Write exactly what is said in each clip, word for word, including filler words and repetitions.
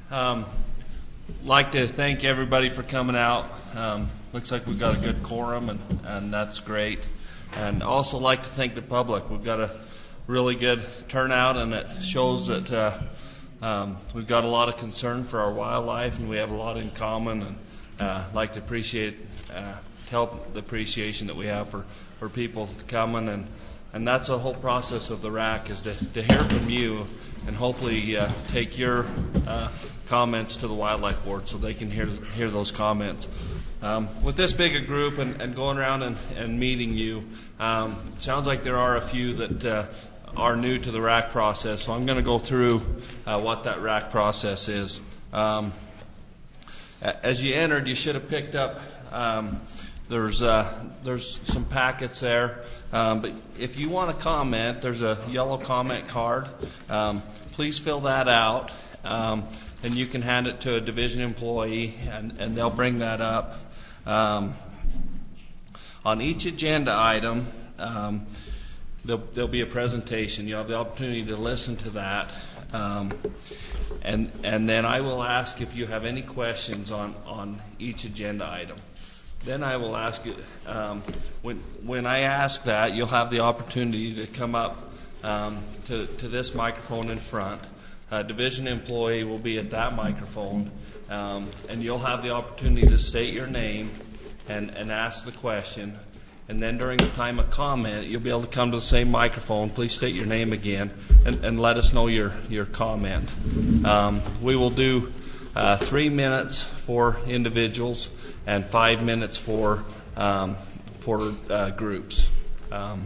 Um, like to thank everybody for coming out. Um, looks like we've got a good quorum, and, and that's great. And also like to thank the public. We've got a really good turnout, and it shows that uh, um, we've got a lot of concern for our wildlife, and we have a lot in common. And uh, like to appreciate, uh, help the appreciation that we have for, for people coming, and and that's the whole process of the R A C, is to, to hear from you, and hopefully uh, take your uh, comments to the Wildlife Board so they can hear hear those comments. Um, with this big a group and, and going around and, and meeting you, um, it sounds like there are a few that uh, are new to the R A C process, so I'm going to go through uh, what that R A C process is. Um, as you entered, you should have picked up, um, there's uh, there's some packets there, um, but if you want to comment, there's a yellow comment card. Um, please fill that out, um, and you can hand it to a division employee, and, and they'll bring that up. Um, on each agenda item, um, there'll, there'll be a presentation. You'll have the opportunity to listen to that. Um, and and then I will ask if you have any questions on, on each agenda item. Then I will ask you, um, when when I ask that, you'll have the opportunity to come up um, to, to this microphone in front. A division employee will be at that microphone, um, and you'll have the opportunity to state your name and, and ask the question. And then during the time of comment, you'll be able to come to the same microphone. Please state your name again and, and let us know your, your comment. Um, we will do uh, three minutes for individuals and five minutes for um, for uh, groups. Um,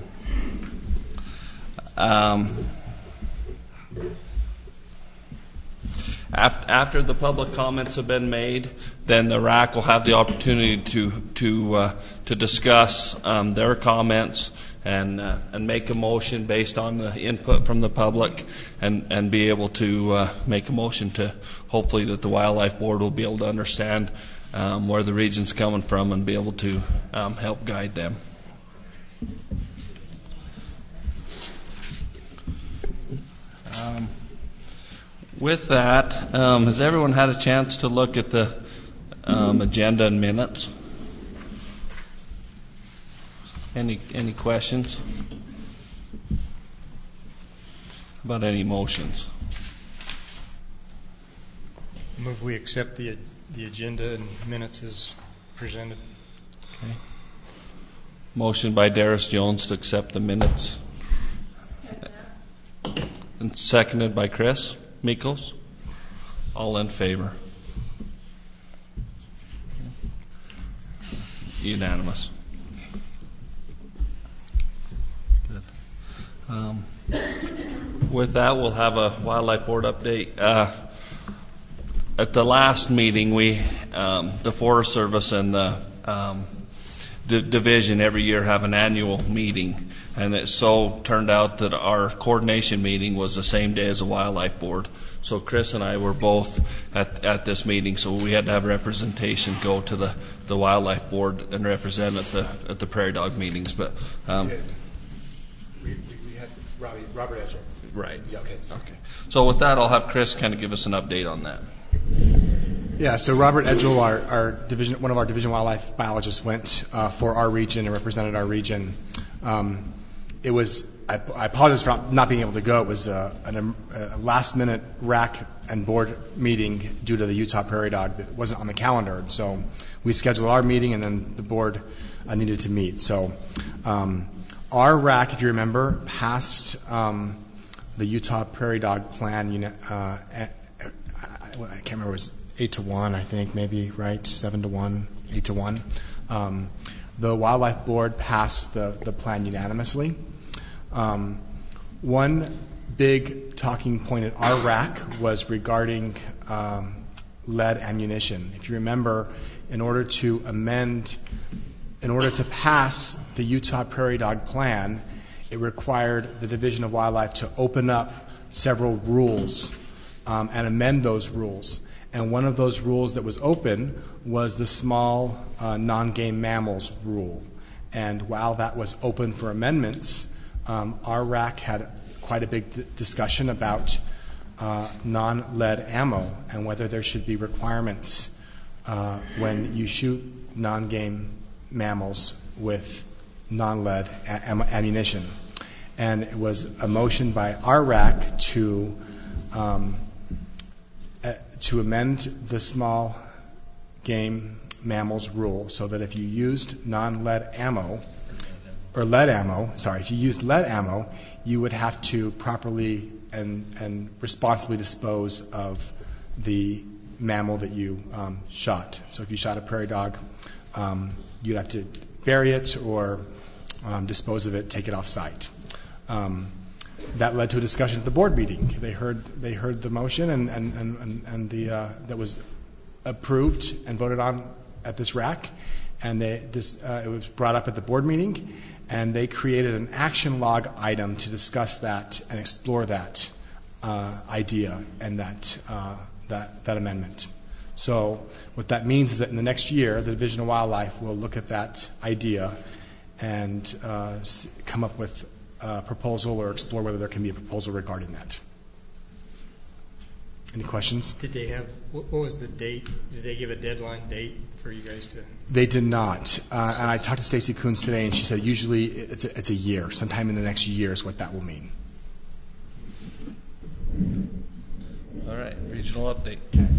um, After the public comments have been made, then the R A C will have the opportunity to to uh, to discuss um, their comments and uh, and make a motion based on the input from the public, and, and be able to uh, make a motion to hopefully that the Wildlife Board will be able to understand um, where the region's coming from and be able to um, help guide them. Um, With that, um, has everyone had a chance to look at the um, agenda and minutes? Any any questions about any motions? Move we accept the the agenda and minutes as presented. Okay. Motion by Darius Jones to accept the minutes, and seconded by Chris Meikles. All in favor? Unanimous. Good. Um, with that, we'll have a Wildlife Board update. Uh, at the last meeting, we, um, the Forest Service and the um, d- division every year have an annual meeting. And it so turned out that our coordination meeting was the same day as the Wildlife Board. So Chris and I were both at, at this meeting, so we had to have representation go to the, the Wildlife Board and represent at the at the Prairie Dog meetings. But um, we, we, we had Robbie, Robert Edgell. Right. Yeah, okay. Okay. So with that, I'll have Chris kind of give us an update on that. Yeah, so Robert Edgell, our, our division, one of our division wildlife biologists, went uh, for our region and represented our region. Um, it was, I, I apologize for not being able to go. It was a, an, a last-minute R A C and board meeting due to the Utah Prairie Dog that wasn't on the calendar. So we scheduled our meeting, and then the board uh, needed to meet. So um, our R A C, if you remember, passed um, the Utah Prairie Dog Plan. You know, uh, I, I can't remember. It was eight to one, I think, maybe, right? Seven to one, eight to one. Um, the Wildlife Board passed the, the plan unanimously. Um, one big talking point at our R A C was regarding um, lead ammunition. If you remember, in order to amend, in order to pass the Utah Prairie Dog Plan, it required the Division of Wildlife to open up several rules um, and amend those rules. And one of those rules that was open was the small uh, non-game mammals rule. And while that was open for amendments, um, our R A C had quite a big d- discussion about uh, non-lead ammo and whether there should be requirements uh, when you shoot non-game mammals with non-lead a- am- ammunition. And it was a motion by our R A C to um, uh, to amend the small game mammals rule so that if you used non-lead ammo, or lead ammo, sorry, if you used lead ammo, you would have to properly and, and responsibly dispose of the mammal that you um, shot. So if you shot a prairie dog, um, you'd have to bury it or um, dispose of it, take it off site. Um, that led to a discussion at the board meeting. They heard they heard the motion and and and, and the uh, that was approved and voted on at this R A C, and they this uh, it was brought up at the board meeting, and they created an action log item to discuss that and explore that uh, idea and that uh, that that amendment. So what that means is that in the next year, the Division of Wildlife will look at that idea and uh, come up with a proposal or explore whether there can be a proposal regarding that. Any questions? Did they have, what what was the date? Did they give a deadline date for you guys to? They did not. Uh, and I talked to Stacy Coons today, and she said usually it's a, it's a year. Sometime in the next year is what that will mean. All right, regional update.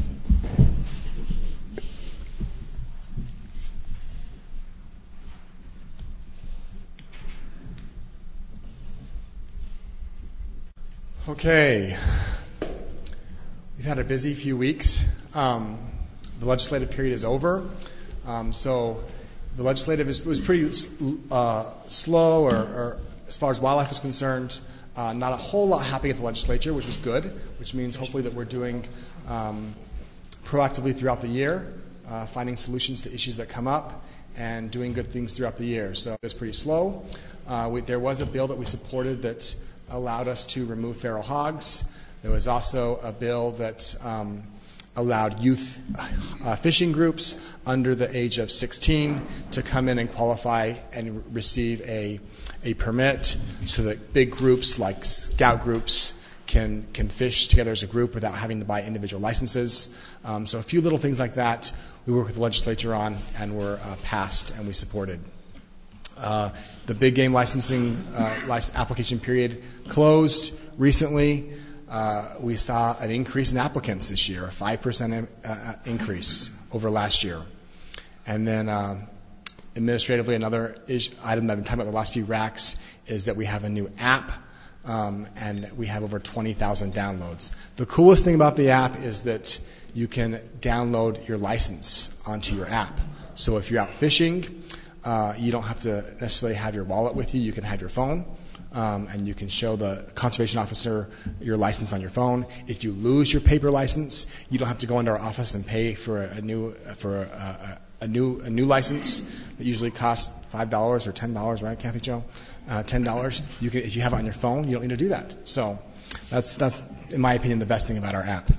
Okay. We've had a busy few weeks. Um, the legislative period is over. Um, so the legislative is, was pretty uh, slow, or, or as far as wildlife is concerned, uh, not a whole lot happening at the legislature, which was good, which means hopefully that we're doing um, proactively throughout the year, uh, finding solutions to issues that come up, and doing good things throughout the year. So it was pretty slow. Uh, we, there was a bill that we supported that allowed us to remove feral hogs. There was also a bill that um, allowed youth uh, fishing groups under the age of sixteen to come in and qualify and receive a a permit so that big groups like scout groups can can fish together as a group without having to buy individual licenses. Um, so a few little things like that we worked with the legislature on and were uh, passed and we supported. Uh, the big game licensing uh, license application period closed recently. Uh, we saw an increase in applicants this year, a five percent uh, increase over last year. And then uh, administratively, another ish, item that I've been talking about the last few racks is that we have a new app, um, and we have over twenty thousand downloads. The coolest thing about the app is that you can download your license onto your app. So if you're out fishing, Uh, you don't have to necessarily have your wallet with you. You can have your phone, um, and you can show the conservation officer your license on your phone. If you lose your paper license, you don't have to go into our office and pay for a new for a, a, a new a new license that usually costs five dollars or ten dollars, right, Kathy Jo? Uh, ten dollars. You can, if you have it on your phone, you don't need to do that. So that's that's in my opinion the best thing about our app.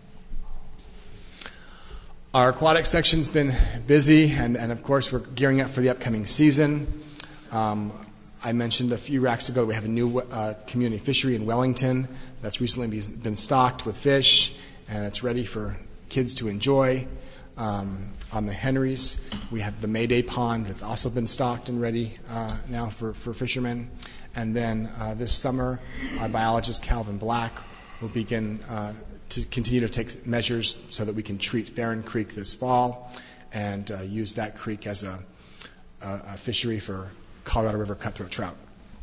Our aquatic section's been busy, and, and of course we're gearing up for the upcoming season. Um, I mentioned a few racks ago we have a new uh, community fishery in Wellington that's recently been stocked with fish, and it's ready for kids to enjoy. Um, on the Henrys, we have the Mayday Pond that's also been stocked and ready uh, now for, for fishermen. And then uh, this summer, our biologist Calvin Black will begin uh, to continue to take measures so that we can treat Farron Creek this fall and uh, use that creek as a, a, a fishery for Colorado River cutthroat trout.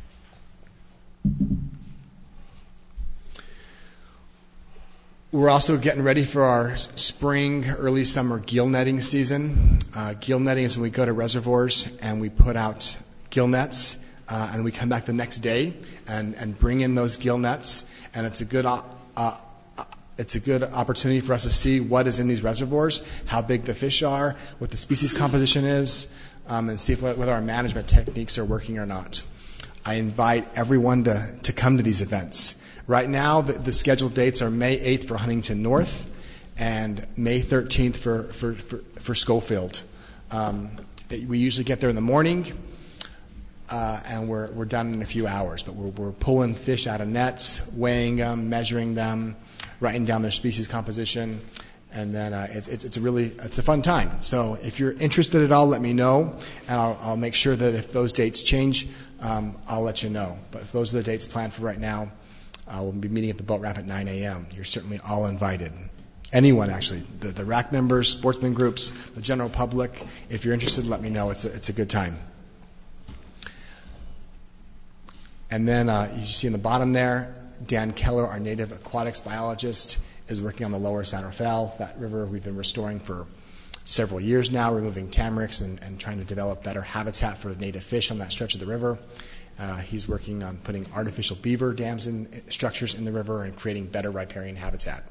We're also getting ready for our spring, early summer gill netting season. Uh, gill netting is when we go to reservoirs and we put out gill nets, uh, and we come back the next day and, and bring in those gill nets, and it's a good uh, uh, It's a good opportunity for us to see what is in these reservoirs, how big the fish are, what the species composition is, um, and see if, whether our management techniques are working or not. I invite everyone to, to come to these events. Right now, the, the scheduled dates are May eighth for Huntington North and May thirteenth for, for, for, for Schofield. Um, we usually get there in the morning, uh, and we're, we're done in a few hours, but we're, we're pulling fish out of nets, weighing them, measuring them, writing down their species composition. And then uh, it, it's, it's a really it's a fun time. So if you're interested at all, let me know, and I'll, I'll make sure that if those dates change, um, I'll let you know. But if those are the dates planned for right now, uh, we'll be meeting at the boat ramp at nine a.m. You're certainly all invited. Anyone, actually, the, the R A C members, sportsman groups, the general public. If you're interested, let me know. It's a, it's a good time. And then uh, you see in the bottom there, Dan Keller, our native aquatics biologist, is working on the lower San Rafael. That river we've been restoring for several years now, removing tamarix and, and trying to develop better habitat for the native fish on that stretch of the river. Uh, he's working on putting artificial beaver dams and structures in the river and creating better riparian habitat.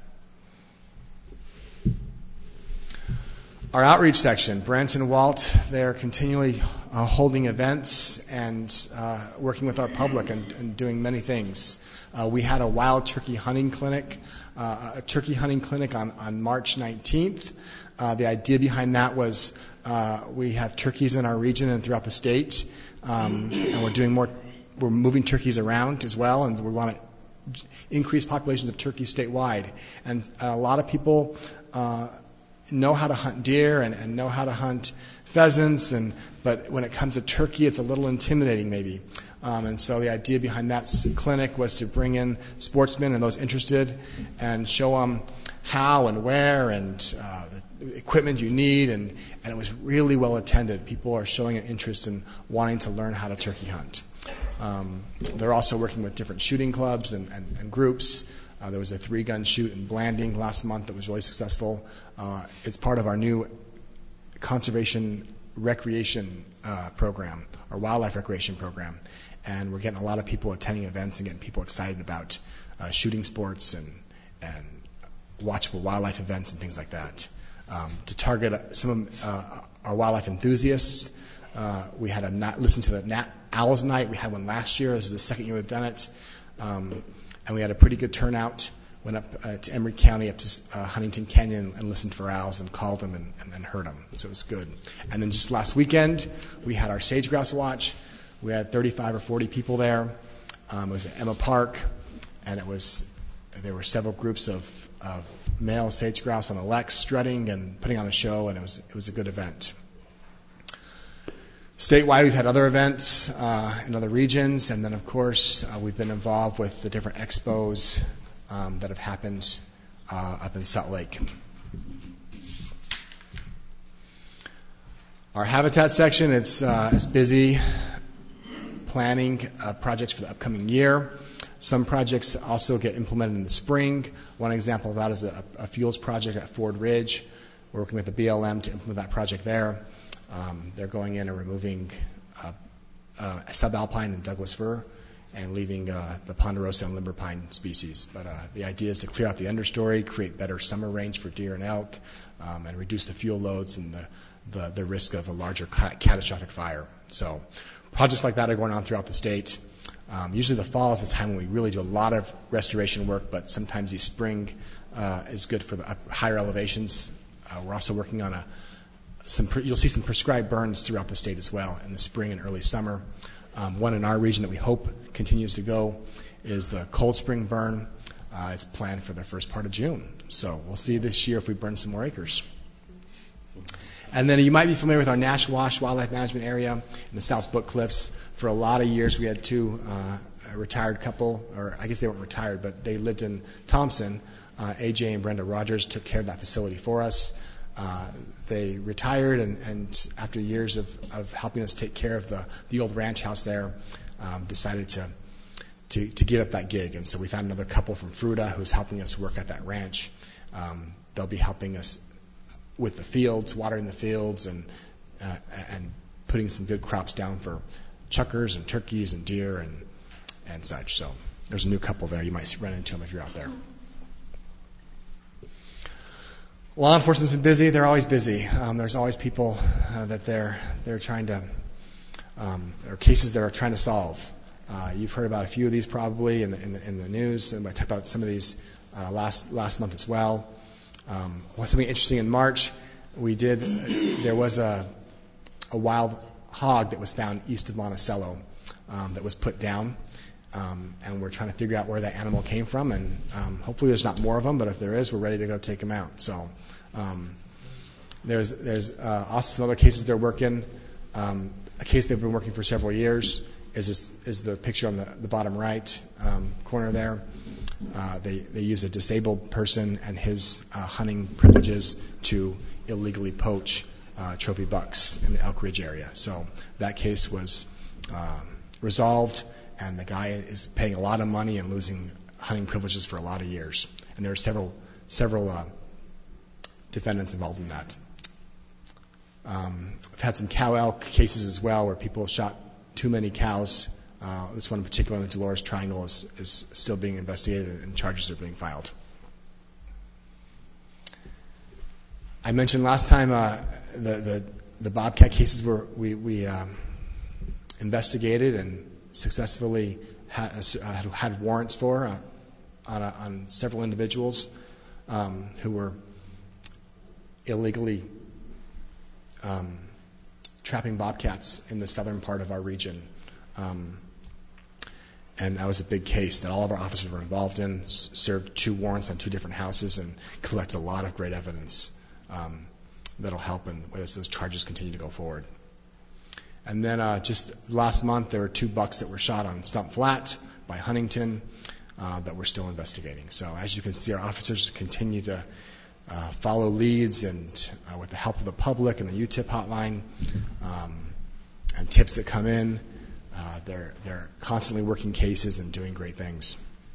Our outreach section, Brent and Walt, they're continually uh, holding events and uh, working with our public and, and doing many things. Uh, we had a wild turkey hunting clinic, uh, a turkey hunting clinic on, on March nineteenth. Uh, the idea behind that was uh, we have turkeys in our region and throughout the state, um, and we're doing more. We're moving turkeys around as well, and we want to increase populations of turkeys statewide. And a lot of people uh, know how to hunt deer and, and know how to hunt pheasants, and but when it comes to turkey, it's a little intimidating maybe. Um, and so the idea behind that clinic was to bring in sportsmen and those interested and show them how and where and uh, the equipment you need, and, and it was really well attended. People are showing an interest in wanting to learn how to turkey hunt. Um, they're also working with different shooting clubs and, and, and groups. Uh, there was a three-gun shoot in Blanding last month that was really successful. Uh, it's part of our new conservation recreation uh, program, our wildlife recreation program. And we're getting a lot of people attending events and getting people excited about uh, shooting sports and, and watchable wildlife events and things like that. Um, to target some of uh, our wildlife enthusiasts, uh, we had a not listen to the Nat Owls Night. We had one last year. This is the second year we've done it. Um, and we had a pretty good turnout. Went up uh, to Emory County, up to uh, Huntington Canyon, and listened for owls and called them and, and, and heard them. So it was good. And then just last weekend, we had our sage grouse watch. We had thirty-five or forty people there. Um, it was at Emma Park, and it was there were several groups of, of male sage grouse on the Lex strutting and putting on a show, and it was it was a good event. Statewide, we've had other events uh, in other regions, and then of course uh, we've been involved with the different expos um, that have happened uh, up in Salt Lake. Our habitat section, it's uh, it's busy. Planning uh, projects for the upcoming year. Some projects also get implemented in the spring. One example of that is a, a fuels project at Ford Ridge. We're working with the B L M to implement that project there. Um, they're going in and removing uh, uh, subalpine and Douglas fir and leaving uh, the ponderosa and limber pine species. But uh, the idea is to clear out the understory, create better summer range for deer and elk, um, and reduce the fuel loads and the, the, the risk of a larger ca- catastrophic fire. So projects like that are going on throughout the state. Um, usually the fall is the time when we really do a lot of restoration work, but sometimes the spring uh, is good for the up, higher elevations. Uh, we're also working on a some. Pre- you'll see some prescribed burns throughout the state as well in the spring and early summer. Um, one in our region that we hope continues to go is the Cold Spring burn. Uh, it's planned for the first part of June. So we'll see this year if we burn some more acres. And then you might be familiar with our Nash Wash Wildlife Management Area in the South Book Cliffs. For a lot of years, we had two, uh, a retired couple, or I guess they weren't retired, but they lived in Thompson. Uh, A J and Brenda Rogers took care of that facility for us. Uh, they retired, and, and after years of, of helping us take care of the, the old ranch house there, um, decided to, to to give up that gig. And so we found another couple from Fruta who's helping us work at that ranch. Um, they'll be helping us with the fields, watering the fields, and uh, and putting some good crops down for chuckers and turkeys and deer and and such. So there's a new couple there. You might run into them if you're out there. Law enforcement's been busy. They're always busy. Um, there's always people uh, that they're they're trying to, um, or cases they're trying to solve. Uh, you've heard about a few of these probably in the in the, in the news, and I talked about some of these uh, last last month as well. Um, something interesting in March, we did. There was a a wild hog that was found east of Monticello um, that was put down. Um, and we're trying to figure out where that animal came from, and um, hopefully there's not more of them, but if there is, we're ready to go take them out. So um, there's there's uh, also some other cases they're working. Um, a case they've been working for several years is this, is the picture on the, the bottom right um, corner there. Uh, they, they use a disabled person and his uh, hunting privileges to illegally poach uh, trophy bucks in the Elk Ridge area. So that case was uh, resolved, and the guy is paying a lot of money and losing hunting privileges for a lot of years. And there are several several uh, defendants involved in that. Um, I've had some cow elk cases as well where people shot too many cows. Uh, this one in particular in the Dolores Triangle is, is still being investigated and charges are being filed. I mentioned last time uh, the, the, the bobcat cases were we, we um, investigated and successfully had, uh, had warrants for uh, on, a, on several individuals um, who were illegally um, trapping bobcats in the southern part of our region. Um, and that was a big case that all of our officers were involved in, s- served two warrants on two different houses, and collected a lot of great evidence um, that'll help in as those charges continue to go forward. And then uh, just last month, there were two bucks that were shot on Stump Flat by Huntington uh, that we're still investigating. So as you can see, our officers continue to uh, follow leads, and uh, with the help of the public and the U T I P hotline um, and tips that come in, uh, they're, they're constantly working cases and doing great things.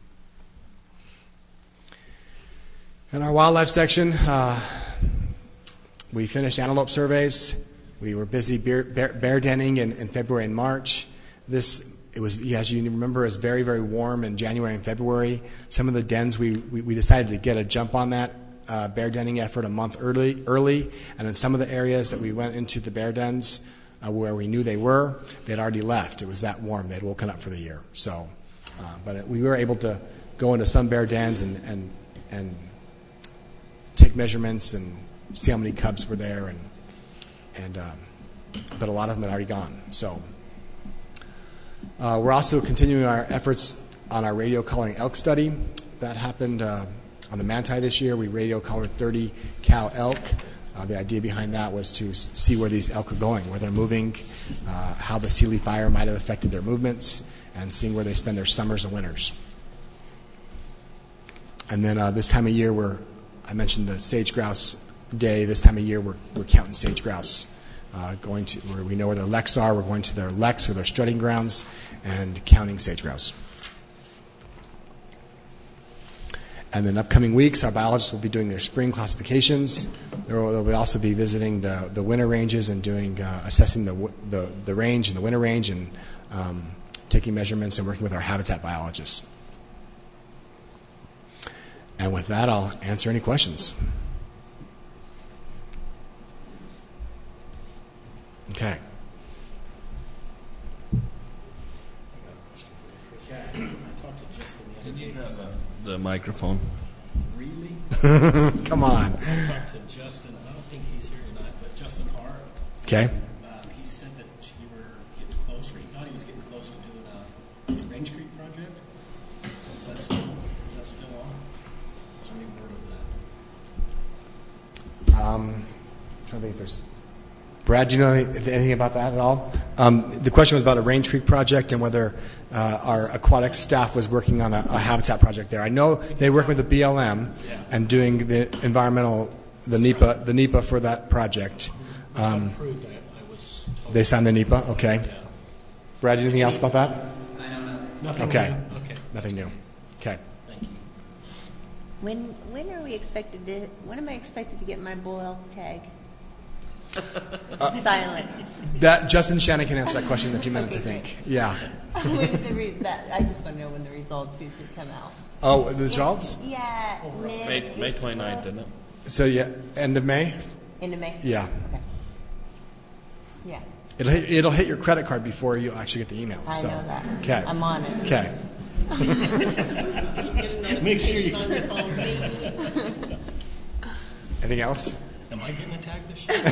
In our wildlife section, uh, we finished antelope surveys. We were busy bear, bear, bear denning in, in February and March. This, it was, as you remember, it was very, very warm in January and February. Some of the dens, we, we, we decided to get a jump on that uh, bear denning effort a month early, early. And in some of the areas that we went into the bear dens uh, where we knew they were, they had already left. It was that warm. They had woken up for the year. So, uh, but it, we were able to go into some bear dens and, and, and take measurements and see how many cubs were there, and and um, but a lot of them had already gone. So uh, we're also continuing our efforts on our radio collaring elk study. That happened uh, on the Manti this year. We radio collared thirty cow elk. Uh, the idea behind that was to s- see where these elk are going, where they're moving, uh, how the Sealy fire might have affected their movements, and seeing where they spend their summers and winters. And then uh, this time of year, we're I mentioned the sage grouse day. This time of year, we're, we're counting sage grouse. Uh, going to where we know where their leks are. We're going to their leks or their strutting grounds and counting sage grouse. And then upcoming weeks, our biologists will be doing their spring classifications. They'll, they'll also be visiting the, the winter ranges and doing uh, assessing the, the the range and the winter range, and um, taking measurements and working with our habitat biologists. And with that, I'll answer any questions. Okay. Can you have uh, the microphone? Really? Come on. I talked to Justin. I don't think he's here tonight, but Justin Hart. Okay. Uh, he said that you were getting close, or he thought he was getting close to doing a Range Creek project. Is that still? Is that still on? Is there any word of that? Um, I'm trying to think if there's. Brad, do you know anything about that at all? Um, the question was about a Range Creek project and whether uh, our aquatic staff was working on a, a habitat project there. I know they work with the B L M Yeah. and doing the environmental, the NEPA, the NEPA for that project. Um, Approved. I, I was told. they signed the NEPA. Okay. Yeah. Brad, anything else about that? I know nothing. Nothing Okay. new? Okay. Nothing new. Okay. Thank you. When when are we expected to? When am I expected to get my bull elk tag? Silence. That Justin Shannon can answer that question in a few minutes, I Okay, think. Yeah. When's the re- that, I just want to know when the results usually come out. Oh, the results? Yeah. May, mid- May twenty-ninth, isn't it? So yeah, end of May. End of May. Yeah. Okay. Yeah. It'll hit, it'll hit your credit card before you actually get the email. I so. know that. Okay. I'm on it. Okay. Make sure you. Anything else? Am I getting attacked this year?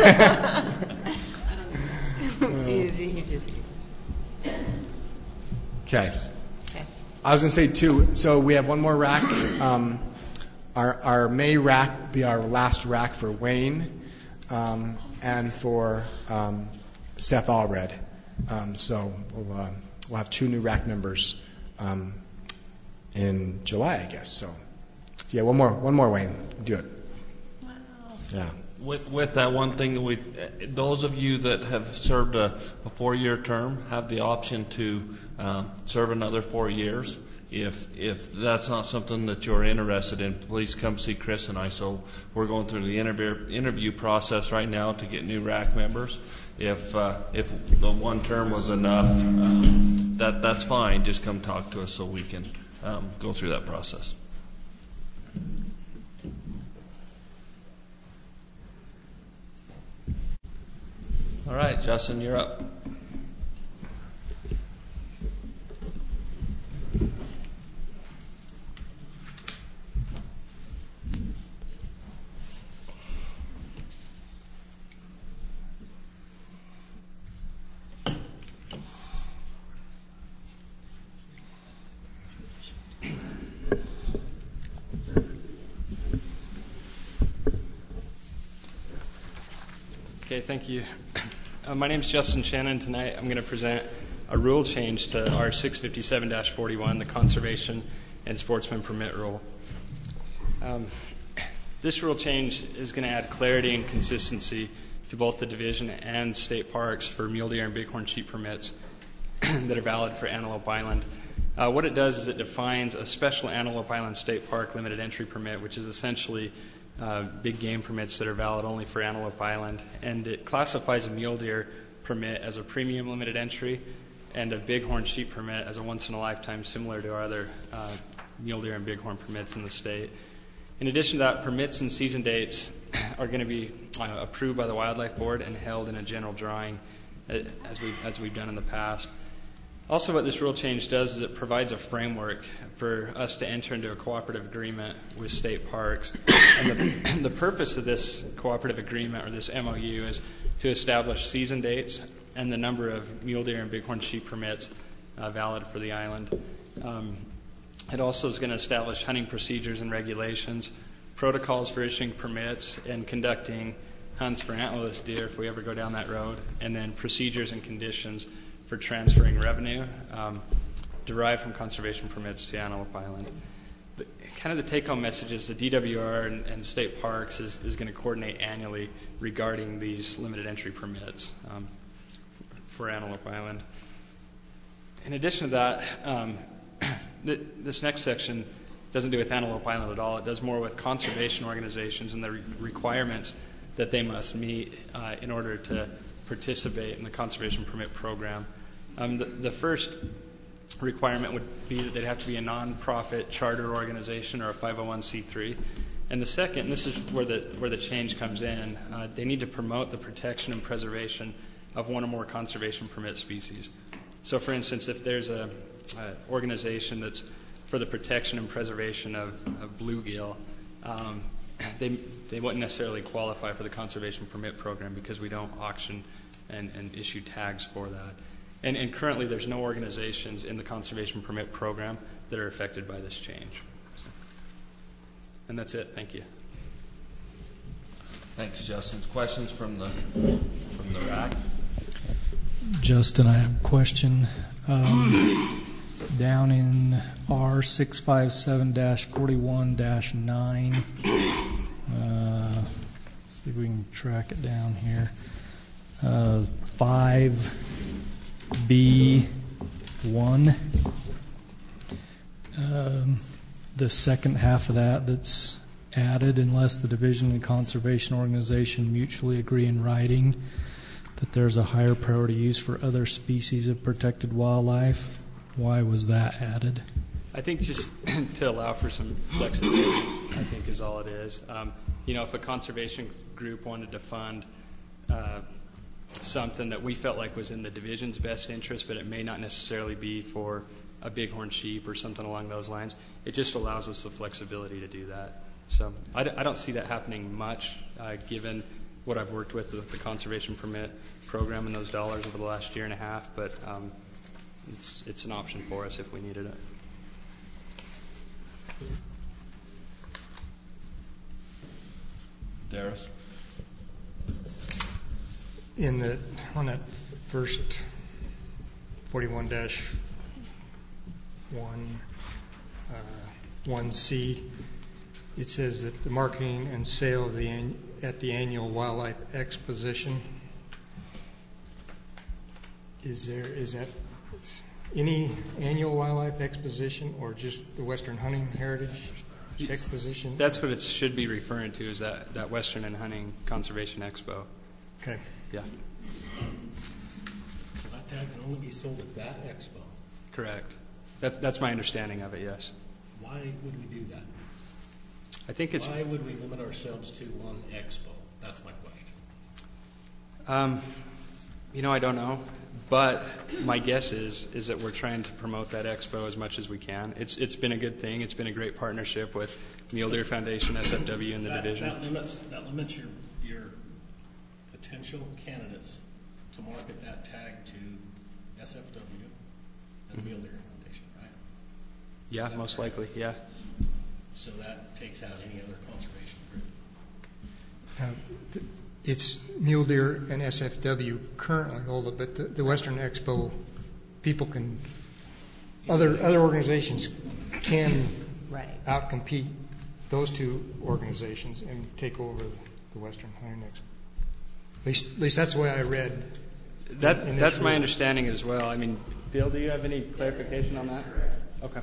He- he just- Okay. okay. I was going to say too. So we have one more rack. Um, our our May rack will be our last rack for Wayne, um, and for um, Seth Allred. Um, so we'll uh, we'll have two new rack members um, in July, I guess. So yeah, one more one more Wayne, do it. Wow. Yeah. With, with that one thing that we, those of you that have served a, a four-year term have the option to um, serve another four years. If if that's not something that you're interested in, please come see Chris and I. So we're going through the interview interview process right now to get new rack members. If uh, if the one term was enough, um, that that's fine. Just come talk to us so we can um, go through that process. All right, Justin, you're up. Okay, thank you. Uh, my name is Justin Shannon. Tonight I'm going to present a rule change to R six fifty-seven dash forty-one, the Conservation and Sportsman Permit Rule. Um, this rule change is going to add clarity and consistency to both the division and state parks for mule deer and bighorn sheep permits that are valid for Antelope Island. Uh, what it does is it defines a special Antelope Island State Park limited entry permit, which is essentially Uh, big game permits that are valid only for Antelope Island, and it classifies a mule deer permit as a premium limited entry and a bighorn sheep permit as a once-in-a-lifetime, similar to our other uh, mule deer and bighorn permits in the state. In addition to that, permits and season dates are going to be uh, approved by the Wildlife Board and held in a general drawing uh, as, we, as we've done in the past. Also, what this rule change does is it provides a framework for us to enter into a cooperative agreement with state parks. And the, the purpose of this cooperative agreement, or this M O U, is to establish season dates and the number of mule deer and bighorn sheep permits uh, valid for the island. Um, it also is going to establish hunting procedures and regulations, protocols for issuing permits and conducting hunts for antlerless deer if we ever go down that road, and then procedures and conditions for transferring revenue um, derived from conservation permits to Antelope Island. The, kind of the take-home message is the D W R and, and state parks is, is going to coordinate annually regarding these limited entry permits um, for Antelope Island. In addition to that, um, th- this next section doesn't do with Antelope Island at all. It does more with conservation organizations and the re- requirements that they must meet uh, in order to participate in the conservation permit program. Um, the, the first requirement would be that they'd have to be a nonprofit charter organization or a five oh one c three. And the second, and this is where the where the change comes in, uh, they need to promote the protection and preservation of one or more conservation permit species. So, for instance, if there's a, a organization that's for the protection and preservation of, of bluegill, um, they they wouldn't necessarily qualify for the conservation permit program because we don't auction and, and issue tags for that. And, and currently there's no organizations in the conservation permit program that are affected by this change. So, and that's it. Thank you. Thanks, Justin. Questions from the from the rack? Justin, I have a question. Um, down in R six fifty-seven dash forty-one dash nine, uh, let's see if we can track it down here. Uh, five B one. Um, the second half of that that's added, unless the division and conservation organization mutually agree in writing that there's a higher priority use for other species of protected wildlife. Why was that added? I think just to allow for some flexibility, I think is all it is. Um, you know, if a conservation group wanted to fund uh, something that we felt like was in the division's best interest, but it may not necessarily be for a bighorn sheep or something along those lines, it just allows us the flexibility to do that. So I, d- I don't see that happening much, uh, given what I've worked with, with the conservation permit program and those dollars over the last year and a half, but um, it's, it's an option for us if we needed it. Darius? In the, on that first forty-one dash one, uh, one C, it says that the marketing and sale of the an, at the annual wildlife exposition, is there, is that any annual wildlife exposition or just the Western Hunting Heritage Exposition? That's what it should be referring to, is that, that Western and Hunting Conservation Expo. Okay. Yeah, That tag can only be sold at that expo. correct. That's, that's my understanding of it, yes. Why would we do that? I think it's, Why would we limit ourselves to one expo? That's my question. um, you know, I don't know. But my guess is is that we're trying to promote that expo as much as we can. It's it's been a good thing. It's been a great partnership with Mule Deer Foundation, S F W, and the That, division. that limits, that limits your, your potential candidates to market that tag to S F W and the Mule Deer Foundation, right? Yeah, most likely. Yeah. So that takes out any other conservation group. Uh, th- It's Mule Deer and S F W currently hold it, but the, the Western Expo, people can, other other organizations can Right. outcompete those two organizations and take over the Western Hunting Expo. At least, at least that's the way I read. That in that's this my rule. understanding as well. I mean, Bill, do you have any clarification on that? Okay.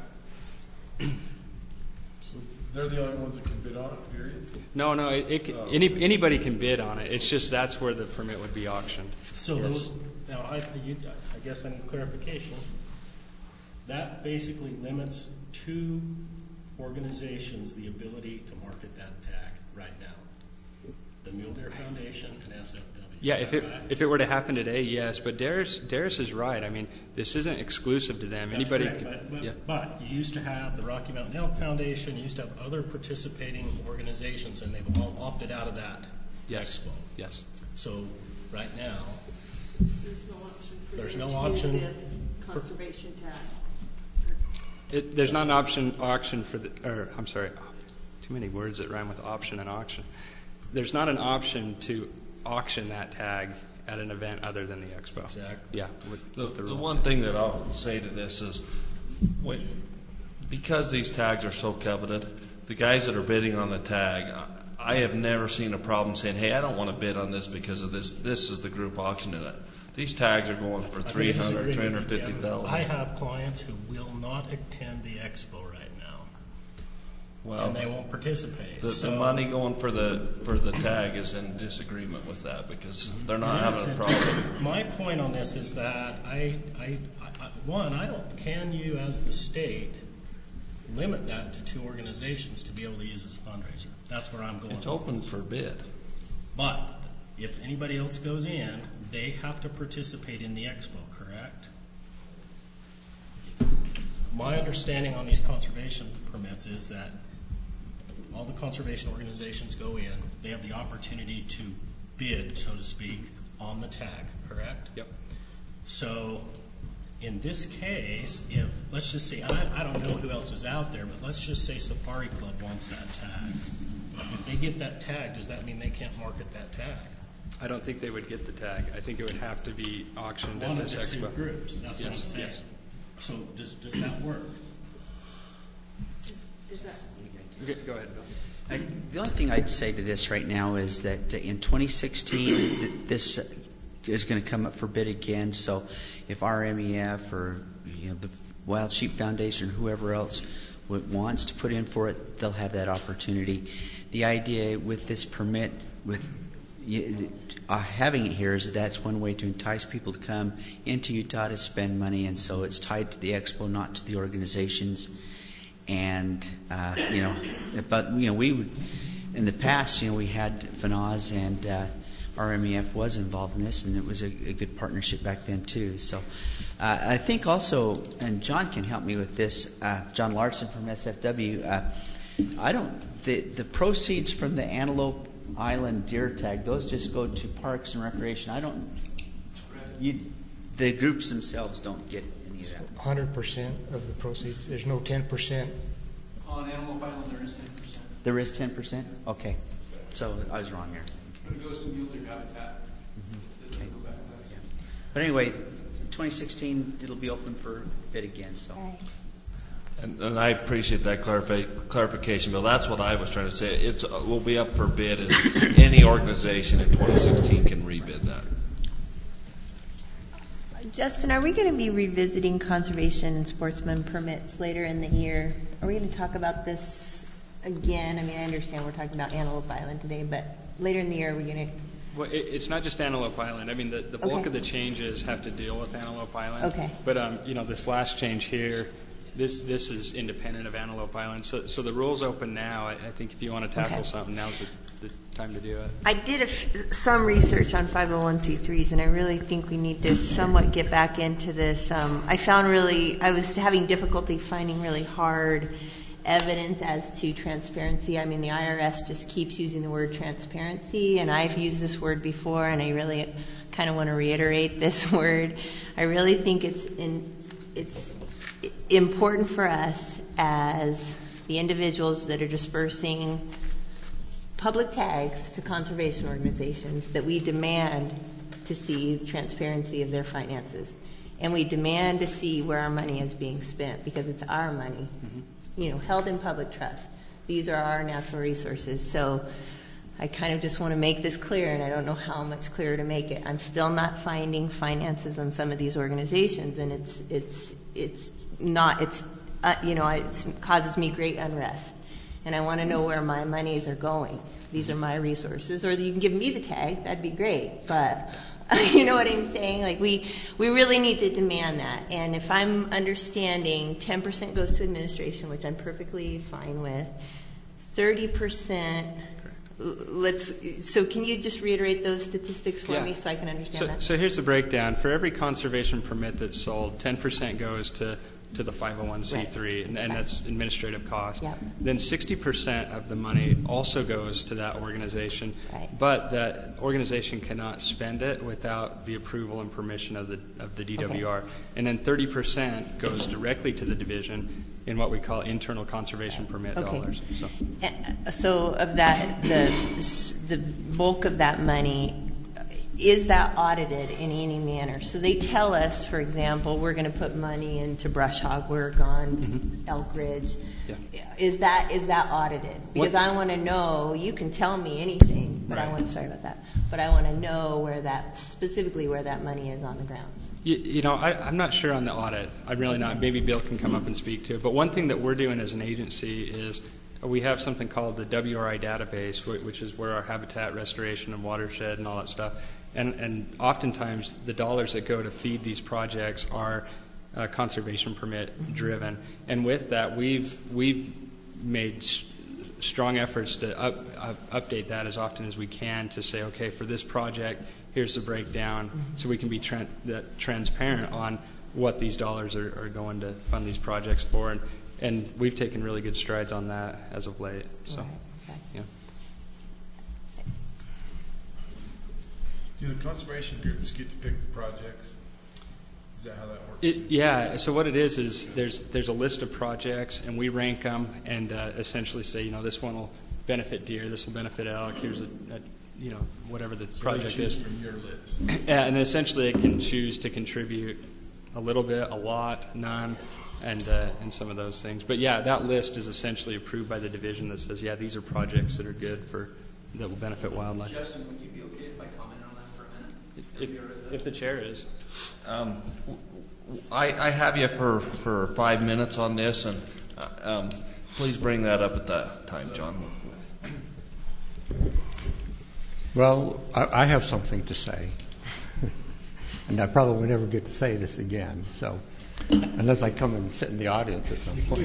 So they're the only ones that can bid on it, period? No, no. It, it can, any anybody can bid on it. It's just that's where the permit would be auctioned. So those, now I, you, I guess I need clarification. That basically limits two organizations the ability to market that tag right now. The Mule Deer Foundation and S F W. Yeah, Is if that it right? if it were to happen today, yes. But Darius Darius is right. I mean, this isn't exclusive to them. That's Anybody correct, could. but, but, Yeah. but you used to have the Rocky Mountain Elk Foundation, you used to have other participating organizations, and they've all opted out of that Yes. expo. Yes. So right now, There's no option for There's them no to option use this conservation tag. It, there's not an option auction for the. Or I'm sorry, too many words that rhyme with option and auction. There's not an option to auction that tag at an event other than the expo. Exactly. Yeah. With, The, with the the rule. one thing that I'll say to this is, when, because these tags are so coveted, the guys that are bidding on the tag, I, I have never seen a problem saying, hey, I don't want to bid on this because of this. This is the group auctioning it. These tags are going for I think three I disagree hundred, with three you, hundred fifty Kevin. thousand. I have clients who will not attend the expo right now, Well, and they won't participate. the, so, the money going for the for the tag is in disagreement with that because they're not having a problem. My point on this is that I, I, I, one, I don't. Can you, as the state, limit that to two organizations to be able to use as a fundraiser? That's where I'm going. It's open for bid. But if anybody else goes in, they have to participate in the expo, correct? My understanding on these conservation permits is that all the conservation organizations go in, they have the opportunity to bid, so to speak, on the tag, correct? Yep. So in this case, if, let's just say, I, I don't know who else is out there, but let's just say Safari Club wants that tag. If they get that tag, does that mean they can't market that tag? I don't think they would get the tag. I think it would have to be auctioned One at of this the two expo. groups, that's what I'm Yes, saying. yes. So does, does that work? Is, is that, Okay, go ahead, Bill. I, the only thing I'd say to this right now is that uh, in twenty sixteen, th- this uh, is going to come up for bid again. So if R M E F or you know the Wild Sheep Foundation or whoever else w- wants to put in for it, they'll have that opportunity. The idea with this permit, with y- uh, having it here, is that that's one way to entice people to come into Utah to spend money, and so it's tied to the expo, not to the organizations. And, uh, you know, but, you know, we would, in the past, you know, we had F N A S and uh, R M E F was involved in this, and it was a, a good partnership back then, too. So uh, I think also, and John can help me with this, uh, John Larson from S F W, uh, I don't, the, the proceeds from the Antelope Island deer tag, those just go to Parks and Recreation. I don't, you, the groups themselves don't get any of that. one hundred percent of the proceeds. There's no ten percent On Antelope Island, there is ten percent. There is ten percent? Okay. So I was wrong there. But it goes to mule deer habitat. It doesn't go back to that. Yeah. But anyway, twenty sixteen, it'll be open for bid again. So. And, and I appreciate that clarifi- clarification, Bill. That's what I was trying to say. It's uh, will be up for bid. As any organization in twenty sixteen can rebid that. Justin, are we going to be revisiting conservation and sportsman permits later in the year? Are we going to talk about this again? I mean, I understand we're talking about Antelope Island today, but later in the year, are we going to? Well, it, it's not just Antelope Island. I mean, the, the bulk Okay. of the changes have to deal with Antelope Island. Okay. But um, you know, this last change here, this this is independent of Antelope Island. So so the rule's open now. I, I think if you want to tackle Okay. something, now's the, the time to do it. I did a f- some research on five oh one c threes, and I really think we need to somewhat get back into this. Um, I found really, I was having difficulty finding really hard evidence as to transparency. I mean, the I R S just keeps using the word transparency, and I've used this word before, and I really kind of want to reiterate this word. I really think it's in, it's important for us as the individuals that are dispersing public tags to conservation organizations that we demand to see the transparency of their finances. And we demand to see where our money is being spent, because it's our money, mm-hmm. you know, held in public trust. These are our natural resources. So I kind of just want to make this clear, and I don't know how much clearer to make it. I'm still not finding finances on some of these organizations, and it's it's it's not, it's, uh, you know, it causes me great unrest. And I want to know where my monies are going. These are my resources. Or you can give me the tag, that'd be great. But you know what I'm saying? Like, we, we really need to demand that. And if I'm understanding ten percent goes to administration, which I'm perfectly fine with, thirty percent, let's, so can you just reiterate those statistics for Yeah. me so I can understand So, that? so here's the breakdown. For every conservation permit that's sold, ten percent goes to to the five oh one c three, Right. and, That's and right. that's administrative cost. Yep. Then sixty percent of the money also goes to that organization, Right. but that organization cannot spend it without the approval and permission of the of the D W R. Okay. And then thirty percent goes directly to the division in what we call internal conservation permit Okay. dollars. So. Uh, So of that, the the bulk of that money, is that audited in any manner? So they tell us, for example, we're going to put money into brush hog work on Mm-hmm. Elk Ridge. Yeah. Is that is that audited? Because What- I want to know. You can tell me anything, but I Right. want sorry about that. But I want to know where that specifically where that money is on the ground. You, you know, I, I'm not sure on the audit. I'm really not. Maybe Bill can come up and speak to it. But one thing that we're doing as an agency is we have something called the W R I database, wh- which is where our habitat restoration and watershed and all that stuff. And, and oftentimes the dollars that go to feed these projects are uh, conservation permit driven. And with that, we've we've made s- strong efforts to up, up, update that as often as we can to say, okay, for this project, here's the breakdown, so we can be tran- that transparent on what these dollars are, are going to fund these projects for. And, and we've taken really good strides on that as of late. So, Right. Okay. yeah. Do the conservation groups get to pick the projects? Is that how that works? It, yeah. So what it is is there's there's a list of projects, and we rank them, and uh, essentially say, you know, this one will benefit deer, this will benefit elk. Here's a, a you know, whatever the So project they choose is. from your list. Yeah, and essentially it can choose to contribute a little bit, a lot, none, and uh, and some of those things. But yeah, that list is essentially approved by the division that says, yeah, these are projects that are good for that will benefit wildlife. Justin, would you be okay if I comment on that for a minute? If, if the chair is. Um, I, I have you for, for five minutes on this, and uh, um, please bring that up at that time, John. Well, I, I have something to say, and I probably will never get to say this again. So, unless I come and sit in the audience at some point.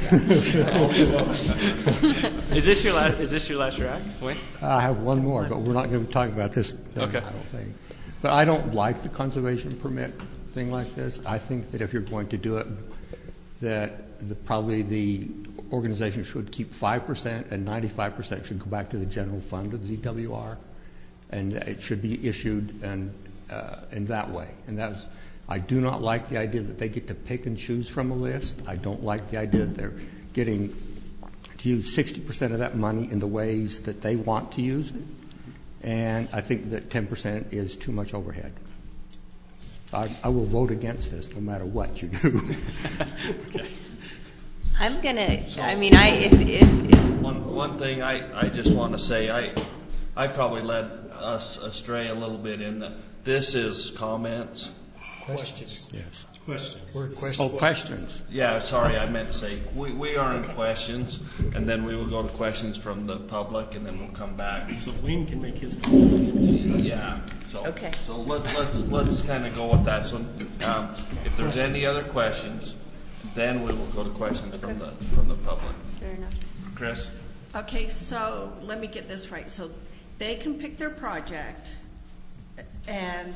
Is this your last? Is this your last rack? Wait. I have one more, but we're not going to be talking about this. Okay. I don't think. But I don't like the conservation permit thing like this. I think that if you're going to do it, that the, probably the organization should keep five percent and ninety-five percent should go back to the general fund of the D W R, and it should be issued and uh, in that way. And that's, I do not like the idea that they get to pick and choose from a list. I don't like the idea that they're getting to use sixty percent of that money in the ways that they want to use it. And I think that ten percent is too much overhead. I, I will vote against this no matter what you do. Okay. I'm gonna. I mean, I if if, if One one thing I, I just want to say, I I probably led us astray a little bit in that this is comments. Questions. Yes. Questions. Word Oh, questions. questions. Yeah, sorry, I meant to say we, we are in questions, and then we will go to questions from the public, and then we'll come back. So Wayne can make his comment. Yeah. So Okay. so let, let's let's kind of go with that. So um, if there's any other questions, then we will go to questions from the from the public. fair enough. Chris. Okay, so let me get this right. So they can pick their project, and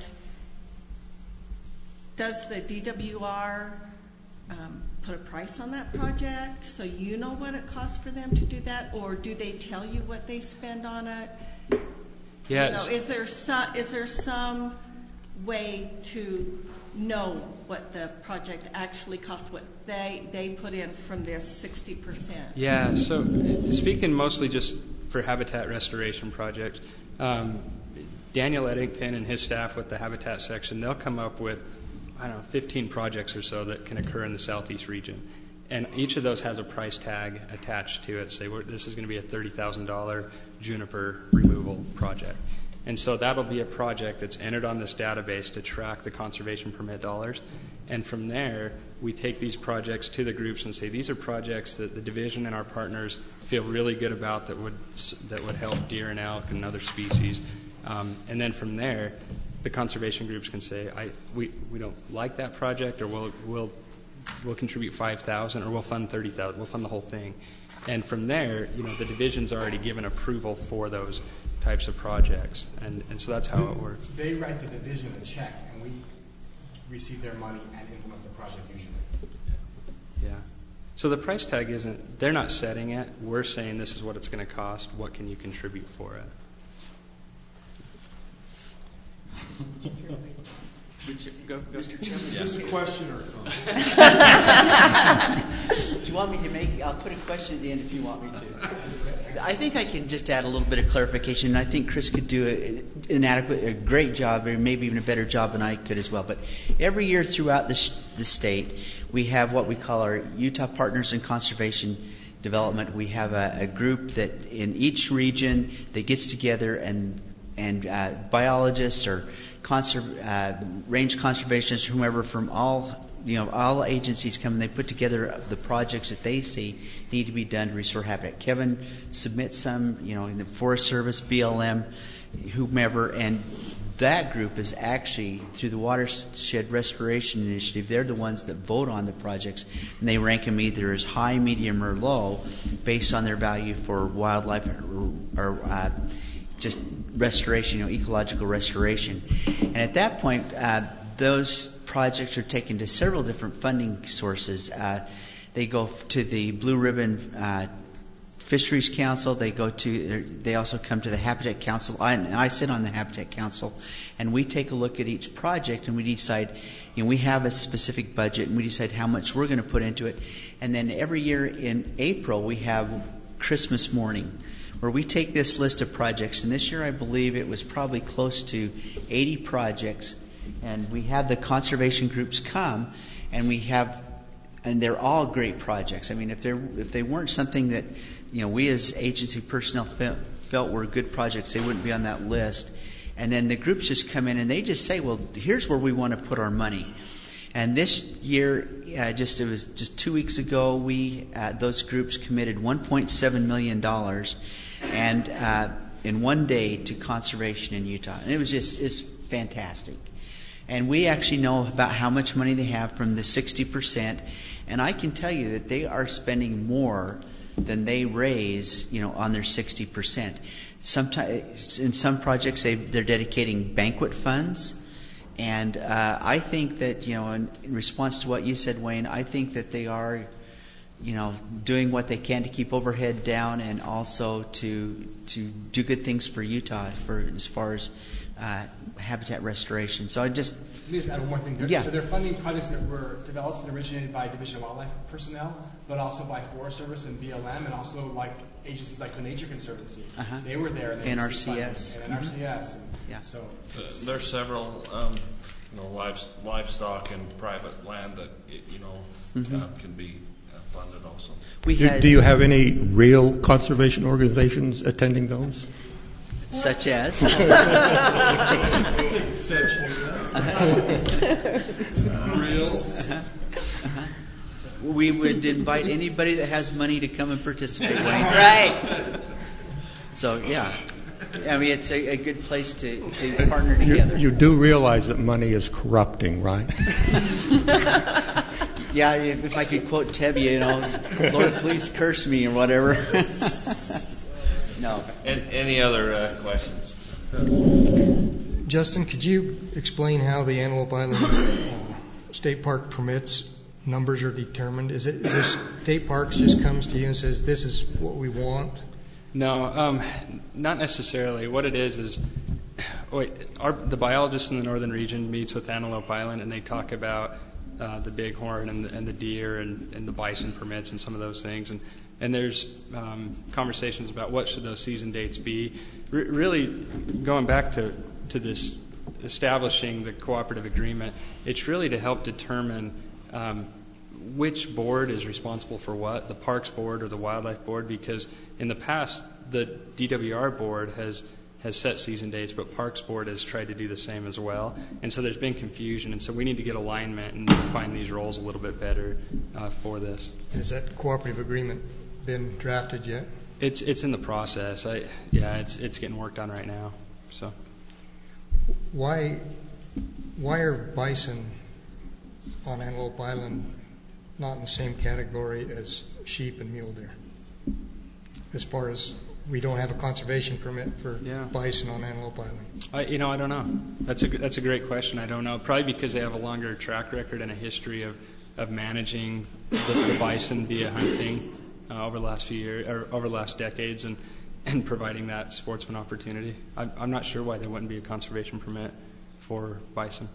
does the D W R um, put a price on that project so you know what it costs for them to do that, or do they tell you what they spend on it? Yeah. You know, is there some is there some way to know what the project actually cost, what they they put in from their sixty percent? Yeah, so uh, speaking mostly just for habitat restoration projects, um, Daniel Eddington and his staff with the habitat section, they'll come up with, I don't know, fifteen projects or so that can occur in the southeast region. And each of those has a price tag attached to it. Say, well, this is going to be a thirty thousand dollars juniper removal project. And so that'll be a project that's entered on this database to track the conservation permit dollars. And from there, we take these projects to the groups and say, these are projects that the division and our partners feel really good about that would that would help deer and elk and other species. Um, and then from there, the conservation groups can say, I we, we don't like that project, or we'll we'll we'll contribute five thousand, or we'll fund thirty thousand, we'll fund the whole thing. And from there, you know, the division's already given approval for those types of projects, and and so that's how it works. They write the division a check, and we receive their money and implement the project usually. Yeah. So the price tag isn't, they're not setting it. We're saying this is what it's going to cost. What can you contribute for it? Go, Mister Chairman. Is this a question or a comment? Do you want me to make, I'll put a question at the end if you want me to. I think I can just add a little bit of clarification. I think Chris could do a, an adequate, a great job, or maybe even a better job than I could as well. But every year throughout the, the state, we have what we call our Utah Partners in Conservation Development. We have a, a group that in each region that gets together, and and uh, biologists or conserv- uh, range conservationists, whomever from all you know all agencies come and they put together the projects that they see need to be done to restore habitat. Kevin submits some, you know, in the Forest Service, B L M, whomever, and that group is actually, through the Watershed Restoration Initiative, they're the ones that vote on the projects, and they rank them either as high, medium, or low based on their value for wildlife or, or uh, just restoration, you know, ecological restoration. And at that point, uh, those projects are taken to several different funding sources. Uh, they go f- to the Blue Ribbon uh, Fisheries Council. They go to. They also come to the Habitat Council. I, and I sit on the Habitat Council, and we take a look at each project, and we decide. You know, we have a specific budget, and we decide how much we're going to put into it. And then every year in April, we have Christmas morning, where we take this list of projects. And this year, I believe it was probably close to eighty projects, and we had the conservation groups come, and we have. And they're all great projects. I mean, if they if they weren't something that, you know, we as agency personnel felt, felt were good projects, they wouldn't be on that list. And then the groups just come in and they just say, well, here's where we want to put our money. And this year, uh, just it was just two weeks ago, we uh, those groups committed one point seven million dollars, and uh, in one day to conservation in Utah, and it was just it's fantastic. And we actually know about how much money they have from the sixty percent. And I can tell you that they are spending more than they raise, you know, on their sixty percent. Sometimes, in some projects, they, they're dedicating banquet funds. And uh, I think that, you know, in, in response to what you said, Wayne, I think that they are, you know, doing what they can to keep overhead down, and also to to do good things for Utah for as far as uh, habitat restoration. So I just Let me just add one more thing. They're, yeah. So they're funding projects that were developed and originated by Division of Wildlife personnel, but also by Forest Service and B L M, and also like agencies like the Nature Conservancy. Uh-huh. They were there. And they N R received C S. funding, and N R C S. And Yeah. So Uh, There's several, um, you know, live, livestock and private land that, y- you know, Mhm. uh, can be uh, funded also. We Do, had, do you have any real conservation organizations attending those? such as, we would invite anybody that has money to come and participate, Wayne. Right. So, yeah. I mean, it's a, a good place to, to partner You, together. you do realize that money is corrupting, right? Yeah, if, if I could quote Tevye, you know, Lord, please curse me or whatever. No. And any other uh, questions? Justin, could you explain how the Antelope Island uh, State Park permits numbers are determined? Is it is this State Parks just comes to you and says this is what we want? No, um, not necessarily. What it is is, wait, our, the biologist in the northern region meets with Antelope Island, and they talk about uh, the bighorn and the, and the deer and, and the bison permits and some of those things. And and there's um, conversations about what should those season dates be. R- really, going back to to this establishing the cooperative agreement, it's really to help determine um, which board is responsible for what, the Parks Board or the Wildlife Board, because in the past, the D W R Board has has set season dates, but Parks Board has tried to do the same as well. And so there's been confusion, and so we need to get alignment and define these roles a little bit better uh, for this. Has that cooperative agreement been drafted yet? It's it's in the process. I yeah, it's it's getting worked on right now. So Why why are bison on Antelope Island not in the same category as sheep and mule deer? As far as we don't have a conservation permit for Yeah. bison on Antelope Island. I, you know, I don't know. That's a that's a great question. I don't know. Probably because they have a longer track record and a history of, of managing the, the bison via hunting uh, over the last few years or over the last decades, and, and providing that sportsman opportunity. I'm, I'm not sure why there wouldn't be a conservation permit for bison.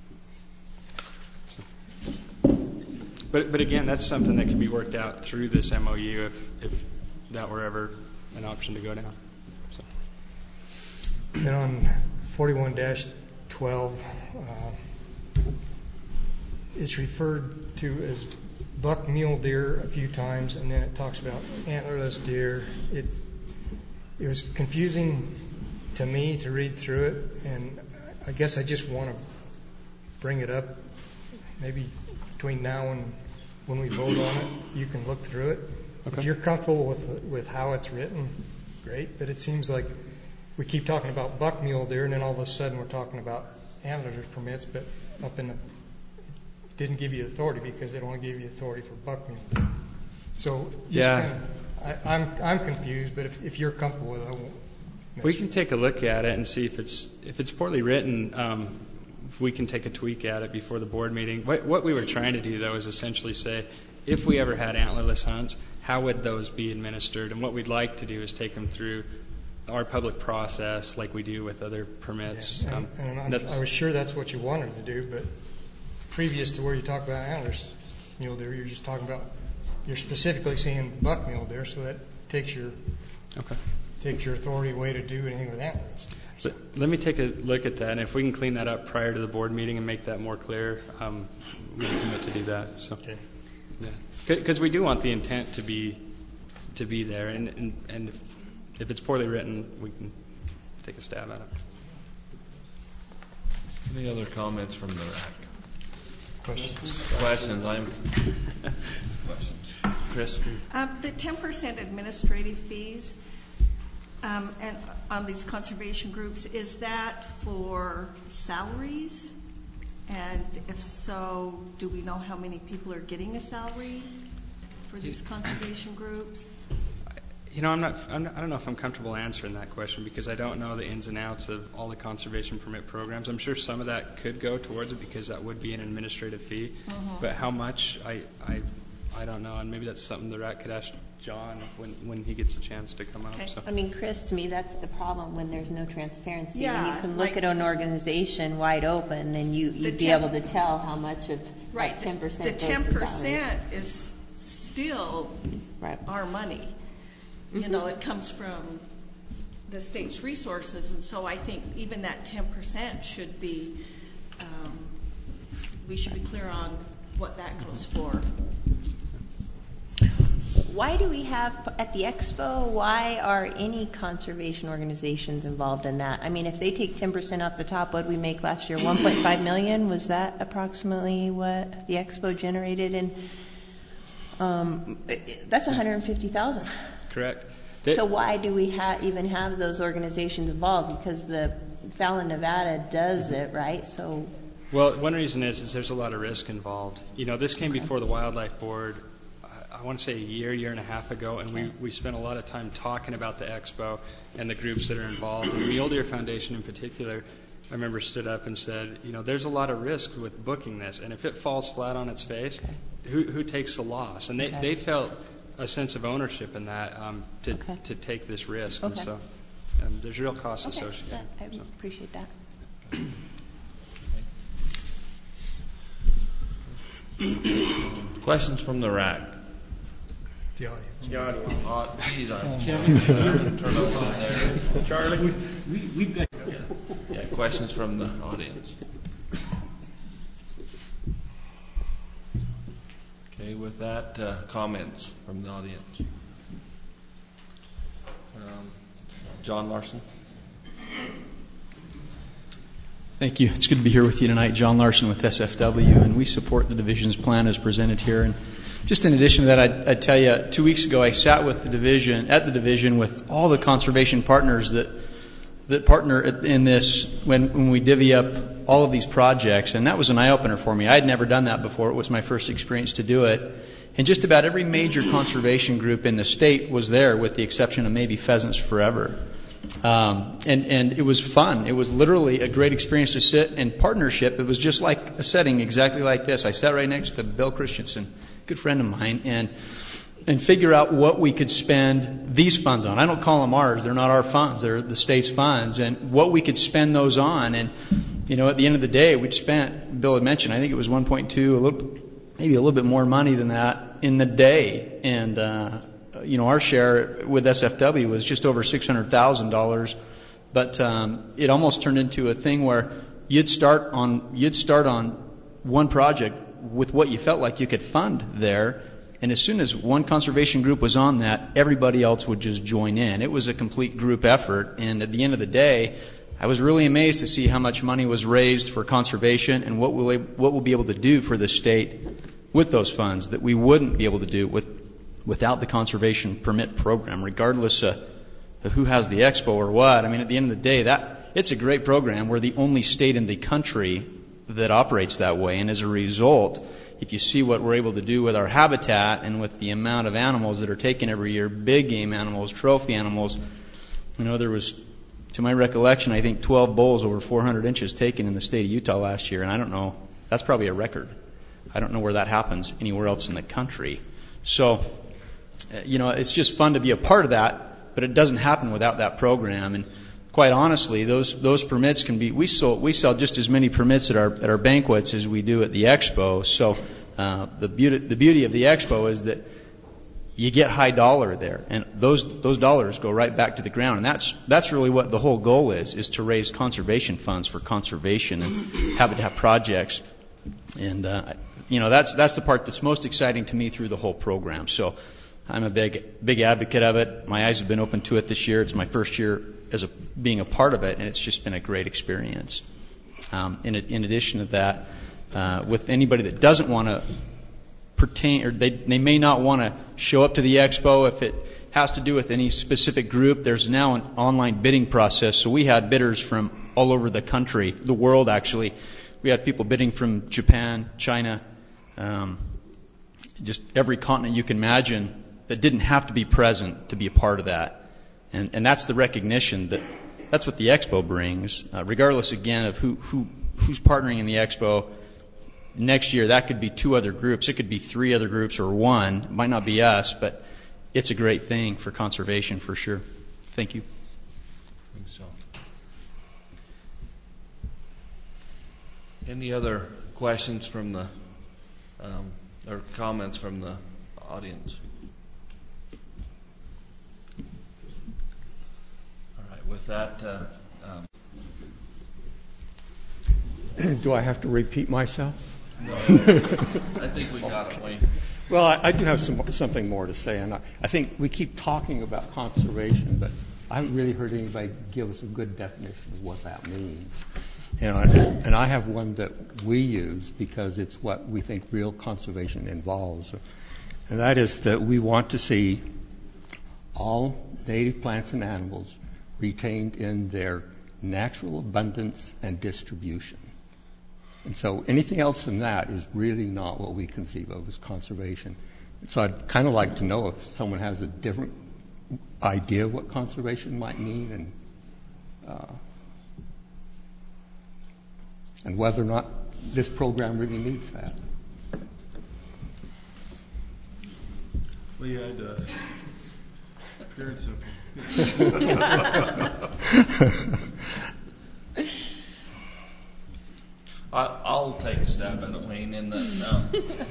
So. But but again, that's something that can be worked out through this M O U if if that were ever an option to go down. So. Then on forty-one dash twelve, uh, it's referred to as buck mule deer a few times, and then it talks about antlerless deer. It it was confusing to me to read through it, and I guess I just want to bring it up. Maybe between now and when we vote on it, you can look through it. Okay. If you're comfortable with with how it's written, great. But it seems like we keep talking about buck mule deer, and then all of a sudden we're talking about antler permits, but up in the didn't give you authority because it only gave you authority for buck mule deer. So just Yeah. kind of, I, I'm I'm confused, but if, if you're comfortable with it, I won't. We can take a look at it and see if it's if it's poorly written. Um, we can take a tweak at it before the board meeting. What, what we were trying to do, though, is essentially say, if we ever had antlerless hunts, how would those be administered? And what we'd like to do is take them through our public process, like we do with other permits. Yeah, Um, and, and I'm- that's- I was sure that's what you wanted to do, but previous to where you talk about antlers mule deer, you're just talking about you're specifically saying buck mule deer, so that takes your okay. takes your authority away to do anything with antlers. But let me take a look at that, and if we can clean that up prior to the board meeting and make that more clear, um, we can commit to do that. So, Okay. yeah, because we do want the intent to be to be there, and and, and if, if it's poorly written, we can take a stab at it. Any other comments from the R A C? Questions? Questions? I'm. Questions. Chris? Um, the ten percent administrative fees um, and on these conservation groups, is that for salaries? And if so, do we know how many people are getting a salary for these conservation groups? You know, I'm not, I'm not. I don't know if I'm comfortable answering that question because I don't know the ins and outs of all the conservation permit programs. I'm sure some of that could go towards it because that would be an administrative fee. Uh-huh. But how much, I, I, I don't know. And maybe that's something the R A C could ask John when, when he gets a chance to come up. Okay. So. I mean, Chris, to me, that's the problem when there's no transparency. Yeah, When you can look like- at an organization wide open, and you, The you'd be ten- able to tell how much of Right. that ten percent The goes to ten salaries. percent is still Right. our money. You know, it comes from the state's resources, and so I think even that ten percent should be, um, we should be clear on what that goes for. Why do we have, at the expo, why are any conservation organizations involved in that? I mean, if they take ten percent off the top, what did we make last year? one point five million? Was that approximately what the expo generated? And um, that's one hundred fifty thousand. Correct. So why do we ha- even have those organizations involved? Because the Fallon, Nevada does it, right? So. Well, one reason is, is there's a lot of risk involved. You know, this came before the Wildlife Board, I, I want to say a year, year and a half ago, and we, we spent a lot of time talking about the expo and the groups that are involved. And the Mule Deer Foundation in particular, I remember stood up and said, you know, there's a lot of risk with booking this, and if it falls flat on its face, Okay. who, who takes the loss? And they, Okay. they felt a sense of ownership in that um, to, Okay. to take this risk. Okay. And so um, there's real costs Okay, associated. that- I So. appreciate that. Questions from the rack? The audience. The audience. Uh, geez, I'm turn over there. Charlie, we, we've got. Yeah, questions from the audience. Okay, with that, uh, comments from the audience. Um, John Larson. Thank you. It's good to be here with you tonight. John Larson with S F W, and we support the division's plan as presented here. And just in addition to that, I'd, I'd tell you, two weeks ago I sat with the division, at the division with all the conservation partners that that partner in this when, when we divvy up all of these projects, and that was an eye-opener for me. I had never done that before. It was my first experience to do it. And just about every major conservation group in the state was there, with the exception of maybe Pheasants Forever. Um, and, and it was fun. It was literally a great experience to sit in partnership. It was just like a setting exactly like this. I sat right next to Bill Christensen, good friend of mine, and and figure out what we could spend these funds on. I don't call them ours. They're not our funds. They're the state's funds. And what we could spend those on. And, you know, at the end of the day, we'd spent, Bill had mentioned, I think it was one point two, a little, maybe a little bit more money than that in the day. And, uh, you know, our share with S F W was just over six hundred thousand dollars. But um, it almost turned into a thing where you'd start on you'd start on one project with what you felt like you could fund there. And as soon as one conservation group was on that, everybody else would just join in. It was a complete group effort. And at the end of the day, I was really amazed to see how much money was raised for conservation and what we'll, what we'll be able to do for the state with those funds that we wouldn't be able to do with, without the conservation permit program, regardless of who has the expo or what. I mean, at the end of the day, that it's a great program. We're the only state in the country that operates that way. And as a result, if you see what we're able to do with our habitat and with the amount of animals that are taken every year, big game animals, trophy animals, you know, there was, to my recollection, I think twelve bulls over four hundred inches taken in the state of Utah last year. And I don't know, that's probably a record. I don't know where that happens anywhere else in the country. So, you know, it's just fun to be a part of that, but it doesn't happen without that program. And quite honestly, those those permits can be, we sell, we sell just as many permits at our at our banquets as we do at the expo. So uh, the beauty the beauty of the expo is that you get high dollar there, and those those dollars go right back to the ground. And that's that's really what the whole goal is, is to raise conservation funds for conservation and habitat projects. And uh, you know, that's that's the part that's most exciting to me through the whole program. So I'm a big big advocate of it. My eyes have been open to it this year. It's my first year as a, being a part of it, and it's just been a great experience. Um, in, in addition to that, uh, with anybody that doesn't want to pertain, or they, they may not want to show up to the expo if it has to do with any specific group, there's now an online bidding process. So we had bidders from all over the country, the world actually. We had people bidding from Japan, China, um, just every continent you can imagine that didn't have to be present to be a part of that. And, and that's the recognition that that's what the expo brings, uh, regardless again of who, who who's partnering in the expo. Next year, that could be two other groups. It could be three other groups or one. It might not be us, but it's a great thing for conservation for sure. Thank you. I think so. Any other questions from the um, or comments from the audience. All right, with that, uh, um, do I have to repeat myself? No, I think we got it, Wayne. Well, I, I do have some, something more to say, and I, I think we keep talking about conservation, but I haven't really heard anybody give us a good definition of what that means. You know, and, and I have one that we use because it's what we think real conservation involves, and that is that we want to see all native plants and animals retained in their natural abundance and distribution. And so anything else than that is really not what we conceive of as conservation. So I'd kind of like to know if someone has a different idea of what conservation might mean, and uh, and whether or not this program really meets that. Well, yeah, it does. Pure and simple. I, I'll take a stab at it, Wayne. In that, um,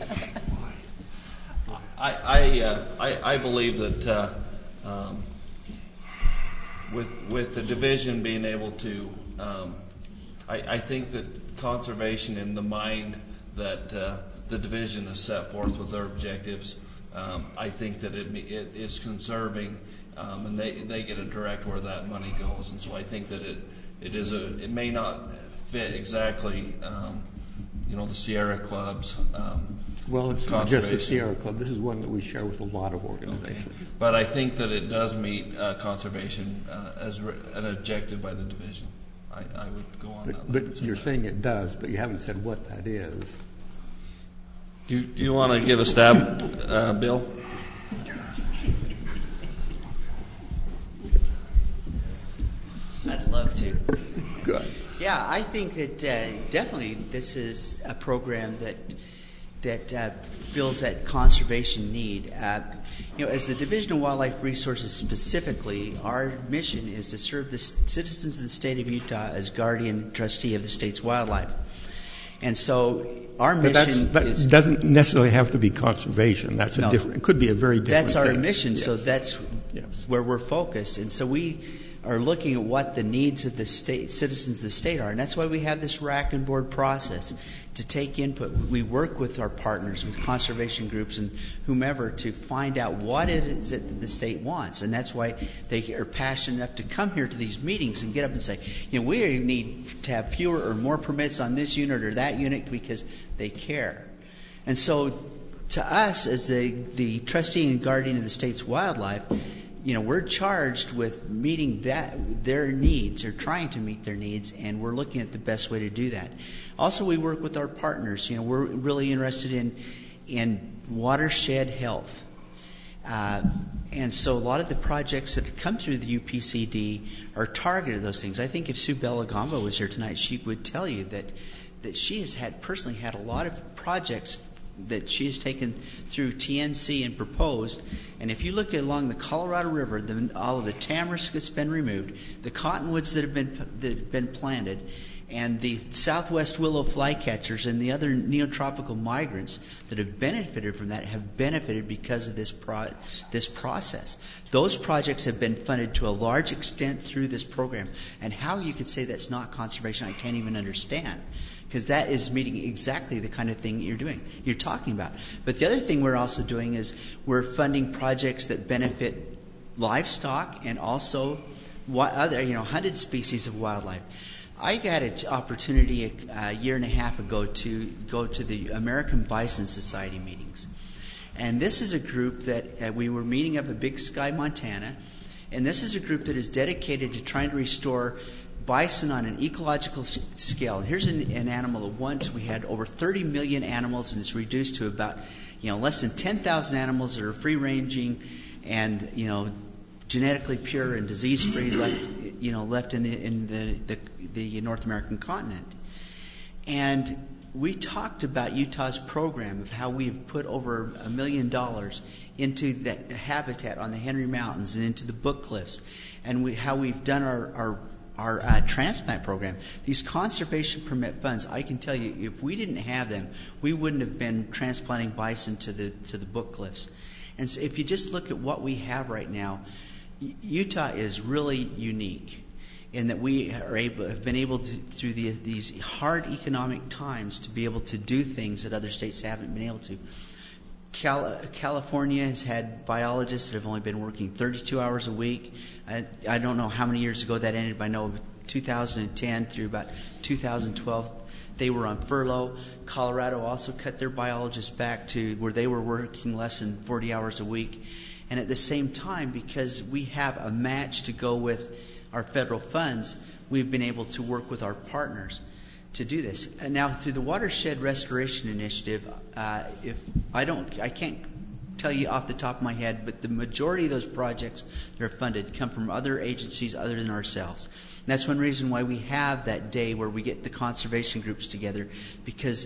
I I, uh, I I believe that uh, um, with with the division being able to, um, I, I think that conservation in the mind that uh, the division has set forth with their objectives, um, I think that it it is conserving, um, and they they get a direct where that money goes, and so I think that it it is a it may not fit exactly, um, you know, the Sierra Club's. Um, well, it's not just the Sierra Club. This is one that we share with a lot of organizations. Okay. But I think that it does meet uh, conservation uh, as re- an objective by the division. I, I would go on but, that. But you're that. saying it does, but you haven't said what that is. Do you, do you want to give a stab, uh, Bill? I'd love to. Good. Yeah, I think that uh, definitely this is a program that that uh, fills that conservation need. Uh, you know, as the Division of Wildlife Resources specifically, our mission is to serve the citizens of the state of Utah as guardian trustee of the state's wildlife. And so our but mission that is, doesn't necessarily have to be conservation. That's a no, different. It could be a very different. That's our thing. mission. Yes. So that's yes. where we're focused. And so we are looking at what the needs of the state, citizens of the state are. And that's why we have this rack and board process to take input. We work with our partners, with conservation groups and whomever, to find out what it is that the state wants. And that's why they are passionate enough to come here to these meetings and get up and say, you know, we need to have fewer or more permits on this unit or that unit, because they care. And so to us, as the, the trustee and guardian of the state's wildlife, you know, we're charged with meeting that their needs, or trying to meet their needs, and we're looking at the best way to do that. Also, we work with our partners. You know, we're really interested in in watershed health, uh, and so a lot of the projects that come through the U P C D are targeted at those things. I think if Sue Belagamba was here tonight, she would tell you that that she has had personally had a lot of projects that she has taken through T N C and proposed. And if you look along the Colorado River, the, all of the tamarisk that's been removed, the cottonwoods that have been that have been planted, and the southwest willow flycatchers and the other neotropical migrants that have benefited from that have benefited because of this pro, this process. Those projects have been funded to a large extent through this program. And how you could say that's not conservation, I can't even understand. Because that is meeting exactly the kind of thing you're doing, you're talking about. But the other thing we're also doing is we're funding projects that benefit livestock and also other, you know, hunted species of wildlife. I got an opportunity a, a year and a half ago to go to the American Bison Society meetings. And this is a group that uh, we were meeting up at Big Sky, Montana. And this is a group that is dedicated to trying to restore bison on an ecological s- scale. And here's an, an animal that once we had over thirty million animals, and it's reduced to about, you know, less than ten thousand animals that are free-ranging and, you know, genetically pure and disease-free left, you know, left in the in the, the the North American continent. And we talked about Utah's program of how we've put over a million dollars into the habitat on the Henry Mountains and into the Book Cliffs, and we, how we've done our, our our uh, transplant program. These conservation permit funds, I can tell you, if we didn't have them, we wouldn't have been transplanting bison to the to the Book Cliffs. And so if you just look at what we have right now, Utah is really unique in that we are able, have been able to, through the, these hard economic times, to be able to do things that other states haven't been able to. Cal- California has had biologists that have only been working thirty-two hours a week. I, I don't know how many years ago that ended, but I know two thousand ten through about two thousand twelve, they were on furlough. Colorado also cut their biologists back to where they were working less than forty hours a week. And at the same time, because we have a match to go with our federal funds, we've been able to work with our partners to do this. And now through the Watershed Restoration Initiative, uh, if I don't, I can't tell you off the top of my head, but the majority of those projects that are funded come from other agencies other than ourselves. And that's one reason why we have that day where we get the conservation groups together, because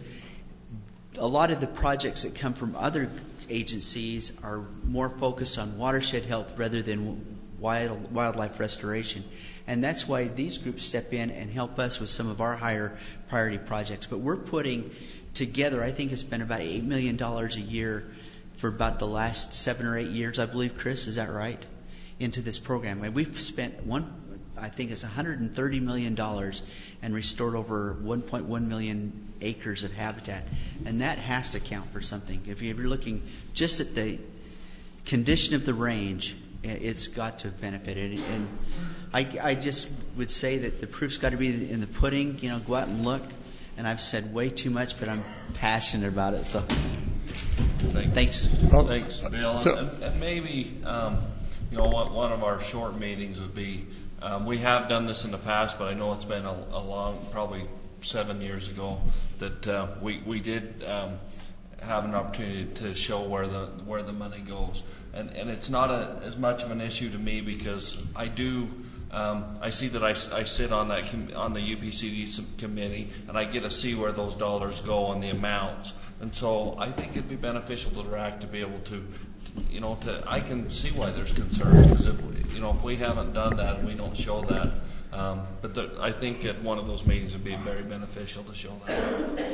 a lot of the projects that come from other agencies are more focused on watershed health rather than wild, wildlife restoration. And that's why these groups step in and help us with some of our higher priority projects. But we're putting together, I think it's been about eight million dollars a year for about the last seven or eight years, I believe, Chris, is that right, into this program. And we've spent one, I think it's one hundred thirty million dollars and restored over one point one million acres of habitat. And that has to count for something. If you're looking just at the condition of the range, it's got to have benefited. And I, I just would say that the proof's got to be in the pudding. You know, go out and look. And I've said way too much, but I'm passionate about it. So, Thank thanks. Oh, Thanks, Bill. So, and, and maybe, um, you know, one, one of our short meetings would be, um, we have done this in the past, but I know it's been a, a long, probably seven years ago, that uh, we we did um, have an opportunity to show where the where the money goes. And, and it's not a, as much of an issue to me because I do, um, I see that I, I sit on that com- on the U P C D committee, and I get to see where those dollars go and the amounts. And so I think it'd be beneficial to the R A C to be able to, you know, to I can see why there's concerns because if we, you know if we haven't done that and we don't show that, um, but the, I think at one of those meetings would be very beneficial to show that.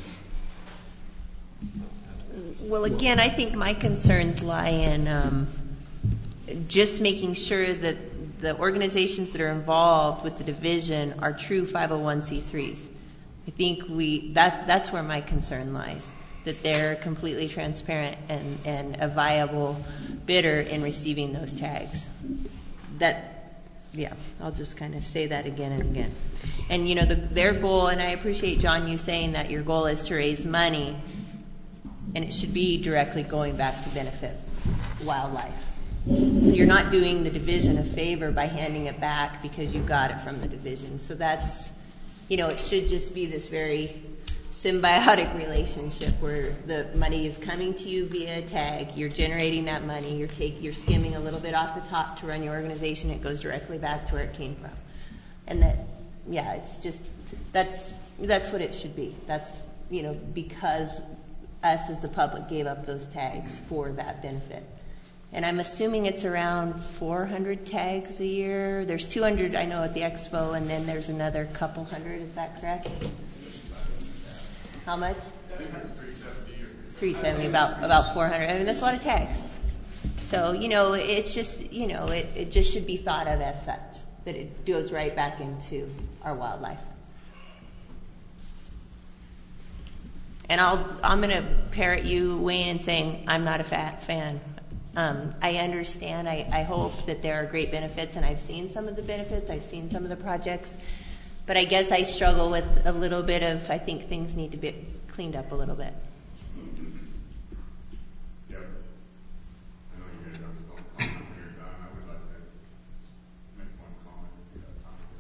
Well, again, I think my concerns lie in um, just making sure that the organizations that are involved with the division are true five oh one c threes. I think we that that's where my concern lies, that they're completely transparent and, and a viable bidder in receiving those tags. That, yeah, I'll just kind of say that again and again. And, you know, the, their goal, and I appreciate, John, you saying that your goal is to raise money, and it should be directly going back to benefit wildlife. You're not doing the division a favor by handing it back because you got it from the division. So that's, you know, it should just be this very symbiotic relationship where the money is coming to you via a tag, you're generating that money, you're taking, you're skimming a little bit off the top to run your organization, it goes directly back to where it came from. And that, yeah, it's just, that's, that's what it should be. That's, you know, because us as the public gave up those tags for that benefit. And I'm assuming it's around four hundred tags a year. There's two hundred, I know, at the expo, and then there's another couple hundred. Is that correct? How much? three seventy, about about four hundred. I mean, that's a lot of tags. So, you know, it's just, you know, it, it just should be thought of as such, that it goes right back into our wildlife. And I'll, I'm going to parrot you, Wayne, saying I'm not a fat fan. Um, I understand. I, I hope that there are great benefits, and I've seen some of the benefits. I've seen some of the projects. But I guess I struggle with a little bit of, I think things need to be cleaned up a little bit. Yep. I know you guys don't comment here, Don. I would like to make one comment if you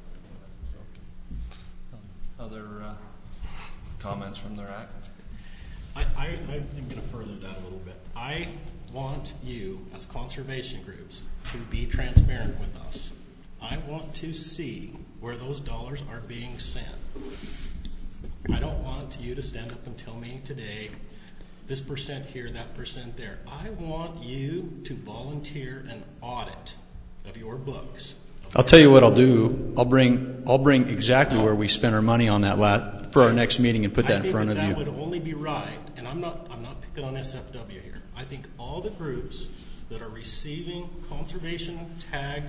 have time. Other uh, comments from the R A C? I, I, I'm going to further that a little bit. I want you, as conservation groups, to be transparent with us. I want to see where those dollars are being sent. I don't want you to stand up and tell me today, this percent here, that percent there. I want you to volunteer an audit of your books, of I'll tell you what I'll do. I'll bring I'll bring exactly where we spent our money on that la- for our next meeting and put that in front I of think you. that would only be right, and I'm not I'm not picking on S F W here. I think all the groups that are receiving conservation tag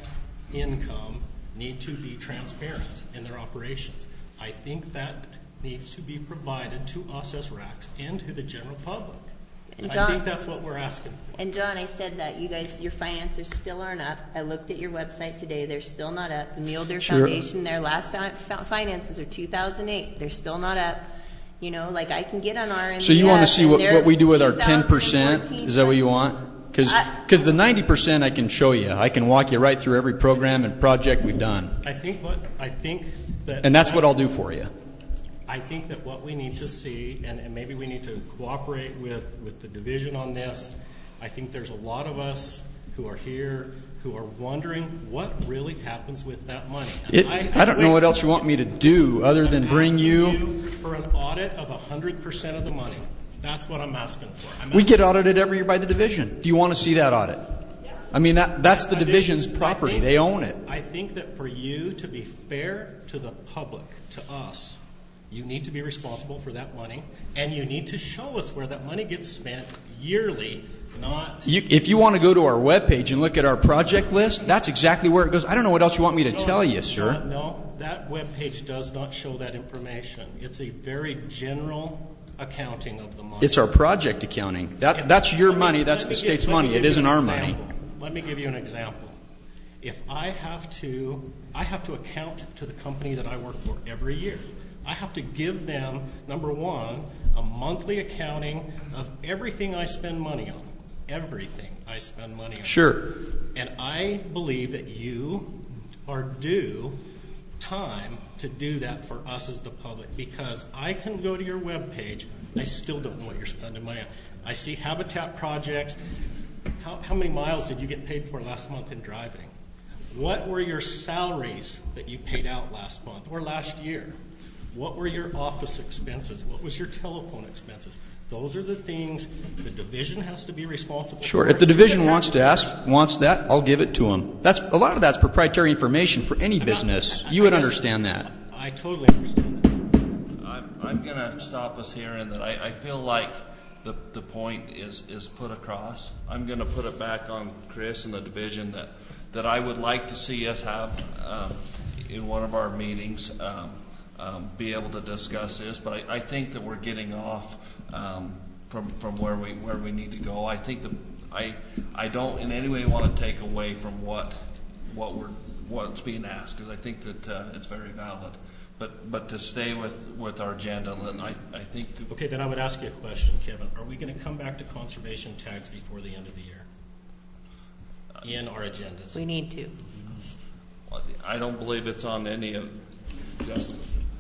income need to be transparent in their operations. I think that needs to be provided to us as RACs and to the general public. And I John, think that's what we're asking for. And John, I said that you guys, your finances still aren't up. I looked at your website today; they're still not up. The Mule Deer Sure. Foundation, their last fi- fi- finances are two thousand eight. They're still not up. You know, like I can get on our. So you want to see what, what we do with our ten percent? Is that what you want? Because the ninety percent I can show you. I can walk you right through every program and project we've done. I think what I think that And that's what I'll do for you. I think that what we need to see, and, and maybe we need to cooperate with, with the division on this, I think there's a lot of us who are here who are wondering what really happens with that money. It, I, I don't know what else you want me to do other than bring you. you for an audit of one hundred percent of the money. That's what I'm asking for. I'm We asking get audited every year by the division. Do you want to see that audit? I mean, that that's the I- I division's think- property. I think- They own it. I think that for you to be fair to the public, to us, you need to be responsible for that money, and you need to show us where that money gets spent yearly, not... You, if you want to go to our webpage and look at our project list, that's exactly where it goes. I don't know what else you want me to No, tell you, sir. No, no, that webpage does not show that information. It's a very general accounting of the money. It's our project accounting. That that's your Let me- money. That's let the me state's give- let me money. It give you isn't an our example. money. Let me give you an example. If I have to, I have to account to the company that I work for every year. I have to give them, number one, a monthly accounting of everything I spend money on. Everything I spend money on. Sure. And I believe that you are due time to do that for us as the public, because I can go to your webpage, I still don't know what you're spending money on. I see habitat projects. How, how many miles did you get paid for last month in driving? What were your salaries that you paid out last month or last year? What were your office expenses? What was your telephone expenses? Those are the things the division has to be responsible Sure. for. If the division wants to ask, wants that, I'll give it to them. That's a lot of that's proprietary information for any business. You would understand that. I totally understand that. I'm, I'm going to stop us here in that I, I feel like the the point is, is put across. I'm going to put it back on Chris and the division that, that I would like to see us have um, in one of our meetings, um, um, be able to discuss this. But I, I think that we're getting off um, from from where we where we need to go. I think that I I don't in any way want to take away from what what we're what's being asked, because I think that uh, it's very valid. But but to stay with, with our agenda, I, I think... Okay, then I would ask you a question, Kevin. Are we going to come back to conservation tags before the end of the year in our agendas? We need to. I don't believe it's on any of... Justin?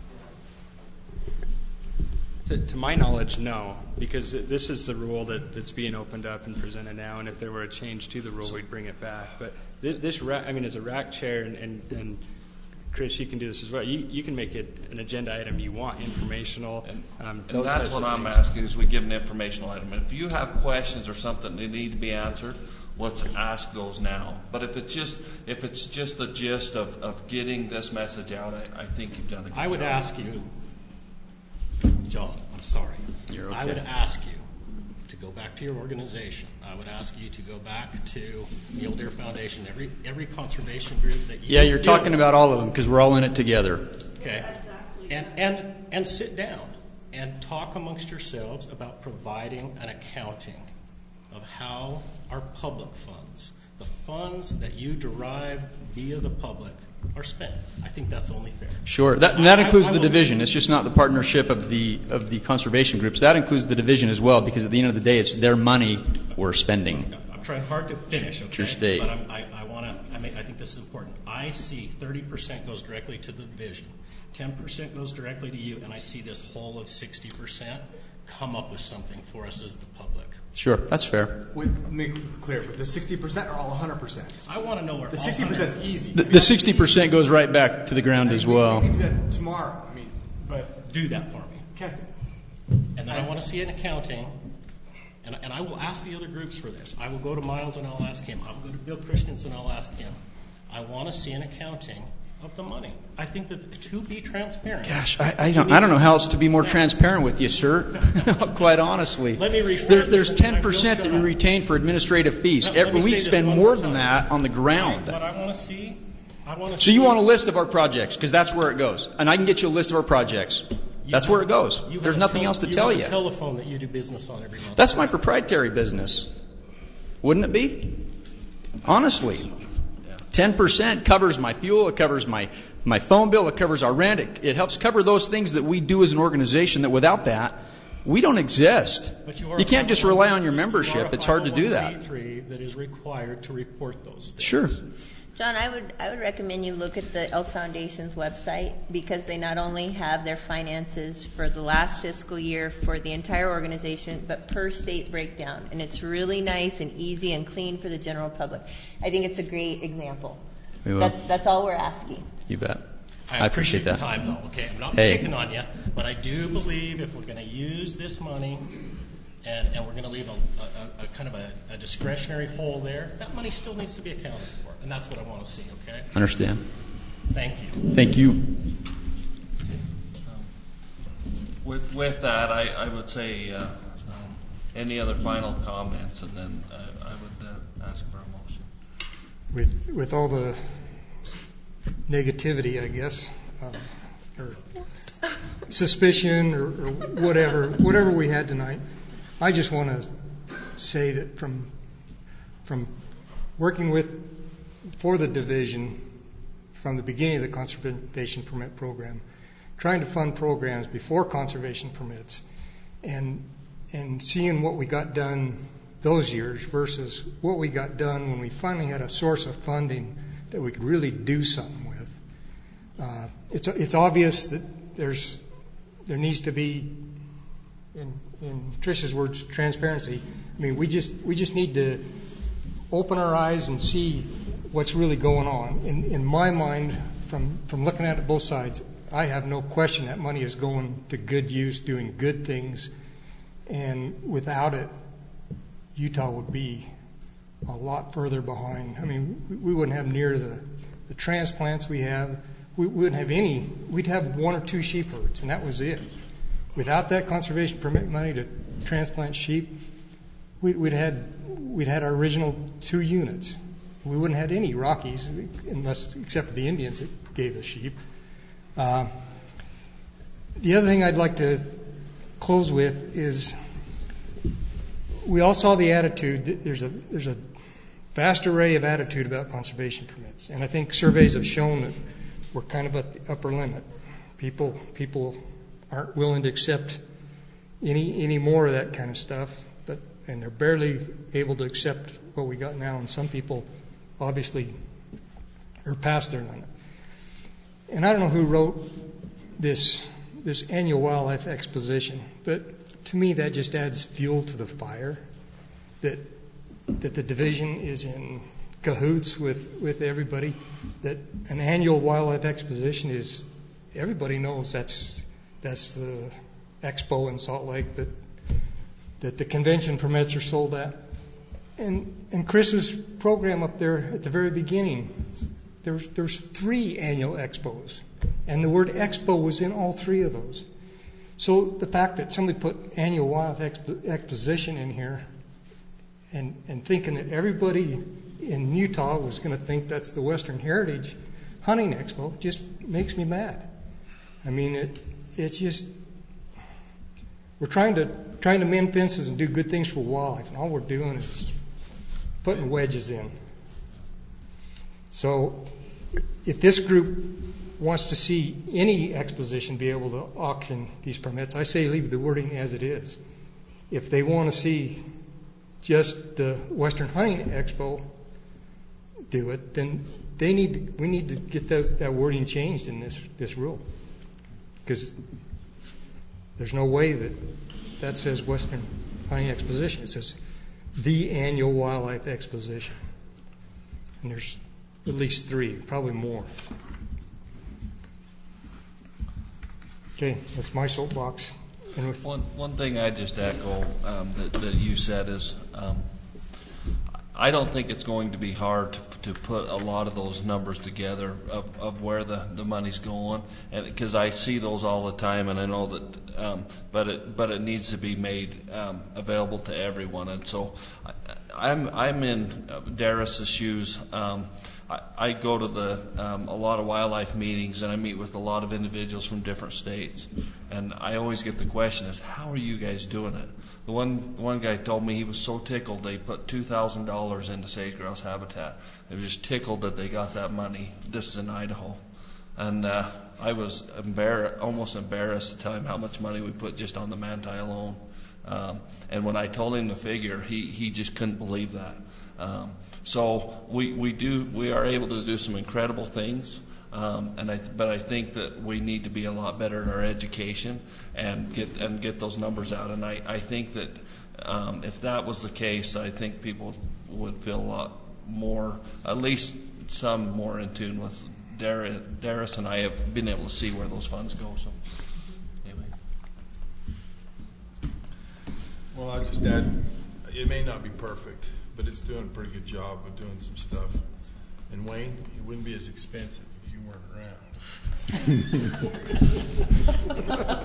To, to my knowledge, no, because this is the rule that, that's being opened up and presented now, and if there were a change to the rule, we'd bring it back. But this, this ra- I mean, as a R A C chair, and, and, and Chris, you can do this as well. You, you can make it an agenda item you want, informational. And, um, and that's types what of I'm things. asking, is we give an informational item. If you have questions or something that need to be answered, let's ask those now. But if it's just if it's just the gist of, of getting this message out, I, I think you've done a good job. I would ask you, John, I'm sorry. You're okay. I would ask you to go back to your organization. I would ask you to go back to Mule Deer Foundation, every every conservation group that you Yeah, you're deal talking with. about all of them because we're all in it together. Okay. And, and, and sit down and talk amongst yourselves about providing an accounting of how our public funds, the funds that you derive via the public, are spent. I think that's only fair. Sure. That, and that I- includes I the will- division. It's just not the partnership of the of the conservation groups. That includes the division as well, because at the end of the day, it's their money we're spending. I'm trying hard to finish, okay? It's your state. But I'm, I, I want to, I mean, I think this is important. I see thirty percent goes directly to the division, ten percent goes directly to you, and I see this whole of sixty percent come up with something for us as the public. Sure, that's fair. With, make it clear, but the sixty percent are all one hundred percent. I want to know where The all sixty percent is hundred- easy. The, the sixty percent goes right back to the ground as well. We can do that tomorrow. I mean, but Do that for me. okay. And then I want to see an accounting, and, and I will ask the other groups for this. I will go to Miles and I'll ask him. I will go to Bill Christensen and I'll ask him. I want to see an accounting of the money. I think that to be transparent. Gosh, I, I don't. I don't know how else to be more transparent with you, sir. Quite honestly, let me rephrase there, there's this ten percent that we retain for administrative fees. Let, Every, let we spend more than that on the ground. What I want to see, I want to. So see you want a list of our projects because that's where it goes, and I can get you a list of our projects. That's where it goes. There's nothing else to you tell have you. a telephone that you do business on every month. That's my proprietary business, wouldn't it be? Honestly, ten percent covers my fuel. It covers my. My phone bill, it covers our rent. It, it helps cover those things that we do as an organization that without that, we don't exist. But you, you, you can't just rely on your you membership. It's hard to do that. five oh one c three that is required to report those things. Sure. John, I would I would recommend you look at the Elk Foundation's website because they not only have their finances for the last fiscal year for the entire organization, but per state breakdown. And it's really nice and easy and clean for the general public. I think it's a great example. We will. That's, that's all we're asking. You bet. I, I appreciate that. The time, though. Okay, I'm not hey. picking on you, but I do believe if we're going to use this money, and, and we're going to leave a, a, a kind of a, a discretionary hole there, that money still needs to be accounted for, and that's what I want to see. Okay. Understand. Thank you. Thank you. Um, with with that, I, I would say uh, um, any other final comments, and then uh, I would uh, ask for a motion. With with all the negativity, I guess, um, or suspicion, or, or whatever, whatever we had tonight. I just want to say that from from working with for the division from the beginning of the conservation permit program, trying to fund programs before conservation permits, and and seeing what we got done those years versus what we got done when we finally had a source of funding that we could really do something with. Uh, it's it's obvious that there's there needs to be, in in Trish's words, transparency. I mean, we just we just need to open our eyes and see what's really going on. In in my mind, from from looking at it both sides, I have no question that money is going to good use, doing good things, and without it, Utah would be a lot further behind. I mean, we wouldn't have near the, the transplants we have. We wouldn't have any. We'd have one or two sheep herds, and that was it. Without that conservation permit money to transplant sheep, we, we'd had we'd had our original two units. We wouldn't have had any Rockies, unless except for the Indians that gave us sheep. Uh, the other thing I'd like to close with is we all saw the attitude. There's a there's a vast array of attitude about conservation permits, and I think surveys have shown that we're kind of at the upper limit. People people aren't willing to accept any any more of that kind of stuff, but and they're barely able to accept what we got now, and some people obviously are past their limit. And I don't know who wrote this this annual wildlife exposition, but to me that just adds fuel to the fire. That that the division is in cahoots with, with everybody. That an annual wildlife exposition is, everybody knows that's that's the expo in Salt Lake that that the convention permits are sold at. And and Chris's program up there at the very beginning, there's there's three annual expos, and the word expo was in all three of those. So the fact that somebody put annual wildlife expo- exposition in here, and and thinking that everybody in Utah was going to think that's the Western Heritage Hunting Expo, just makes me mad. I mean, it it's just we're trying to trying to mend fences and do good things for wildlife, and all we're doing is putting wedges in. So if this group wants to see any exposition be able to auction these permits, I say leave the wording as it is. If they want to see just the Western Hunting Expo do it, then they need to, we need to get those, that wording changed in this this rule, because there's no way that that says Western Hunting Exposition. It says the annual wildlife exposition, and there's at least three, probably more. Okay, that's my soapbox. And with one one thing I just echo um, that, that you said is um, I don't think it's going to be hard to, to put a lot of those numbers together of, of where the, the money's going, and because I see those all the time, and I know that, um, but it but it needs to be made um, available to everyone, and so I, I'm I'm in Darius's shoes. Um, I, I go to the um, a lot of wildlife meetings, and I meet with a lot of individuals from different states, and I always get the question is, how are you guys doing it? The one one guy told me he was so tickled they put two thousand dollars into sage grouse habitat. They were just tickled that they got that money. This is in Idaho, and uh, I was embarrassed, almost embarrassed to tell him how much money we put just on the manti alone. Um, and when I told him the figure, he he just couldn't believe that. Um, so we we do we are able to do some incredible things. Um, and I, but I think that we need to be a lot better at our education and get and get those numbers out. And I, I think that um, if that was the case, I think people would feel a lot more, at least some more in tune with Darius, Darius and I have been able to see where those funds go. So, anyway. Well, I just add, it may not be perfect, but it's doing a pretty good job of doing some stuff. And Wayne, it wouldn't be as expensive if you weren't around.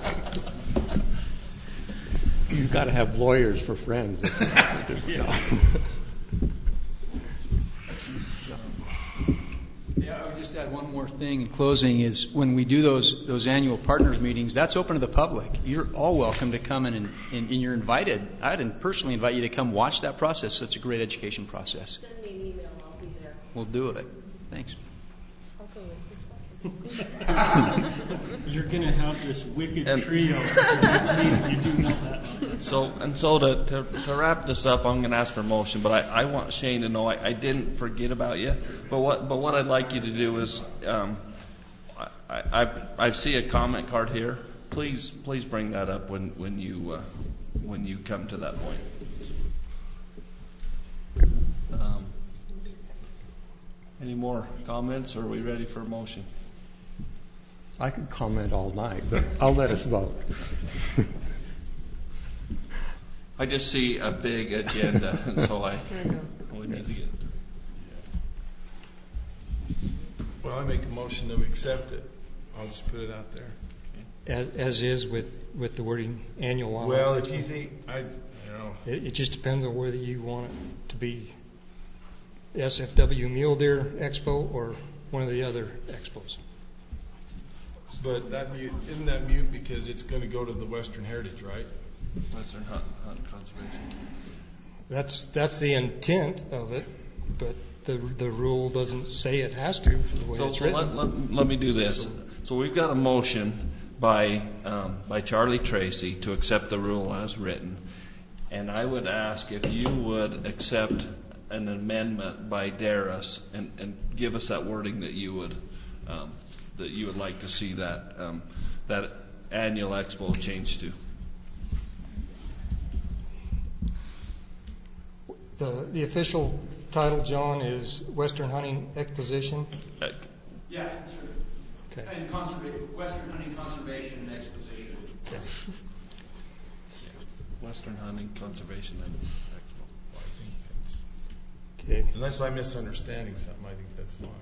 You've got to have lawyers for friends. Yeah, I would just add one more thing in closing is when we do those those annual partners meetings, that's open to the public. You're all welcome to come in and, and, and you're invited. I'd personally invite you to come watch that process. So it's a great education process. Send me an email. I'll be there. We'll do it. Thanks. You're going to have this wicked And- trio at the next meeting if you do know that. So and so to, to, to wrap this up, I'm going to ask for a motion, but I, I want Shane to know I, I didn't forget about you. But what but what I'd like you to do is, um, I, I I see a comment card here. Please please bring that up when when you uh, when you come to that point. Um, any more comments, or are we ready for a motion? I could comment all night, but I'll let us vote. I just see a big agenda, and so I we need to get. Well, I make a motion to accept it. I'll just put it out there. As, as is with, with the wording annual wildlife. Well, if you think, I, you know. It, it just depends on whether you want it to be S F W Mule Deer Expo or one of the other expos. But that mute, isn't that mute because it's going to go to the Western Heritage, right? Western Hunt, Hunt Conservation. That's that's the intent of it, but the the rule doesn't say it has to. The way So, it's so written. let, let, let me do this. So we've got a motion by um, by Charlie Tracy to accept the rule as written, and I would ask if you would accept an amendment by Darius and, and give us that wording that you would um, that you would like to see that um, that annual expo changed to. The the official title, John, is Western Hunting Exposition. Uh, Yeah, sure. Okay. And conserva- Western Hunting Conservation and Exposition. Western Hunting Conservation and Expo. Well, I think that's, Okay. unless I'm misunderstanding something, I think that's fine.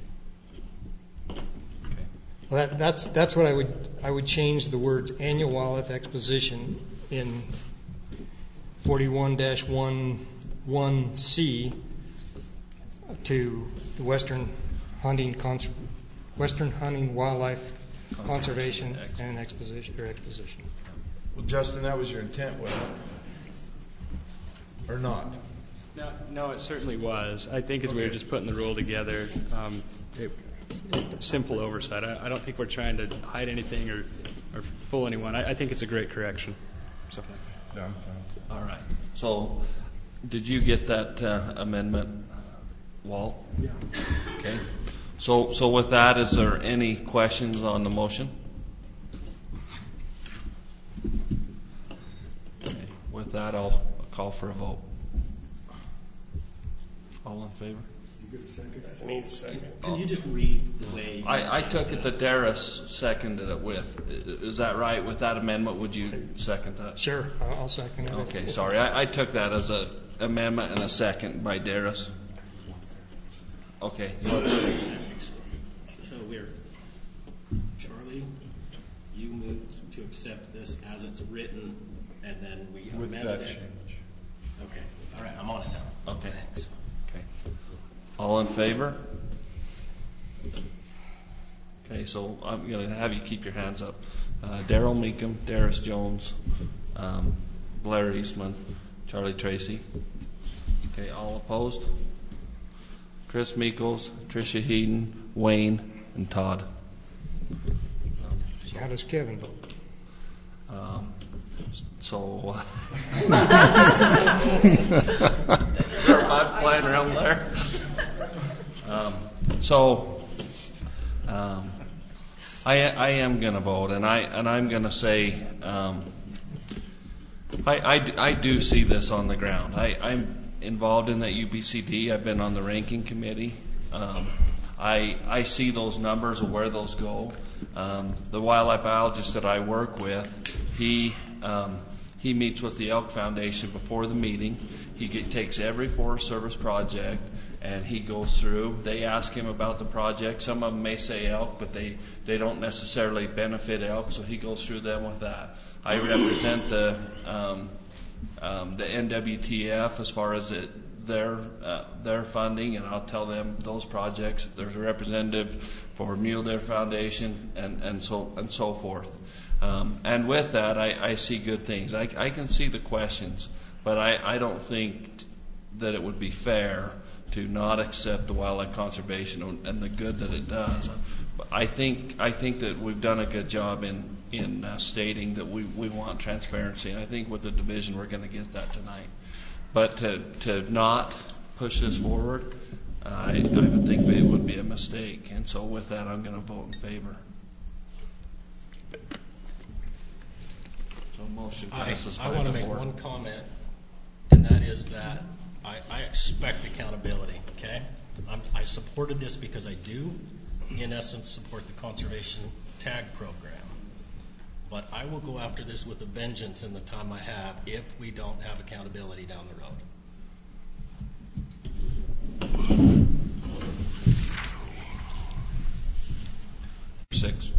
Well, that, that's that's what I would I would change the words annual wildlife exposition in forty-one dash one one C to the Western Hunting Cons- Western Hunting Wildlife Conservation and Exposition or Exposition. Well, Justin, that was your intent, wasn't it? Or not? No, no, it certainly was. I think as we were Okay. just putting the rule together, um, it, it, simple oversight. I, I don't think we're trying to hide anything or, or fool anyone. I, I think it's a great correction. So. Yeah, I'm fine. All right. So, did you get that uh, amendment, Walt? Yeah. Okay. So, so with that, is there any questions on the motion? Okay. With that, I'll call for a vote. All in favor? I need a second. Can you just read the way? I, I took it that Darius seconded it with. I- Is that right? With that amendment, would you second that? Sure, I'll I'll second it. Okay, sorry. I, I took that as a amendment and a second by Darius. Okay. So we're, Charlie, you moved to accept this as it's written, and then we With amended that it. change. Okay, all right, I'm on it now. Okay. Thanks. Okay. All in favor? Okay, so I'm going to have you keep your hands up. Uh, Daryl Meekum, Darius Jones, um, Blair Eastman, Charlie Tracy. Okay, all opposed? Chris Meekles, Tricia Heaton, Wayne, and Todd. How does Kevin vote? Um, so, sure, I'm flying around there. Um, so, um, I, I am going to vote, and I and I'm going to say um, I, I, I do see this on the ground. I, I'm involved in that U B C D. I've been on the ranking committee. Um, I I see those numbers of where those go. Um, the wildlife biologist that I work with, he um, he meets with the Elk Foundation before the meeting. He get, takes every Forest Service project and he goes through. They ask him about the project. Some of them may say elk, but they, they don't necessarily benefit elk, so he goes through them with that. I represent the um, um, the N W T F as far as it, their uh, their funding, and I'll tell them those projects. There's a representative for Mule Deer Foundation, and, and so and so forth. Um, and with that, I, I see good things. I, I can see the questions, but I, I don't think that it would be fair to not accept the wildlife conservation and the good that it does. But I think I think that we've done a good job in in uh, stating that we, we want transparency, and I think with the division we're going to get that tonight. But to to not push this forward, uh, I, I would think it would be a mistake. And so with that, I'm going to vote in favor. So motion passes I, I five want to to make four. one comment, and that is that I, I expect accountability, okay? I'm, I supported this because I do, in essence, support the conservation tag program. But I will go after this with a vengeance in the time I have if we don't have accountability down the road. Six.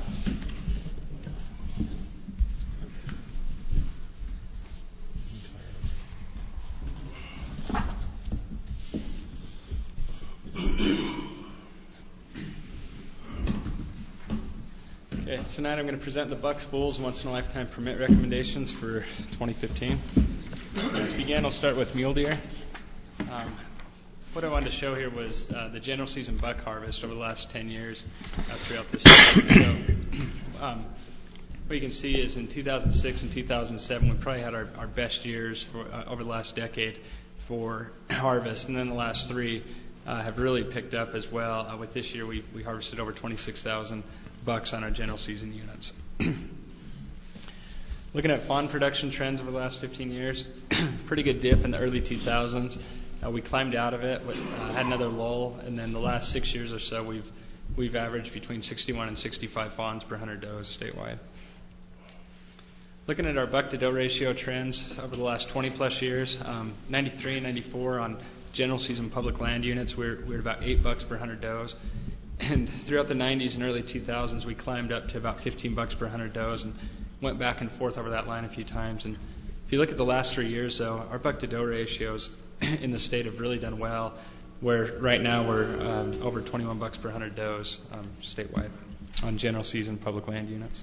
Okay, tonight I'm going to present the Bucks Bulls Once in a Lifetime Permit recommendations for twenty fifteen. To begin, I'll start with mule deer. Um, what I wanted to show here was uh, the general season buck harvest over the last ten years uh, throughout this year. So, um, what you can see is in two thousand six and two thousand seven, we probably had our, our best years for uh, over the last decade for harvest, and then the last three uh, have really picked up as well. Uh, with this year, we, we harvested over twenty-six thousand bucks on our general season units. Looking at fawn production trends over the last fifteen years, pretty good dip in the early two thousands. Uh, we climbed out of it, with, uh, had another lull, and then the last six years or so, we've we've averaged between sixty-one and sixty-five fawns per one hundred does statewide. Looking at our buck to doe ratio trends over the last twenty plus years, um, ninety-three and ninety-four on general season public land units, we're we're at about eight bucks per one hundred does. And throughout the nineties and early two thousands, we climbed up to about fifteen bucks per one hundred does and went back and forth over that line a few times. And if you look at the last three years, though, our buck to doe ratios in the state have really done well, where right now we're um, over twenty-one bucks per one hundred does um, statewide on general season public land units.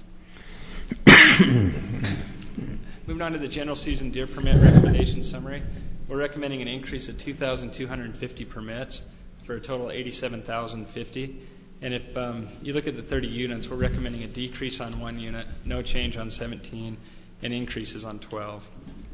Moving on to the general season deer permit recommendation summary, we're recommending an increase of two thousand two hundred fifty permits for a total of eighty-seven thousand fifty. And if um, you look at the thirty units, we're recommending a decrease on one unit, no change on seventeen, and increases on twelve.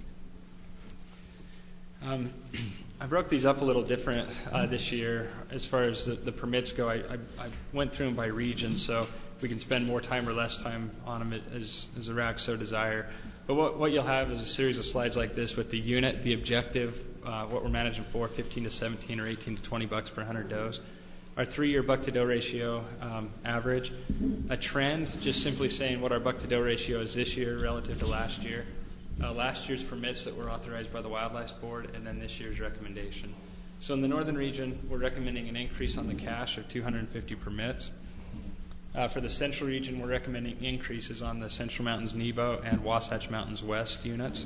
Um, I broke these up a little different uh, this year as far as the, the permits go. I, I, I went through them by region, so we can spend more time or less time on them as, as the R A Cs so desire. But what, what you'll have is a series of slides like this with the unit, the objective, uh, what we're managing for, fifteen to seventeen or eighteen to twenty bucks per one hundred does. Our three-year buck-to-doe ratio um, average. A trend, just simply saying what our buck-to-doe ratio is this year relative to last year. Uh, last year's permits that were authorized by the Wildlife Board, and then this year's recommendation. So in the northern region, we're recommending an increase on the cache of two hundred fifty permits. Uh, for the central region, we're recommending increases on the Central Mountains Nebo and Wasatch Mountains West units.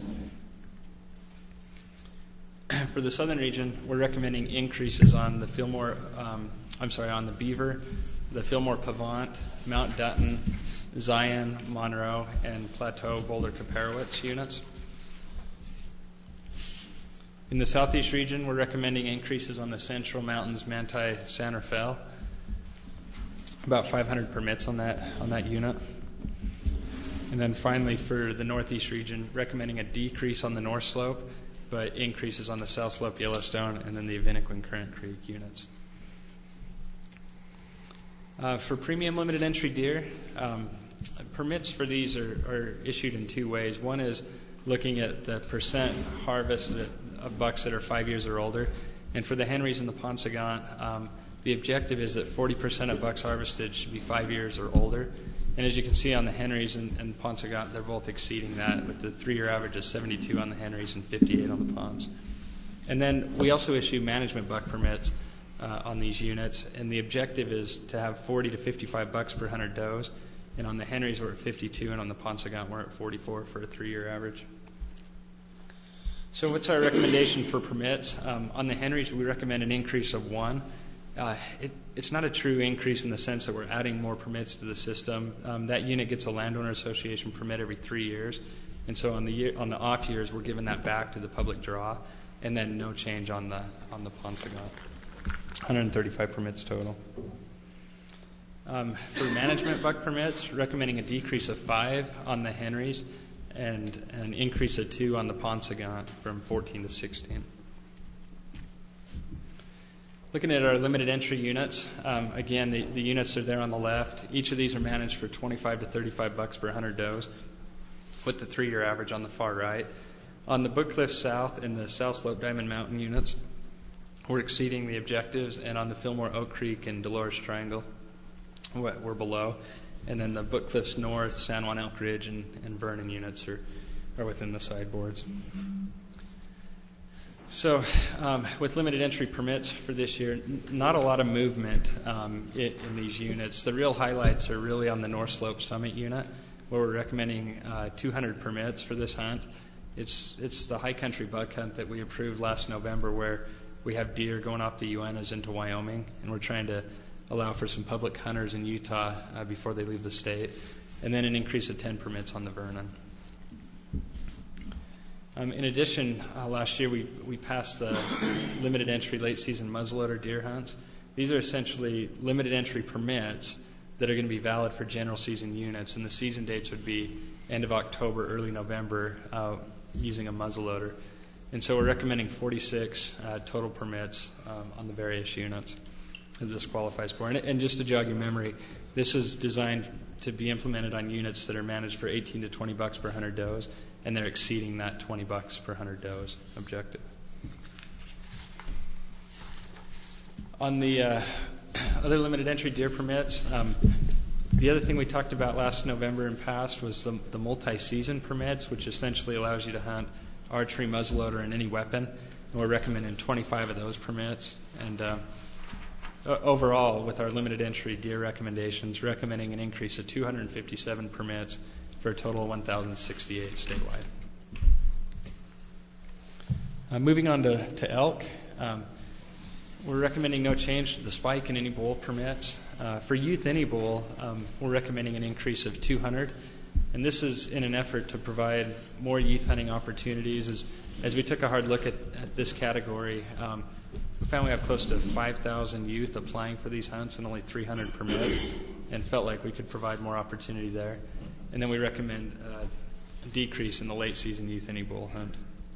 For the southern region, we're recommending increases on the Fillmore, um, I'm sorry, on the Beaver, the Fillmore Pavant, Mount Dutton, Zion, Monroe, and Plateau Boulder Caparowitz units. In the southeast region, we're recommending increases on the Central Mountains Manti San Rafael, about five hundred permits on that on that unit. And then finally, for the northeast region, recommending a decrease on the North Slope, but increases on the South Slope, Yellowstone, and then the Avinequin Current Creek units. Uh, for premium limited entry deer, um, permits for these are, are issued in two ways. One is looking at the percent harvest of bucks that are five years or older. And for the Henrys and the Paunsaugunt, um, the objective is that forty percent of bucks harvested should be five years or older. And as you can see on the Henrys and, and Paunsaugunt, they're both exceeding that, with the three-year average of seventy-two on the Henrys and fifty-eight on the Pawns. And then we also issue management buck permits uh, on these units, and the objective is to have forty to fifty-five bucks per one hundred does. And on the Henrys, we're at fifty-two, and on the Paunsaugunt, we're at forty-four for a three-year average. So what's our recommendation for permits? Um, on the Henrys, we recommend an increase of one. Uh, it, it's not a true increase in the sense that we're adding more permits to the system. Um, that unit gets a landowner association permit every three years, and so on the year, on the off years, we're giving that back to the public draw, and then no change on the on the Paunsaugunt. one hundred thirty-five permits total. Um, for management buck permits, recommending a decrease of five on the Henrys and an increase of two on the Paunsaugunt from fourteen to sixteen. Looking at our limited entry units, um, again, the, the units are there on the left. Each of these are managed for twenty-five to thirty-five bucks per one hundred does, with the three-year average on the far right. On the Bookcliff South and the South Slope Diamond Mountain units, we're exceeding the objectives, and on the Fillmore Oak Creek and Dolores Triangle, we're below. And then the Bookcliffs North, San Juan Elk Ridge, and, and Vernon units are, are within the sideboards. So um, with limited entry permits for this year, n- not a lot of movement um, in, in these units. The real highlights are really on the North Slope Summit unit, where we're recommending uh, two hundred permits for this hunt. It's it's the high country buck hunt that we approved last November, where we have deer going off the Uintas into Wyoming, and we're trying to allow for some public hunters in Utah uh, before they leave the state, and then an increase of ten permits on the Vernon. Um, in addition, uh, last year we, we passed the limited entry late season muzzleloader deer hunts. These are essentially limited entry permits that are going to be valid for general season units, and the season dates would be end of October, early November, uh, using a muzzleloader. And so we're recommending forty-six uh, total permits um, on the various units that this qualifies for. And, and just to jog your memory, this is designed to be implemented on units that are managed for eighteen to twenty bucks per one hundred does, and they're exceeding that twenty bucks per one hundred does objective. On the uh, other limited entry deer permits, um, the other thing we talked about last November and past was the, the multi-season permits, which essentially allows you to hunt archery, muzzleloader, and any weapon. And we're recommending twenty-five of those permits. And uh, overall, with our limited entry deer recommendations, recommending an increase of two hundred fifty-seven permits for a total of one thousand sixty-eight statewide. Uh, moving on to, to elk, um, we're recommending no change to the spike in any bull permits. Uh, for youth any bull, um, we're recommending an increase of two hundred, and this is in an effort to provide more youth hunting opportunities. As, as we took a hard look at, at this category, um, we found we have close to five thousand youth applying for these hunts and only three hundred permits, and felt like we could provide more opportunity there. And then we recommend uh, a decrease in the late season youth any bull hunt.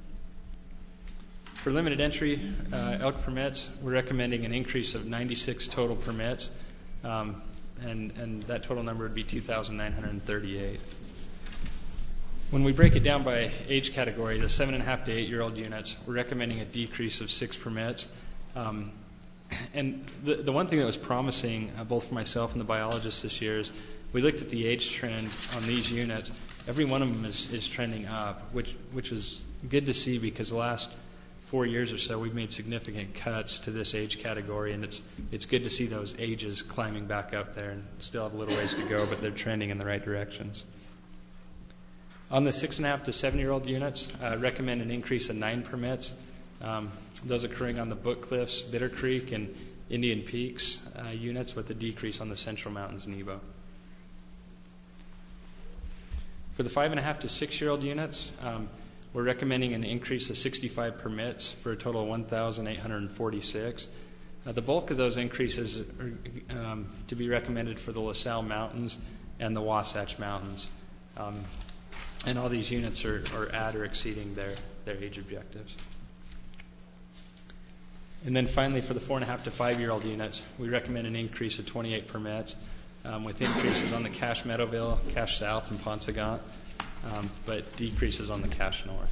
For limited entry uh, elk permits, we're recommending an increase of ninety-six total permits, um, and, and that total number would be two thousand nine hundred thirty-eight. When we break it down by age category, the seven and a half to eight year old units, we're recommending a decrease of six permits. Um, and the, the one thing that was promising, uh, both for myself and the biologists this year, is we looked at the age trend on these units. Every one of them is, is trending up, which which is good to see, because the last four years or so, we've made significant cuts to this age category, and it's it's good to see those ages climbing back up there, and still have a little ways to go, but they're trending in the right directions. On the six and a half to seven year old units, I uh, recommend an increase of nine permits. Um, those occurring on the Book Cliffs, Bitter Creek, and Indian Peaks uh, units, with a decrease on the Central Mountains Nebo. For the five and a half to six year old units, um, we're recommending an increase of sixty-five permits for a total of one thousand eight hundred forty-six. Uh, the bulk of those increases are um, to be recommended for the LaSalle Mountains and the Wasatch Mountains. Um, and all these units are, are at or exceeding their, their age objectives. And then finally, for the four and a half to five year old units, we recommend an increase of twenty-eight permits, um, with increases on the Cache Meadowville, Cache South, and Paunsaugunt, um, but decreases on the Cache North.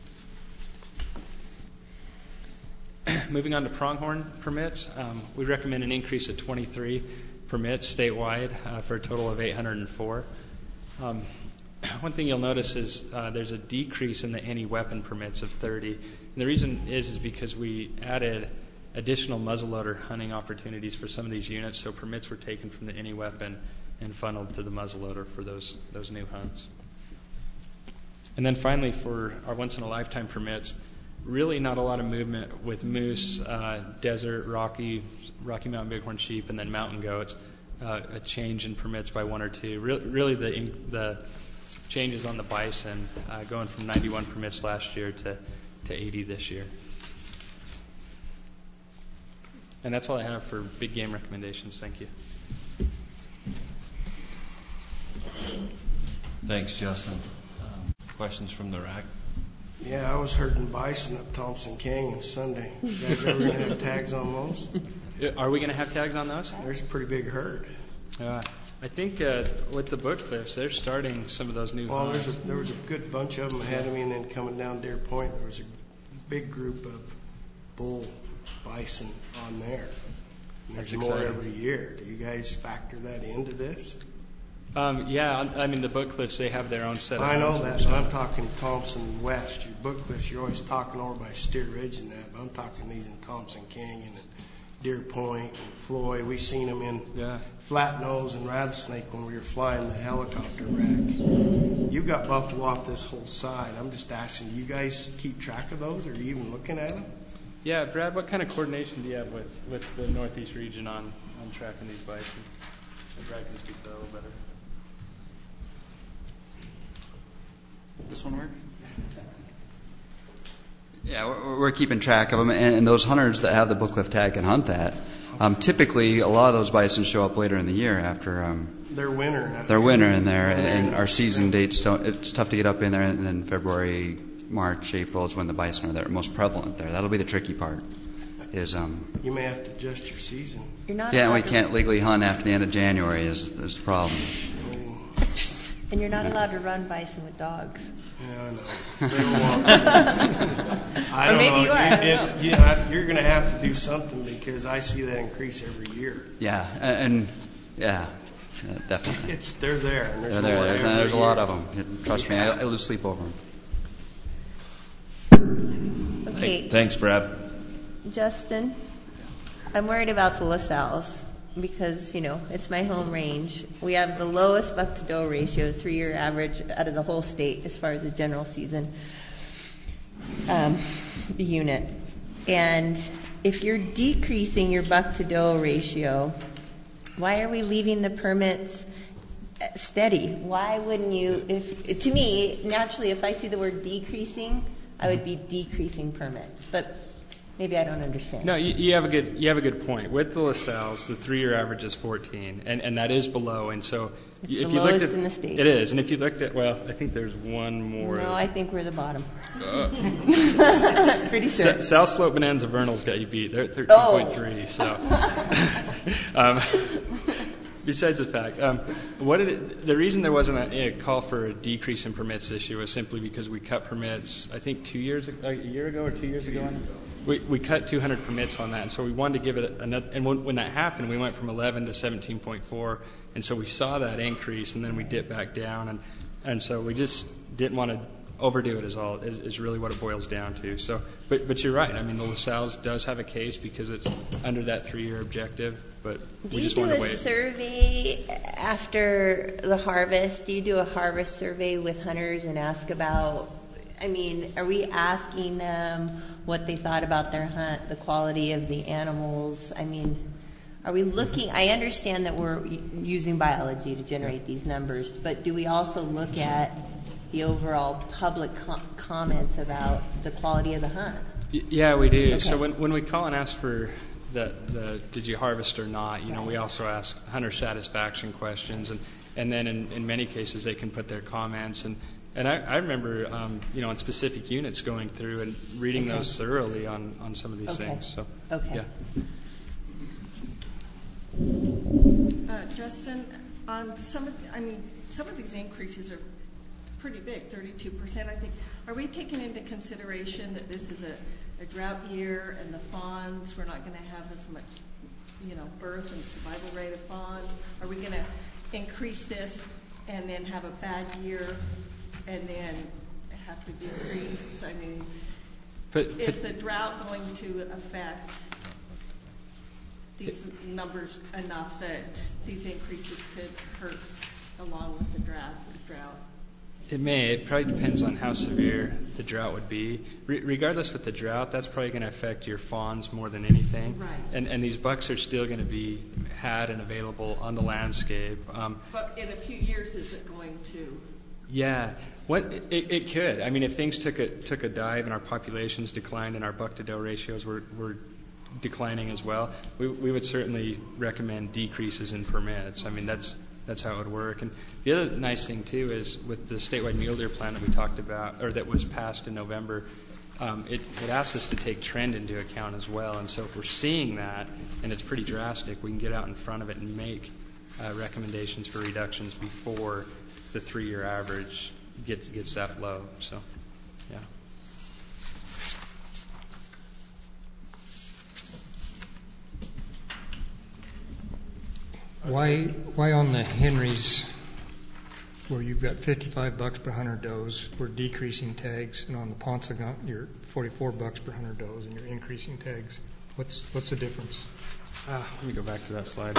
Moving on to pronghorn permits, um, we recommend an increase of twenty-three permits statewide uh, for a total of eight hundred four. Um, one thing you'll notice is uh, there's a decrease in the any weapon permits of thirty. And the reason is is because we added additional muzzleloader hunting opportunities for some of these units, so permits were taken from the any weapon and funneled to the muzzleloader for those those new hunts. And then finally, for our once-in-a-lifetime permits, really not a lot of movement with moose, uh, desert, Rocky, Rocky Mountain bighorn sheep, and then mountain goats. Uh, a change in permits by one or two. Re- really, the the changes on the bison, uh, going from ninety-one permits last year to, to eighty this year. And that's all I have for big game recommendations. Thank you. Thanks, Justin. Um, questions from the R A C? Yeah, I was herding bison up Thompson Canyon Sunday. You guys ever going to have tags on those? Are we going to have tags on those? There's a pretty big herd. Uh, I think uh, with the Book Cliffs, they're starting some of those new Well, hunts. there's a, there was a good bunch of them ahead of me, and then coming down Deer Point, there was a big group of bull bison on there. And there's That's more exciting. every year. Do you guys factor that into this? Um, yeah, I mean, the Book Cliffs, they have their own set of I know hunts. that, but I'm talking Thompson West. Your Book Cliffs, you're always talking over by Steer Ridge and that, but I'm talking these in Thompson Canyon and Deer Point and Floyd. We seen them in yeah. Flat Nose and Rattlesnake when we were flying the helicopter wreck. You got buffalo off this whole side. I'm just asking, do you guys keep track of those? Or are you even looking at them? Yeah, Brad, what kind of coordination do you have with, with the Northeast region on, on tracking these bison? And Brad can speak to that a little better. This one work? Yeah, we're, we're keeping track of them, and, and those hunters that have the Book Cliff tag can hunt that. Um, typically, a lot of those bison show up later in the year after um, They're winter. they're winter in there, and, and our season dates don't. It's tough to get up in there, and then February, March, April is when the bison are there, most prevalent there. That'll be the tricky part. Is um. You may have to adjust your season. You're not Yeah, we allowed to- can't legally hunt after the end of January. Is is the problem? And you're not allowed to run bison with dogs. Yeah, I know. They don't want I Or don't maybe know. you are, I don't If- know. if- yeah, you're going to have to do something because I see that increase every year. Yeah, and, and yeah, yeah, definitely. It's they're there. And there's They're there. more There's, every there's a lot year. of them. Trust me, I, I lose sleep over them. Okay. Thanks, Brad. Justin, I'm worried about the LaSalles because, you know, it's my home range. We have the lowest buck-to-doe ratio, three-year average out of the whole state as far as the general season um, unit. And if you're decreasing your buck-to-doe ratio, why are we leaving the permits steady? Why wouldn't you, if to me, naturally, if I see the word decreasing, I would be decreasing permits. But maybe I don't understand. No, you, you have a good you have a good point. With the LaSalles, the three-year average is fourteen, and, and that is below. And so, It's if the you looked lowest at in the state. it is, and if you looked at well, I think there's one more. No, I think we're the bottom. Uh, Pretty sure. S- South Slope Bonanza Vernal's got you beat. They're at thirteen point three. So, um, besides the fact, um, what did it, the reason there wasn't a, a call for a decrease in permits this year was simply because we cut permits. I think two years a year ago or two years ago. We we cut two hundred permits on that, and so we wanted to give it another. And when, when that happened, we went from eleven to seventeen point four, and so we saw that increase, and then we dipped back down, and and so we just didn't want to overdo it is all is, is really what it boils down to. So, but but you're right. I mean, the LaSalle's does have a case because it's under that three-year objective. But do we you just do wanted a to wait. survey after the harvest? Do you do a harvest survey with hunters and ask about? I mean, are we asking them what they thought about their hunt, the quality of the animals? I mean, are we looking? I understand that we're using biology to generate these numbers, but do we also look at the overall public com- comments about the quality of the hunt? Y- Yeah, we do. Okay. So when when we call and ask for the, the did you harvest or not, you know, we also ask hunter satisfaction questions, and, and then in, in many cases they can put their comments. And, and I, I remember, um, you know, on specific units going through and reading Okay. those thoroughly on, on some of these Okay. things. So, Okay. yeah. Uh, Justin, on some of, I mean, some of these increases are pretty big, thirty-two percent, I think. Are we taking into consideration that this is a, a drought year and the fawns, we're not going to have as much, you know, birth and survival rate of fawns? Are we going to increase this and then have a bad year and then have to decrease? I mean, But, is but the drought going to affect these numbers enough that these increases could hurt along with the drought? drought? it may. It probably depends on how severe the drought would be. Re- regardless with the drought, that's probably going to affect your fawns more than anything. Right. And and these bucks are still going to be had and available on the landscape. Um, But in a few years, is it going to? Yeah, what it, it could. I mean, if things took a took a dive and our populations declined and our buck to doe ratios were, were declining as well, we we would certainly recommend decreases in permits. I mean, that's that's how it would work. And the other nice thing too is with the statewide mule deer plan that we talked about, or that was passed in November, um, it it asks us to take trend into account as well. And so if we're seeing that and it's pretty drastic, we can get out in front of it and make uh, recommendations for reductions before the three-year average gets gets that low. So, yeah. Why, why on the Henrys, where you've got fifty-five bucks per hundred does, we're decreasing tags, and on the Paunsaugunt, you're forty-four bucks per hundred does, and you're increasing tags? What's what's the difference? Uh, let me go back to that slide.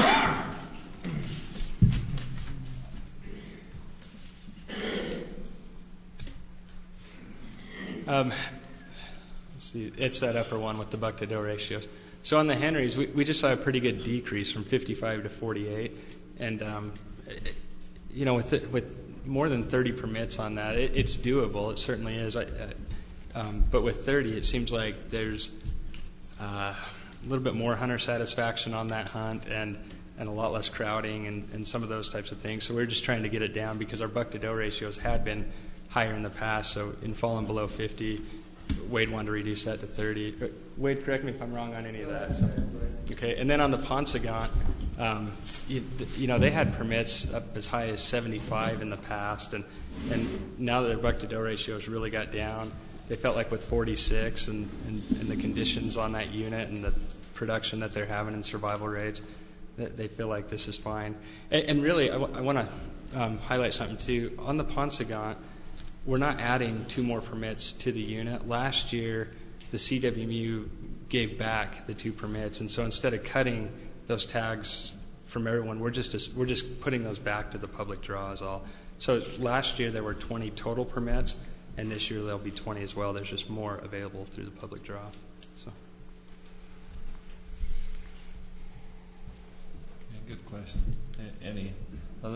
Um, let's see, it's that upper one with the buck to doe ratios. So on the Henrys, we, we just saw a pretty good decrease from fifty-five to forty-eight, and um, it, you know, with it, with more than thirty permits on that, it, it's doable. It certainly is. I, uh, um, but with thirty, it seems like there's uh, a little bit more hunter satisfaction on that hunt, and and a lot less crowding and, and some of those types of things. So we're just trying to get it down because our buck to doe ratios had been higher in the past. So in falling below fifty, Wade wanted to reduce that to thirty. Wade, correct me if I'm wrong on any of that. Okay, and then on the Paunsaugunt, um, you, you know, they had permits up as high as seventy-five in the past, and and now that their buck to doe ratios really got down, they felt like with forty-six and, and, and the conditions on that unit and the production that they're having and survival rates, that they feel like this is fine. And, and really, I, w- I want to um, highlight something too. On the Paunsaugunt, we're not adding two more permits to the unit. Last year, the C W M U gave back the two permits, and so instead of cutting those tags from everyone, we're just we're just putting those back to the public draw is all. So last year there were twenty total permits, and this year there'll be twenty as well. There's just more available through the public draw. So. Yeah, good question. A- Any others?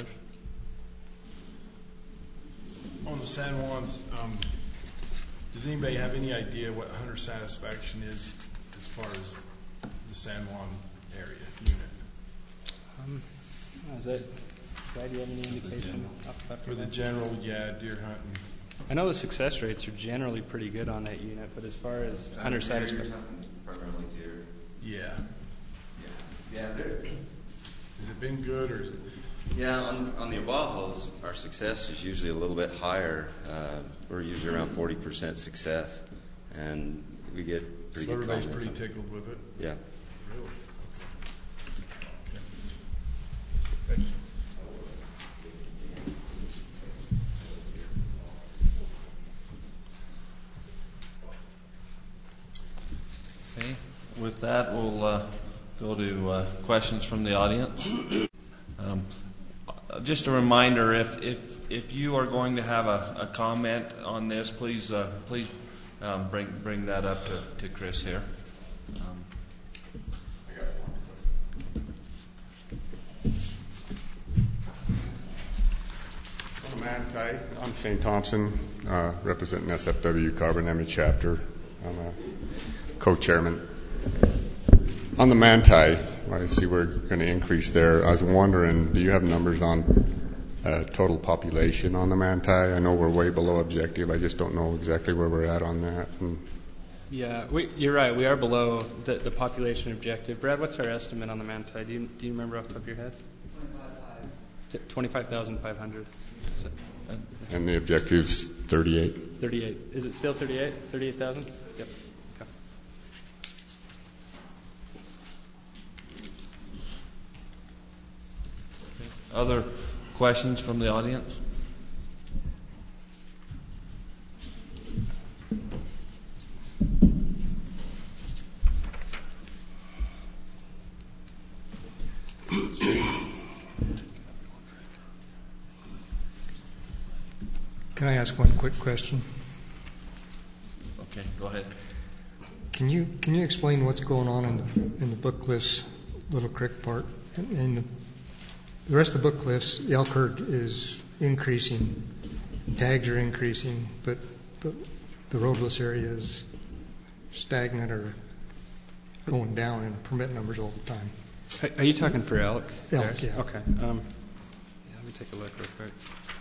On the San Juans, um, does anybody have any idea what hunter satisfaction is as far as the San Juan area unit? Um, is that, Brad, do you have any indication? For the general, yeah, deer hunting. I know the success rates are generally pretty good on that unit, but as far as hunter satisfaction, Primarily deer. Yeah. Yeah. Yeah. they're- Has it been good or is it? Yeah, on, on the Oahuas, our success is usually a little bit higher. Uh, we're usually around forty percent success, and we get pretty So good everybody's comments pretty on it. tickled with it? Yeah. Really? Okay. Thank you. with that, we'll uh, go to uh, questions from the audience. Um, just a reminder, if if if you are going to have a, a comment on this, please uh, please um, bring bring that up to, to Chris here. Um, Manti. I'm Shane Thompson, uh, representing S F W Carbon Emmy chapter. I'm a co-chairman. On the Manti, I see we're going to increase there. I was wondering, do you have numbers on uh, total population on the Manti? I know we're way below objective. I just don't know exactly where we're at on that. And yeah, we, you're right. We are below the, the population objective. Brad, what's our estimate on the Manti? Do you, do you remember off the top of your head? twenty-five thousand five hundred. And the objective's thirty-eight? thirty-eight. Is it still thirty-eight? thirty-eight thousand? Yep. Okay. Other questions from the audience? Can I ask one quick question? Okay, go ahead. Can you can you explain what's going on in the in the Book Cliffs Little Creek part? In the, the rest of the Book Cliffs, the elk herd is increasing, tags are increasing, but but the roadless area is stagnant or going down in permit numbers all the time. Are you talking for elk? Elk, there? yeah. Okay. Um, yeah, let me take a look real quick.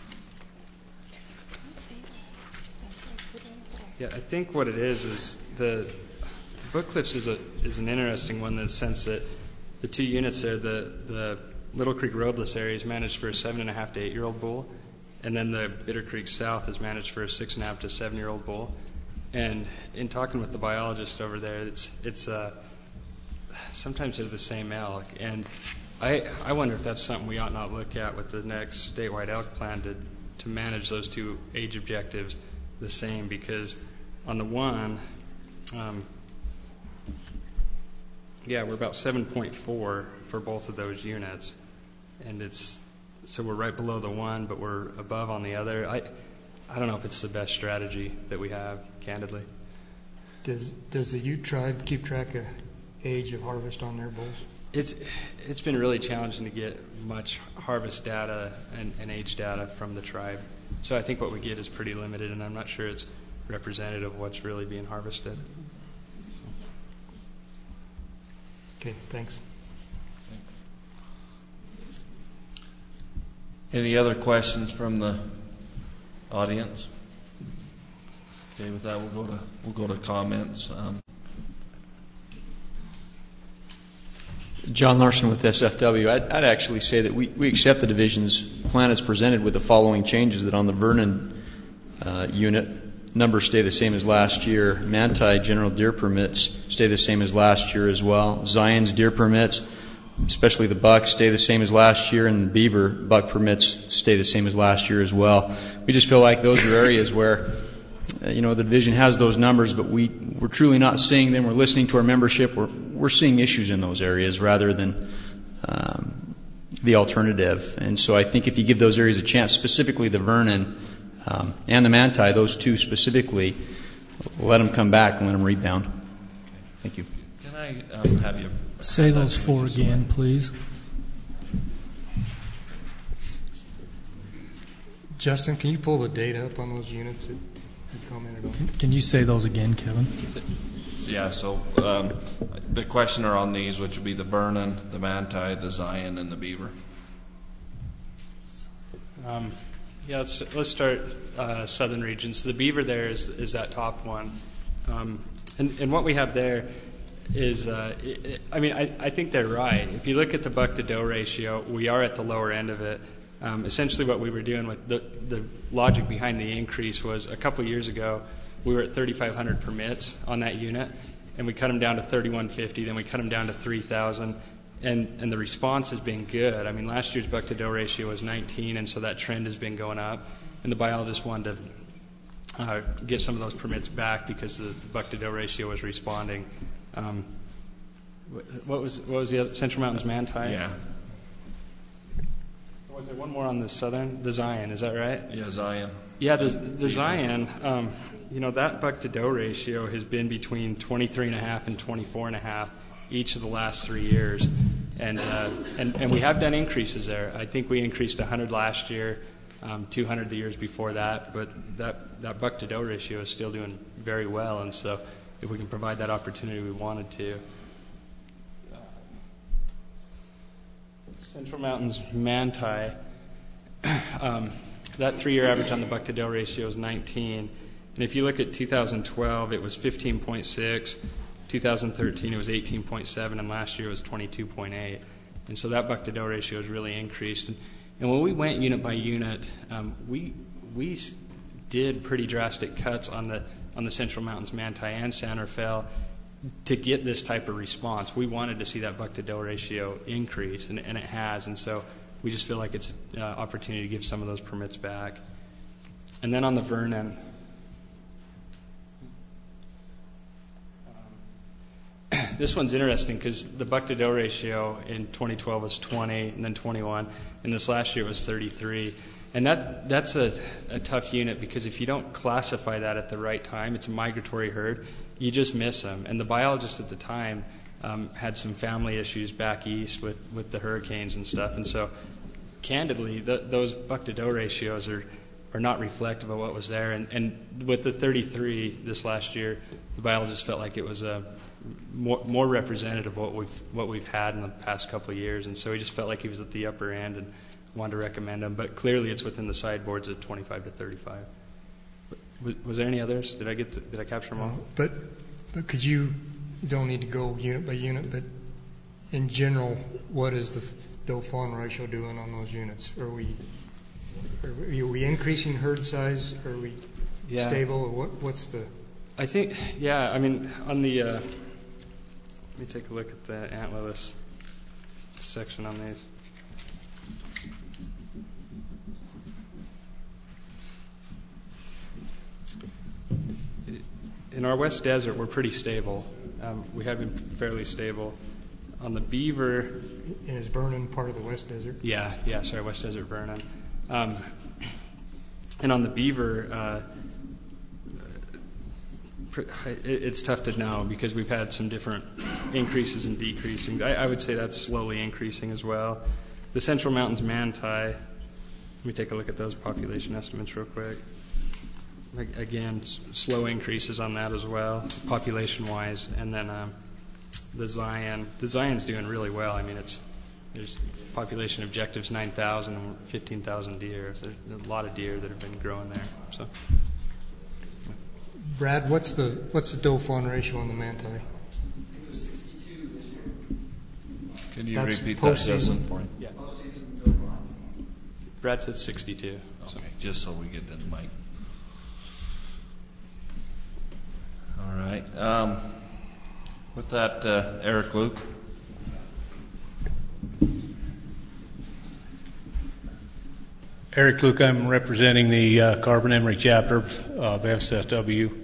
Yeah, I think what it is is the, the Book Cliffs is a is an interesting one in the sense that the two units there, the the Little Creek roadless area is managed for a seven and a half to eight year old bull, and then the Bitter Creek South is managed for a six and a half to seven year old bull. And in talking with the biologist over there, it's it's uh, sometimes they're the same elk, and I I wonder if that's something we ought not look at with the next statewide elk plan to to manage those two age objectives the same, because on the one, um, yeah, we're about seven point four for both of those units, and it's so we're right below the one, but we're above on the other. I I don't know if it's the best strategy that we have, candidly. Does does the Ute tribe keep track of age of harvest on their bulls? It's it's been really challenging to get much harvest data and, and age data from the tribe. So I think what we get is pretty limited, and I'm not sure it's representative of what's really being harvested. Okay, thanks. Any other questions from the audience? Okay, with that, we'll go to we'll go to comments. Um, John Larson with S F W. I'd, I'd actually say that we, we accept the division's plan as presented with the following changes: that on the Vernon uh, unit, numbers stay the same as last year. Manti general deer permits stay the same as last year as well. Zion's deer permits, especially the buck, stay the same as last year, and the beaver buck permits stay the same as last year as well. We just feel like those are areas where uh, you know the division has those numbers, but we we're truly not seeing them. We're listening to our membership. We're we're seeing issues in those areas rather than um, the alternative. And so I think if you give those areas a chance, specifically the Vernon um, and the Manti, those two specifically, let them come back and let them rebound. Thank you. Can I um, have you say those four again, please? Justin, can you pull the data up on those units that you commented on? Can you say those again, Kevin? Yeah, so um, the questioner on these, which would be the Vernon, the Manti, the Zion, and the Beaver. Um, yeah, let's let's start uh, southern regions. So the Beaver there is is that top one, um, and and what we have there is, uh, it, it, I mean, I, I think they're right. If you look at the buck to doe ratio, we are at the lower end of it. Um, essentially, what we were doing with the the logic behind the increase was a couple years ago, we were at thirty-five hundred permits on that unit, and we cut them down to thirty-one fifty. Then we cut them down to three thousand, and and the response has been good. I mean, last year's buck to doe ratio was nineteen, and so that trend has been going up. And the biologist wanted to uh, get some of those permits back because the buck to doe ratio was responding. Um, What was what was the other, Central Mountains Manti? Yeah. Was there one more on the southern? The Zion, is that right? Yeah, Zion. Yeah, the, the Zion, um, you know, that buck to doe ratio has been between twenty-three and a half and twenty-four and a half each of the last three years. And, uh, and, and we have done increases there. I think we increased one hundred last year, um, two hundred the years before that, but that, that buck to doe ratio is still doing very well. And so if we can provide that opportunity, we wanted to. Central Mountains Manti, um, that three-year average on the buck to doe ratio is nineteen. And if you look at two thousand twelve, it was fifteen point six. two thousand thirteen, it was eighteen point seven, and last year it was twenty-two point eight. And so that buck to doe ratio has really increased. And, and when we went unit by unit, um, we we did pretty drastic cuts on the on the Central Mountains Manti and San Rafael to get this type of response. We wanted to see that buck to doe ratio increase, and, and it has. And so we just feel like it's an uh, opportunity to give some of those permits back. And then on the Vernon, um, this one's interesting because the buck to doe ratio in twenty twelve was twenty, and then twenty-one, and this last year was thirty-three. And that that's a, a tough unit because if you don't classify that at the right time, it's a migratory herd, you just miss them. And the biologist at the time um, had some family issues back east with, with the hurricanes and stuff. And so, candidly, the, those buck to doe ratios are, are not reflective of what was there. And, and with the thirty-three this last year, the biologist felt like it was a more, more representative of what we've what we've had in the past couple of years. And so he just felt like he was at the upper end and wanted to recommend him. But clearly, it's within the sideboards at twenty-five to thirty-five. Was, was there any others? Did I get to, did I capture them all? But but could you, you don't need to go unit by unit, but in general, what is the doe fawn ratio doing on those units? Are we are we, are we increasing herd size? Are we yeah. stable? Or what? What's the? I think yeah. I mean, on the uh, let me take a look at the antlerless section on these. In our West Desert, we're pretty stable. Um, we have been fairly stable. On the beaver... And is Vernon part of the West Desert? Yeah, yeah, sorry, West Desert Vernon. Um, and on the beaver, uh, it, it's tough to know because we've had some different increases and decreasing. I, I would say that's slowly increasing as well. The Central Mountains Manti, let me take a look at those population estimates real quick. Again, slow increases on that as well, population-wise, and then um, the Zion. The Zion's doing really well. I mean, it's there's population objectives nine thousand and fifteen thousand deer. So there's a lot of deer that have been growing there. So, Brad, what's the what's the doe fawn ratio on the Manti? It was sixty-two this year. Can you That's repeat that, Justin, for him? Yeah. Post-season doe fawn. Brad said sixty-two. Okay, just so we get to the mic. All right. Um, with that, uh, Eric Luke. Eric Luke, I'm representing the uh, Carbon-Emery chapter of S F W.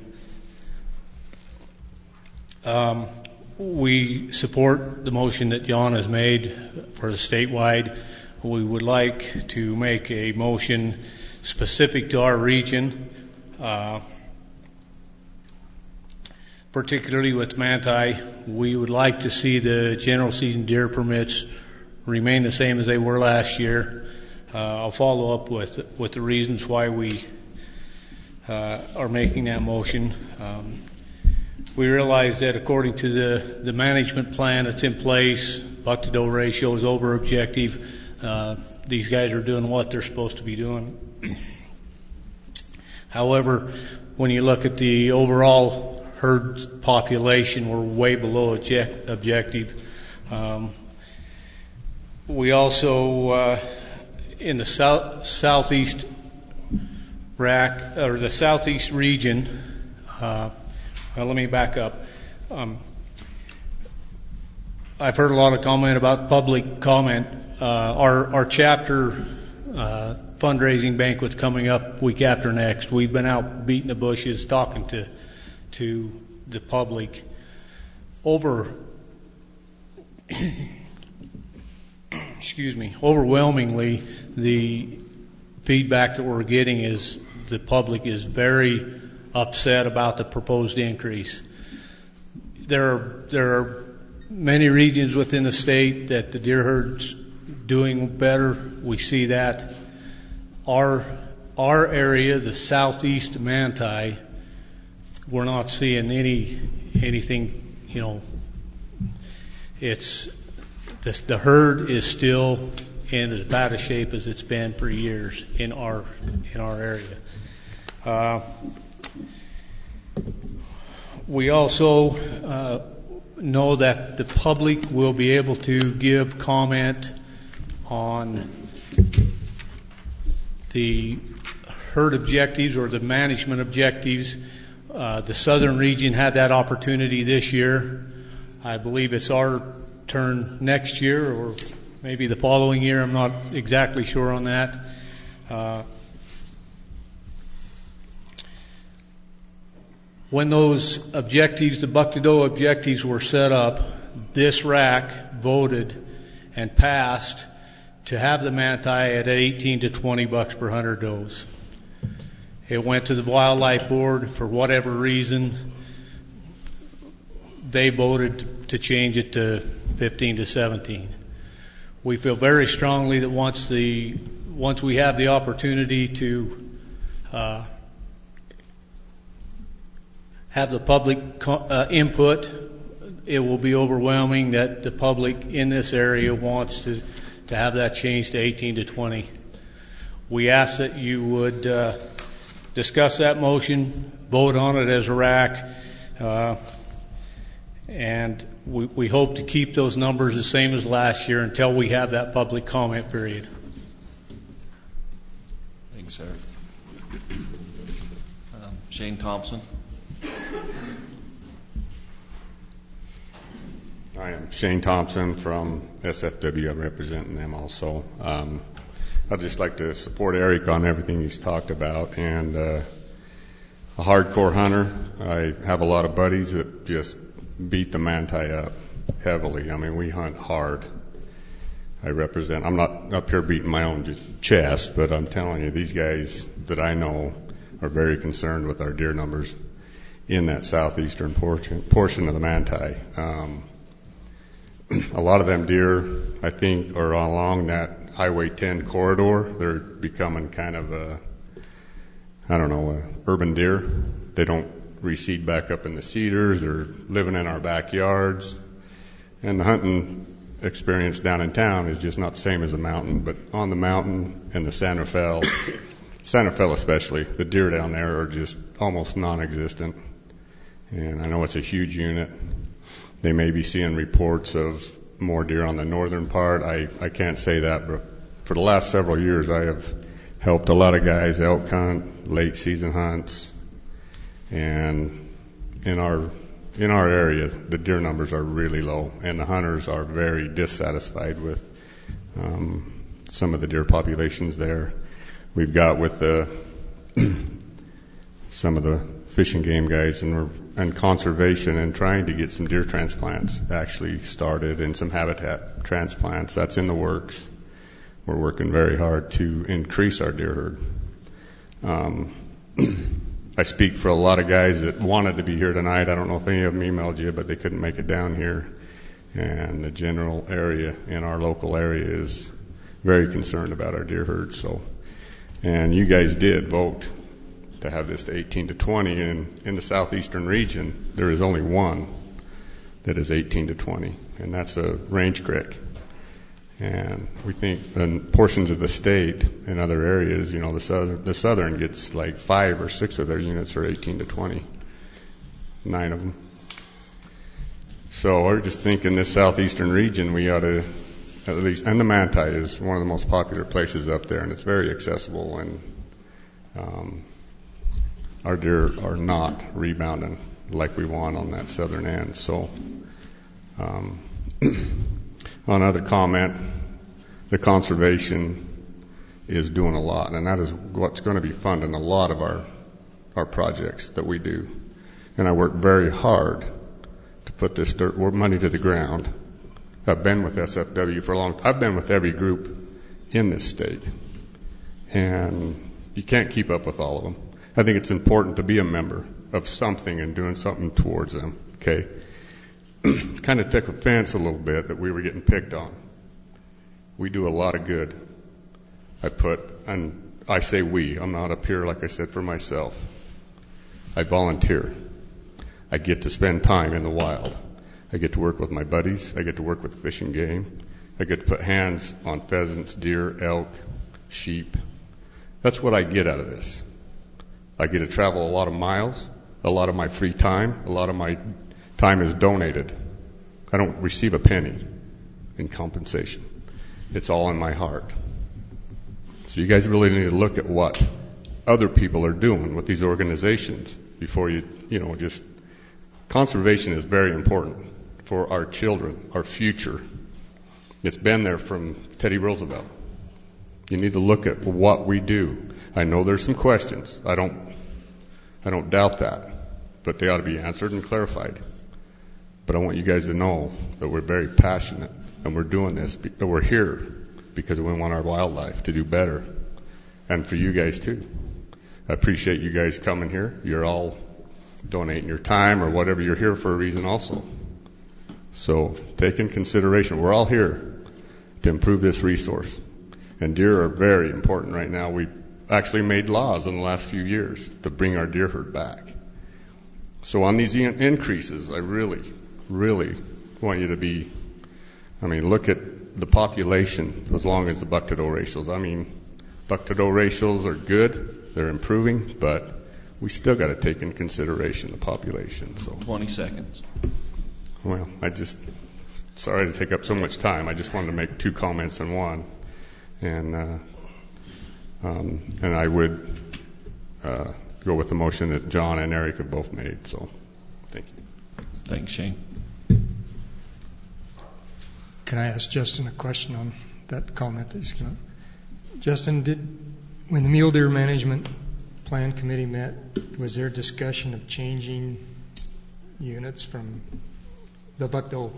Um, we support the motion that John has made for the statewide. We would like to make a motion specific to our region. Uh, Particularly with Manti, we would like to see the general season deer permits remain the same as they were last year. Uh, I'll follow up with with the reasons why we uh, are making that motion. Um, we realize that according to the, the management plan that's in place, buck to doe ratio is over objective. Uh, these guys are doing what they're supposed to be doing. However, when you look at the overall herd population, we're way below object, objective. Um, we also, uh, in the south, southeast rack, or the southeast region, uh, well, let me back up. Um, I've heard a lot of comment about public comment. Uh, our, our chapter uh, fundraising banquet's coming up week after next. We've been out beating the bushes, talking to to the public. Over excuse me, overwhelmingly, the feedback that we're getting is the public is very upset about the proposed increase. There are, there are many regions within the state that the deer herd's doing better. We see that. Our, our area, the southeast Manti, we're not seeing any anything, you know, it's, the, the herd is still in as bad a shape as it's been for years in our, in our area. Uh, we also uh, know that the public will be able to give comment on the herd objectives or the management objectives. Uh, the southern region had that opportunity this year. I believe it's our turn next year or maybe the following year. I'm not exactly sure on that. Uh, when those objectives, the Buck-to-Doe objectives were set up, this R A C voted and passed to have the Manti at eighteen to twenty bucks per hundred does. It went to the Wildlife Board for whatever reason. They voted to change it to fifteen to seventeen. We feel very strongly that once the once we have the opportunity to uh, have the public co- uh, input, it will be overwhelming that the public in this area wants to, to have that changed to eighteen to twenty. We ask that you would uh, discuss that motion, vote on it as a R A C, uh, and we, we hope to keep those numbers the same as last year until we have that public comment period. Thanks, sir. Um, Shane Thompson. I am Shane Thompson from S F W. I'm representing them also. Um, I'd just like to support Eric on everything he's talked about. And uh, a hardcore hunter, I have a lot of buddies that just beat the Manti up heavily. I mean, we hunt hard. I represent, I'm not up here beating my own chest, but I'm telling you, these guys that I know are very concerned with our deer numbers in that southeastern portion, portion of the Manti. Um, a lot of them deer, I think, are along that Highway ten corridor. They're becoming kind of a, I don't know, a urban deer. They don't reseed back up in the cedars. They're living in our backyards. And the hunting experience down in town is just not the same as the mountain. But on the mountain and the Santa Fe, Santa Fe especially, the deer down there are just almost non-existent. And I know it's a huge unit. They may be seeing reports of more deer on the northern part. I, I can't say that, but for the last several years I have helped a lot of guys elk hunt, late season hunts, and in our in our area the deer numbers are really low, and the hunters are very dissatisfied with um, some of the deer populations there. We've got with the some of the fish and game guys and we're and conservation and trying to get some deer transplants actually started and some habitat transplants. That's in the works. We're working very hard to increase our deer herd. Um, I speak for a lot of guys that wanted to be here tonight. I don't know if any of them emailed you, but they couldn't make it down here. And the general area in our local area is very concerned about our deer herd. So, and you guys did vote to have this to eighteen to twenty, and in the southeastern region, there is only one that is eighteen to twenty, and that's a Range Creek. And we think in portions of the state and other areas, you know, the southern, the southern gets like five or six of their units are eighteen to twenty, nine of them. So I just think in this southeastern region, we ought to, at least, and the Manti is one of the most popular places up there, and it's very accessible, and um, our deer are not rebounding like we want on that southern end. So, um, on other comment, the conservation is doing a lot, and that is what's going to be funding a lot of our our projects that we do. And I work very hard to put this dirt money to the ground I've been with S F W for a long time. I've been with every group in this state. And you can't keep up with all of them. I think it's important to be a member of something and doing something towards them, okay? Kind of took offense a little bit that we were getting picked on. We do a lot of good. I put, and I say we, I'm not up here, like I said, for myself. I volunteer. I get to spend time in the wild. I get to work with my buddies. I get to work with Fish and Game. I get to put hands on pheasants, deer, elk, sheep. That's what I get out of this. I get to travel a lot of miles. A lot of my free time, a lot of my time is donated. I don't receive a penny in compensation. It's all in my heart. So you guys really need to look at what other people are doing with these organizations before you, you know, just, conservation is very important for our children, our future. It's been there from Teddy Roosevelt. You need to look at what we do. I know there's some questions. I don't, I don't doubt that, but they ought to be answered and clarified. But I want you guys to know that we're very passionate and we're doing this, that we're here because we want our wildlife to do better, and for you guys too. I appreciate you guys coming here. You're all donating your time or whatever. You're here for a reason also. So take in consideration, we're all here to improve this resource. And deer are very important right now. We actually made laws in the last few years to bring our deer herd back. So on these in- increases, I really, really want you to be, I mean, look at the population as long as the buck-to-doe ratios. I mean, buck-to-doe ratios are good, they're improving, but we still got to take in consideration the population. So twenty seconds. Well, I just, sorry to take up so much time. I just wanted to make two comments in one. And uh, um, and I would uh, go with the motion that John and Eric have both made. So, thank you. Thanks, Shane. Can I ask Justin a question on that comment that just came up? Justin, did when the Mule Deer Management Plan Committee met, was there discussion of changing units from the buck-doe?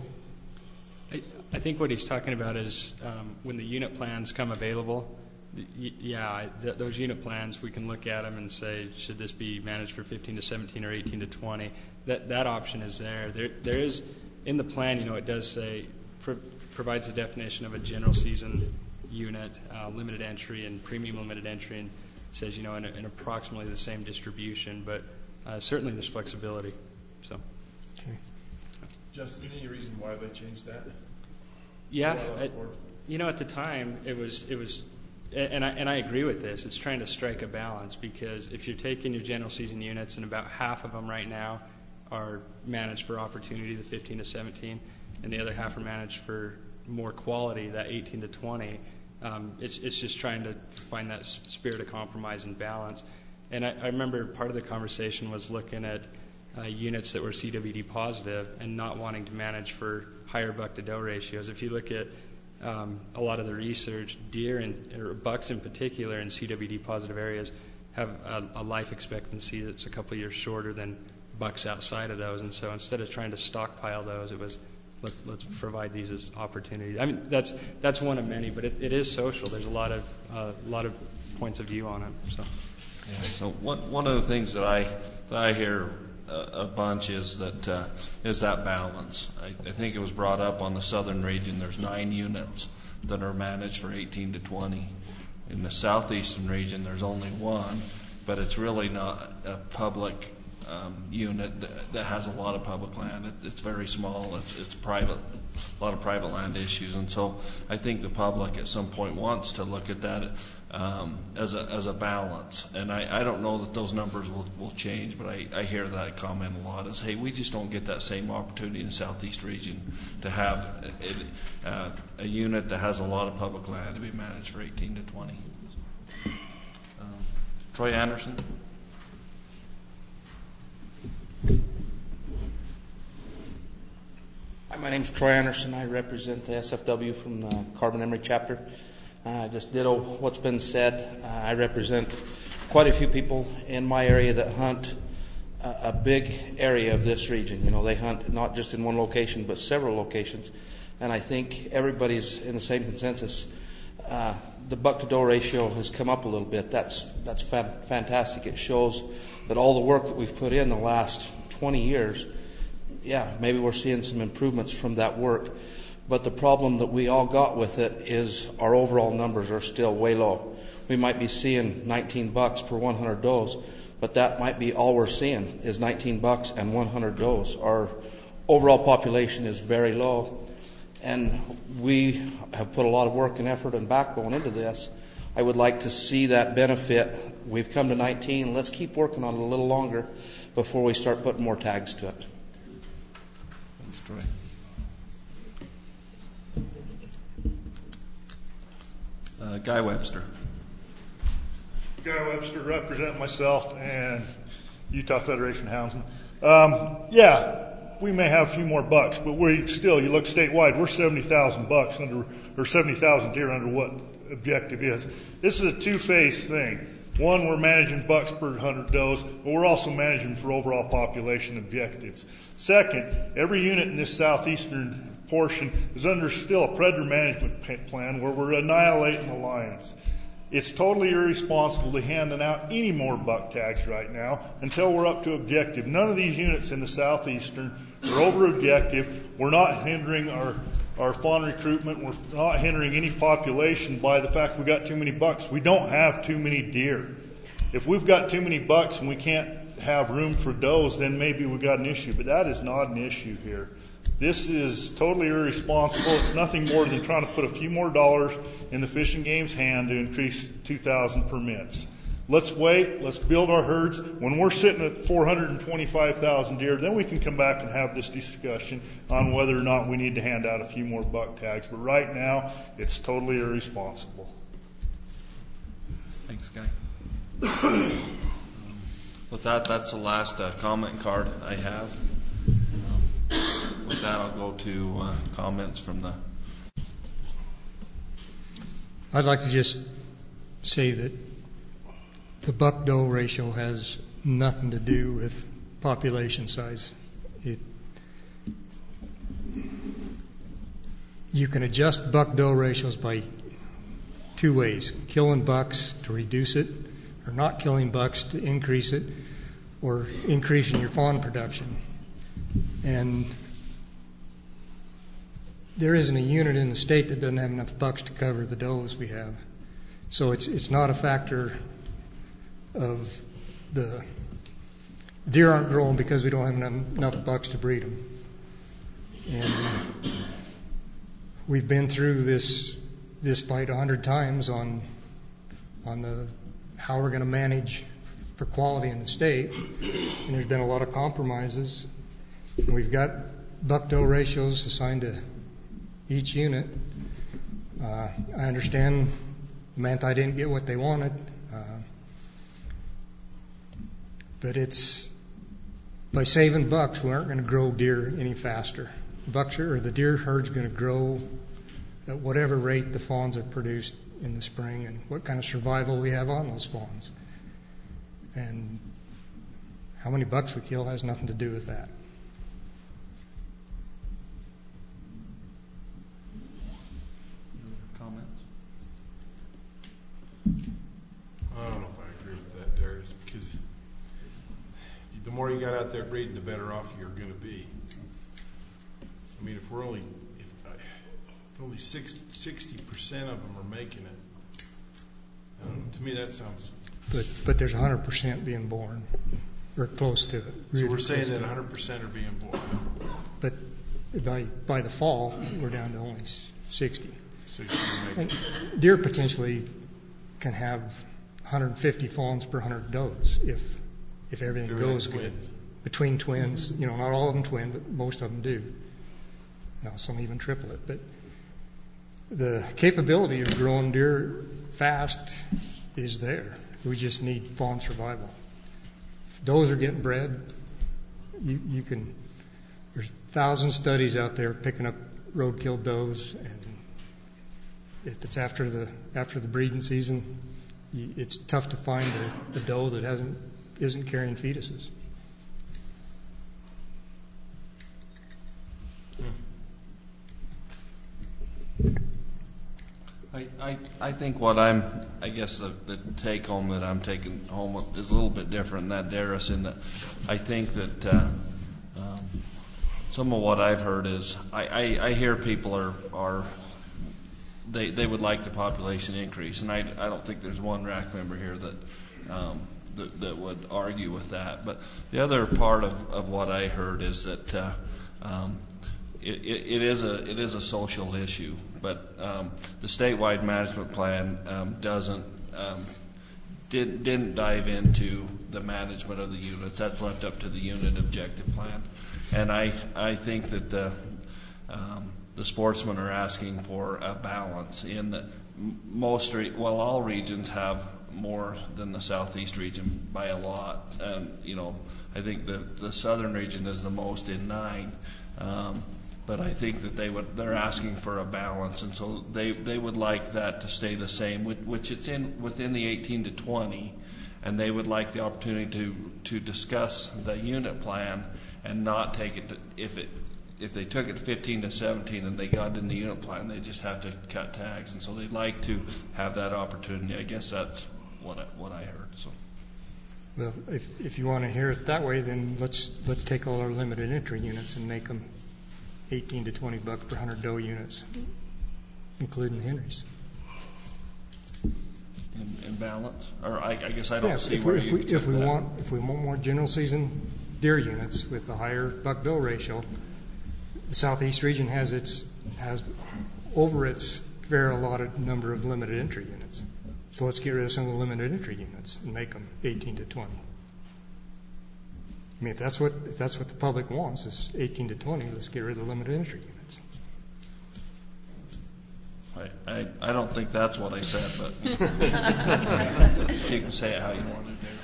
I, I think what he's talking about is um, when the unit plans come available, y- yeah, th- those unit plans, we can look at them and say, should this be managed for fifteen to seventeen or eighteen to twenty? That that option is there. There, there is, in the plan, you know, it does say, pro- provides a definition of a general season unit, uh, limited entry and premium limited entry, and says, you know, in, a, in approximately the same distribution, but uh, certainly there's flexibility. So. Okay. Justin, any reason why they changed that? Yeah, at, you know, at the time it was it was, and I and I agree with this. It's trying to strike a balance, because if you're taking your general season units, and about half of them right now are managed for opportunity, the fifteen to seventeen, and the other half are managed for more quality, that eighteen to twenty. Um, it's it's just trying to find that spirit of compromise and balance. And I, I remember part of the conversation was looking at uh, units that were C W D positive and not wanting to manage for higher buck-to-doe ratios. If you look at um, a lot of the research, deer and or bucks in particular in C W D positive areas have a, a life expectancy that's a couple of years shorter than bucks outside of those. And so instead of trying to stockpile those, it was Let, let's provide these as opportunities. I mean, that's that's one of many, but it, it is social. There's a lot of uh, lot of points of view on it. So, yeah, so one one of the things that I that I hear a, a bunch is that uh, is that balance. I, I think it was brought up on the southern region. There's nine units that are managed for eighteen to twenty. In the southeastern region, there's only one, but it's really not a public Um, unit that, that has a lot of public land. It, it's very small. It's, it's private, a lot of private land issues, and so I think the public at some point wants to look at that um, as a as a balance. And I, I don't know that those numbers will, will change, but I, I hear that comment a lot: is hey, we just don't get that same opportunity in the southeast region to have a, uh, a unit that has a lot of public land to be managed for eighteen to twenty. Um, Troy Anderson. Hi, my name's Troy Anderson. I represent the S F W from the Carbon-Emery chapter. Uh, just ditto what's been said. Uh, I represent quite a few people in my area that hunt a, a big area of this region. You know, they hunt not just in one location, but several locations. and I think everybody's in the same consensus. Uh, the buck to doe ratio has come up a little bit. That's that's fa- fantastic. It shows that all the work that we've put in the last twenty years, yeah, maybe we're seeing some improvements from that work. But the problem that we all got with it is our overall numbers are still way low. We might be seeing nineteen bucks per one hundred does, but that might be all we're seeing is nineteen bucks and one hundred does. Our overall population is very low, and we have put a lot of work and effort and backbone into this. I would like to see that benefit. We've come to nineteen. Let's keep working on it a little longer before we start putting more tags to it. Thanks, Troy. Uh, Guy Webster. Guy Webster, represent myself and Utah Federation Houndsmen. Um, yeah, we may have a few more bucks, but we still, you look statewide, we're seventy thousand bucks under, or seventy thousand deer under what objective is. This is a two-phase thing. One, we're managing bucks per hundred does, but we're also managing for overall population objectives. Second, every unit in this southeastern portion is under still a predator management plan where we're annihilating the lions. It's totally irresponsible to handing out any more buck tags right now until we're up to objective. None of these units in the southeastern are over objective. We're not hindering our, our fawn recruitment. We're not hindering any population by the fact we got too many bucks. We don't have too many deer. If we've got too many bucks and we can't have room for does, then maybe we've got an issue. But that is not an issue here. This is totally irresponsible. It's nothing more than trying to put a few more dollars in the Fish and Game's hand to increase two thousand permits. Let's wait. Let's build our herds. When we're sitting at four hundred twenty-five thousand deer, then we can come back and have this discussion on whether or not we need to hand out a few more buck tags. But right now, it's totally irresponsible. Thanks, Guy. With that, that's the last uh, comment card I have. With that, I'll go to uh, comments from the... I'd like to just say that the buck-doe ratio has nothing to do with population size. It, you can adjust buck-doe ratios by two ways: killing bucks to reduce it, or not killing bucks to increase it, or increasing your fawn production. And there isn't a unit in the state that doesn't have enough bucks to cover the does we have. So it's it's not a factor of the deer aren't growing because we don't have enough, enough bucks to breed them. And we've been through this this fight a hundred times on on the how we're going to manage for quality in the state, and there's been a lot of compromises. We've got buck-doe ratios assigned to each unit. Uh, I understand the Manti didn't get what they wanted, uh, but it's by saving bucks, we aren't going to grow deer any faster. Bucks are, or the deer herd's going to grow at whatever rate the fawns are produced in the spring and what kind of survival we have on those fawns. And how many bucks we kill has nothing to do with that. I don't know if I agree with that, Darius, because the more you got out there breeding, the better off you're going to be. I mean, if we're only if, uh, if only sixty percent of them are making it, I don't know, to me that sounds. But but there's one hundred percent being born, or close to it. So we're saying that one hundred percent are being born. But by by the fall, we're down to only sixty. sixty and deer potentially can have one hundred fifty fawns per one hundred does if if everything If goes everything good. twins. Between twins, you know, not all of them twin, but most of them do. You know, some even triplet. But the capability of growing deer fast is there. We just need fawn survival. If does are getting bred, you you can. There's a thousand studies out there picking up roadkill does, and if it's after the after the breeding season, you, it's tough to find a, a doe that hasn't isn't carrying fetuses. I, I, I think what I'm, I guess the, the take home that I'm taking home is a little bit different than that, Darius, in that I think that uh, um, some of what I've heard is, I, I, I hear people are, are they, they would like the population increase, and I, I don't think there's one R A C member here that, um, that, that would argue with that. But the other part of, of what I heard is that uh, um, it, it, it is a it is a social issue. But um, the statewide management plan um, doesn't um, did, didn't dive into the management of the units. That's left up to the unit objective plan, and I I think that the um, the sportsmen are asking for a balance in that most re- well all regions have more than the southeast region by a lot, and you know I think the the southern region is the most in nine. Um, But I think that they would, they're asking for a balance, and so they, they would like that to stay the same, which, which it's in within the eighteen to twenty, and they would like the opportunity to, to discuss the unit plan and not take it to, if it if they took it to fifteen to seventeen and they got in the unit plan, they just have to cut tags, and so they'd like to have that opportunity. I guess that's what I, what I heard. So. Well, if if you want to hear it that way, then let's let's take all our limited entry units and make them eighteen to twenty bucks per hundred doe units, including Henry's. In, in balance, or I, I guess I don't yeah, see if where we, if you we, if we that. want if we want more general season deer units with a higher buck doe ratio, the southeast region has its has over its fair allotted number of limited entry units. So let's get rid of some of the limited entry units and make them eighteen to twenty. I mean, if that's what if that's what the public wants is eighteen to twenty, let's get rid of the limited entry units. I, I, I don't think that's what I said, but you can say it how you want to do.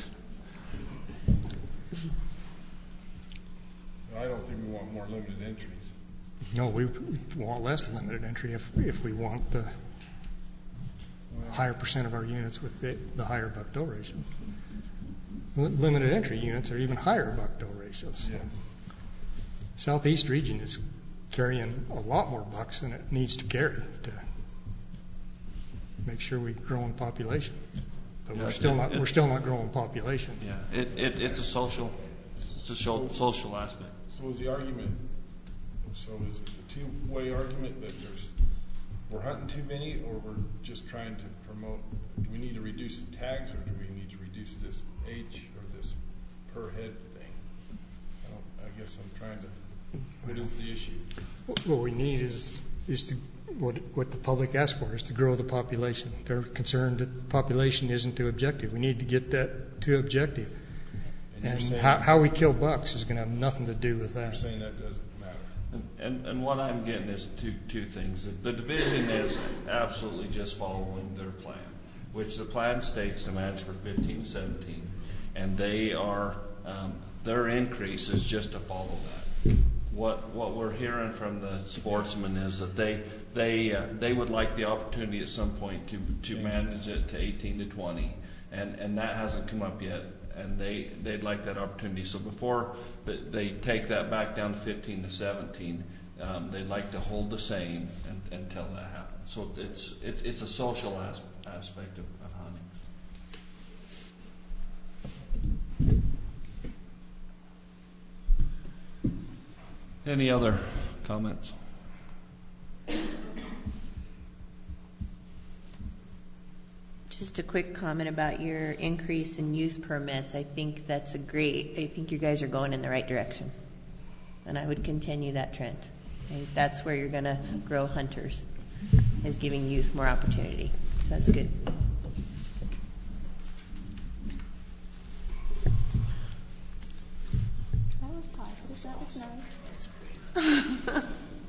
I don't think we want more limited entries. No, we, we want less limited entry if if we want the higher percent of our units with the, the higher buck doe ratio. Limited entry units are even higher buck doe ratios. Yeah. Southeast region is carrying a lot more bucks than it needs to carry to make sure we grow in population. But Yeah, we're still it, not it, we're still not growing population. Yeah, it, it it's a social it's a social, social aspect. So is the argument? So is it a two-way argument that there's we're hunting too many, or we're just trying to promote? Do we need to reduce the tags, or do we need to reduce this age or this per head thing? I, don't, I guess I'm trying to. What is the issue? What we need is is to what what the public asks for is to grow the population. They're concerned that population isn't to objective. We need to get that to objective. And, and how, how we kill bucks is going to have nothing to do with that. You're saying that doesn't matter. And, and, and what I'm getting is two two things. The division is absolutely just following their plan, which the plan states to manage for fifteen to seventeen, and they are um, their increase is just to follow that. What what we're hearing from the sportsmen is that they they uh, they would like the opportunity at some point to to manage it to eighteen to twenty, and and that hasn't come up yet. And they, they'd like that opportunity. So before they take that back down to fifteen to seventeen, um, they'd like to hold the same and, until that happens. So it's it's, it's a social as, aspect of, of hunting. Any other comments? Just a quick comment about your increase in use permits. I think that's a great, I think you guys are going in the right direction. And I would continue that trend. I think that's where you're going to grow hunters, is giving youth more opportunity. So that's good. That was positive. That was nice.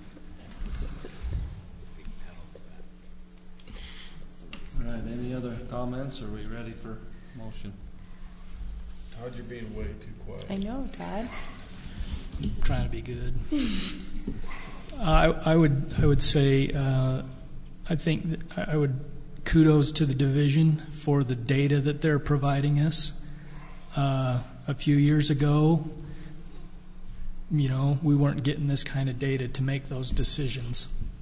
All right, any other comments? Are we ready for motion? Todd, you're being way too quiet. I know, Todd. I'm trying to be good. I, I would I would say uh, I think that I would kudos to the division for the data that they're providing us. Uh, a few years ago, you know, we weren't getting this kind of data to make those decisions.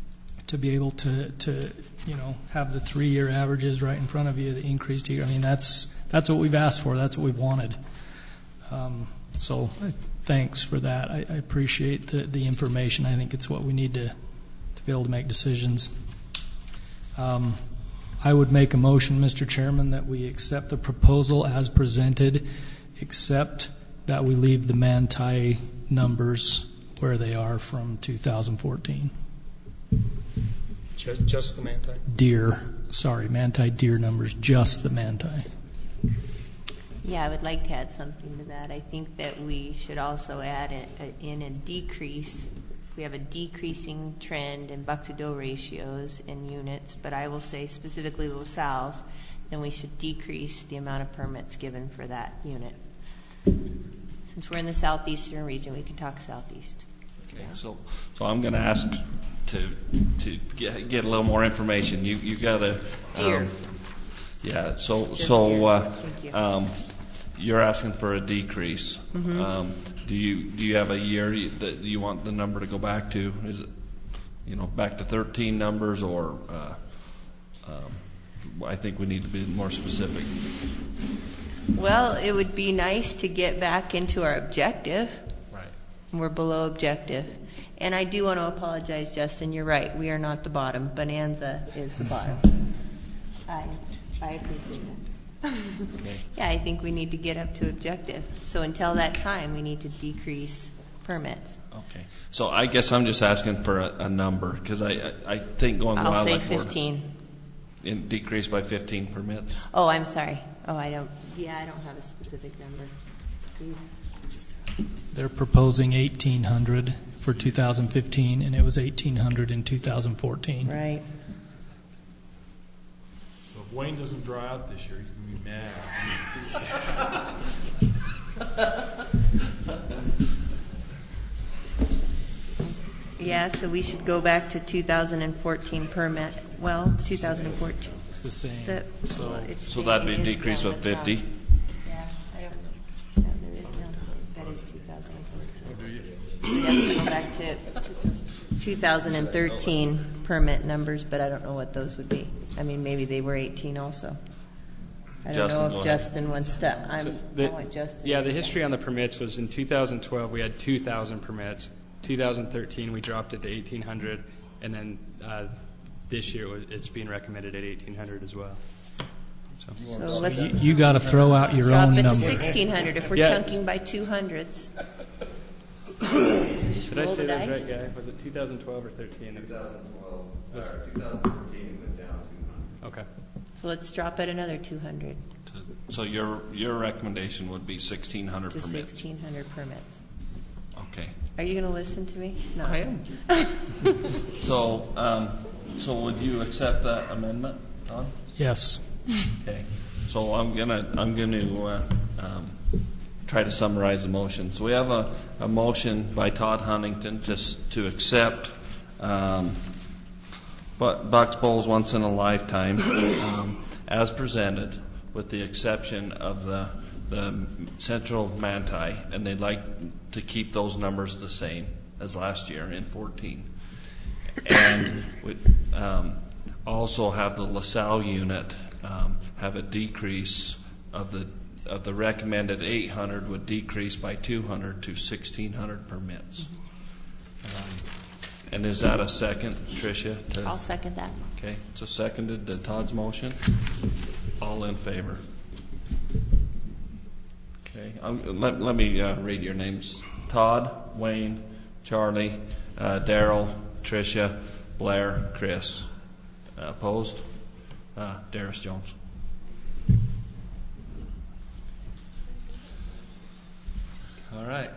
to be able to, to you know, have the three-year averages right in front of you, the increased year. I mean, that's that's what we've asked for. That's what we've wanted. Um, so thanks for that. I, I appreciate the, the information. I think it's what we need to, to be able to make decisions. Um, I would make a motion, Mister Chairman, that we accept the proposal as presented, except that we leave the Manti numbers where they are from two thousand fourteen. Just, just the Manti? Deer. Sorry, Manti deer numbers, just the Manti. Yeah, I would like to add something to that. I think that we should also add a, a, in a decrease. We have a decreasing trend in buck-to-doe ratios in units, but I will say specifically LaSalle's, then we should decrease the amount of permits given for that unit. Since we're in the southeastern region, we can talk southeast. Okay, so so I'm going to ask to to get, get a little more information. You you got a deer. Um, yeah. So Just so uh, you. um, you're asking for a decrease. Mm-hmm. Um, do you do you have a year that you want the number to go back to? Is it you know back to thirteen numbers or? Uh, um, I think we need to be more specific. Well, it would be nice to get back into our objective. Right. We're below objective. And I do want to apologize, Justin. You're right. We are not the bottom. Bonanza is the bottom. I, I appreciate that. Okay. Yeah, I think we need to get up to objective. So until that time, we need to decrease permits. Okay. So I guess I'm just asking for a, a number because I, I I think going I'll say wildlife board fifteen. In decrease by fifteen permits. Oh, I'm sorry. Oh, I don't. Yeah, I don't have a specific number. They're proposing eighteen hundred for two thousand fifteen, and it was eighteen hundred in two thousand fourteen. Right. So if Wayne doesn't dry out this year, he's going to be mad. Yeah, so we should go back to two thousand fourteen permit. Well, two thousand fourteen. It's the same. The, So it's so that'd be a it is- decrease yeah, of that's fifty. wrong. Yeah, I don't. No, there is no. That is two thousand fourteen. Oh, do you? We have to go back to two thousand thirteen permit numbers, but I don't know what those would be. I mean, maybe they were eighteen also. I don't Justin, know go if ahead. Justin wants to. I'm. So I the- want Justin. Yeah, to the say. history on the permits was in two thousand twelve we had two thousand permits. two thousand thirteen we dropped it to eighteen hundred, and then uh, this year it was- it's being recommended at eighteen hundred as well. So, So let's You, you got to throw out your drop own it to number. sixteen hundred if we're Yeah. chunking by two hundreds. Did I roll say the that dice. right, guy? Was it two thousand twelve or thirteen? two thousand twelve, or two thousand fourteen went down two hundred. Okay. So let's drop it another two hundred So your your recommendation would be sixteen hundred to permits. sixteen hundred permits. Okay. Are you going to listen to me? No. I am. So um, so would you accept that amendment, Todd? Yes. Okay. So I'm gonna I'm gonna uh, um, try to summarize the motion. So we have a, a motion by Todd Huntington to s- to accept um, but Bucks Bowls once in a lifetime um, as presented, with the exception of the the Central Manti, and they'd like to keep those numbers the same as last year in fourteen, and would um, also have the LaSalle unit um, have a decrease of the of the recommended eight hundred would decrease by two hundred to sixteen hundred permits. Um, and is that a second, Tricia? To, I'll second that. Okay, it's a seconded to Todd's motion. All in favor? Okay, um, let, let me uh, read your names. Todd, Wayne, Charlie, uh, Daryl, Tricia, Blair, Chris. Uh, opposed? Uh, Darius Jones. All right.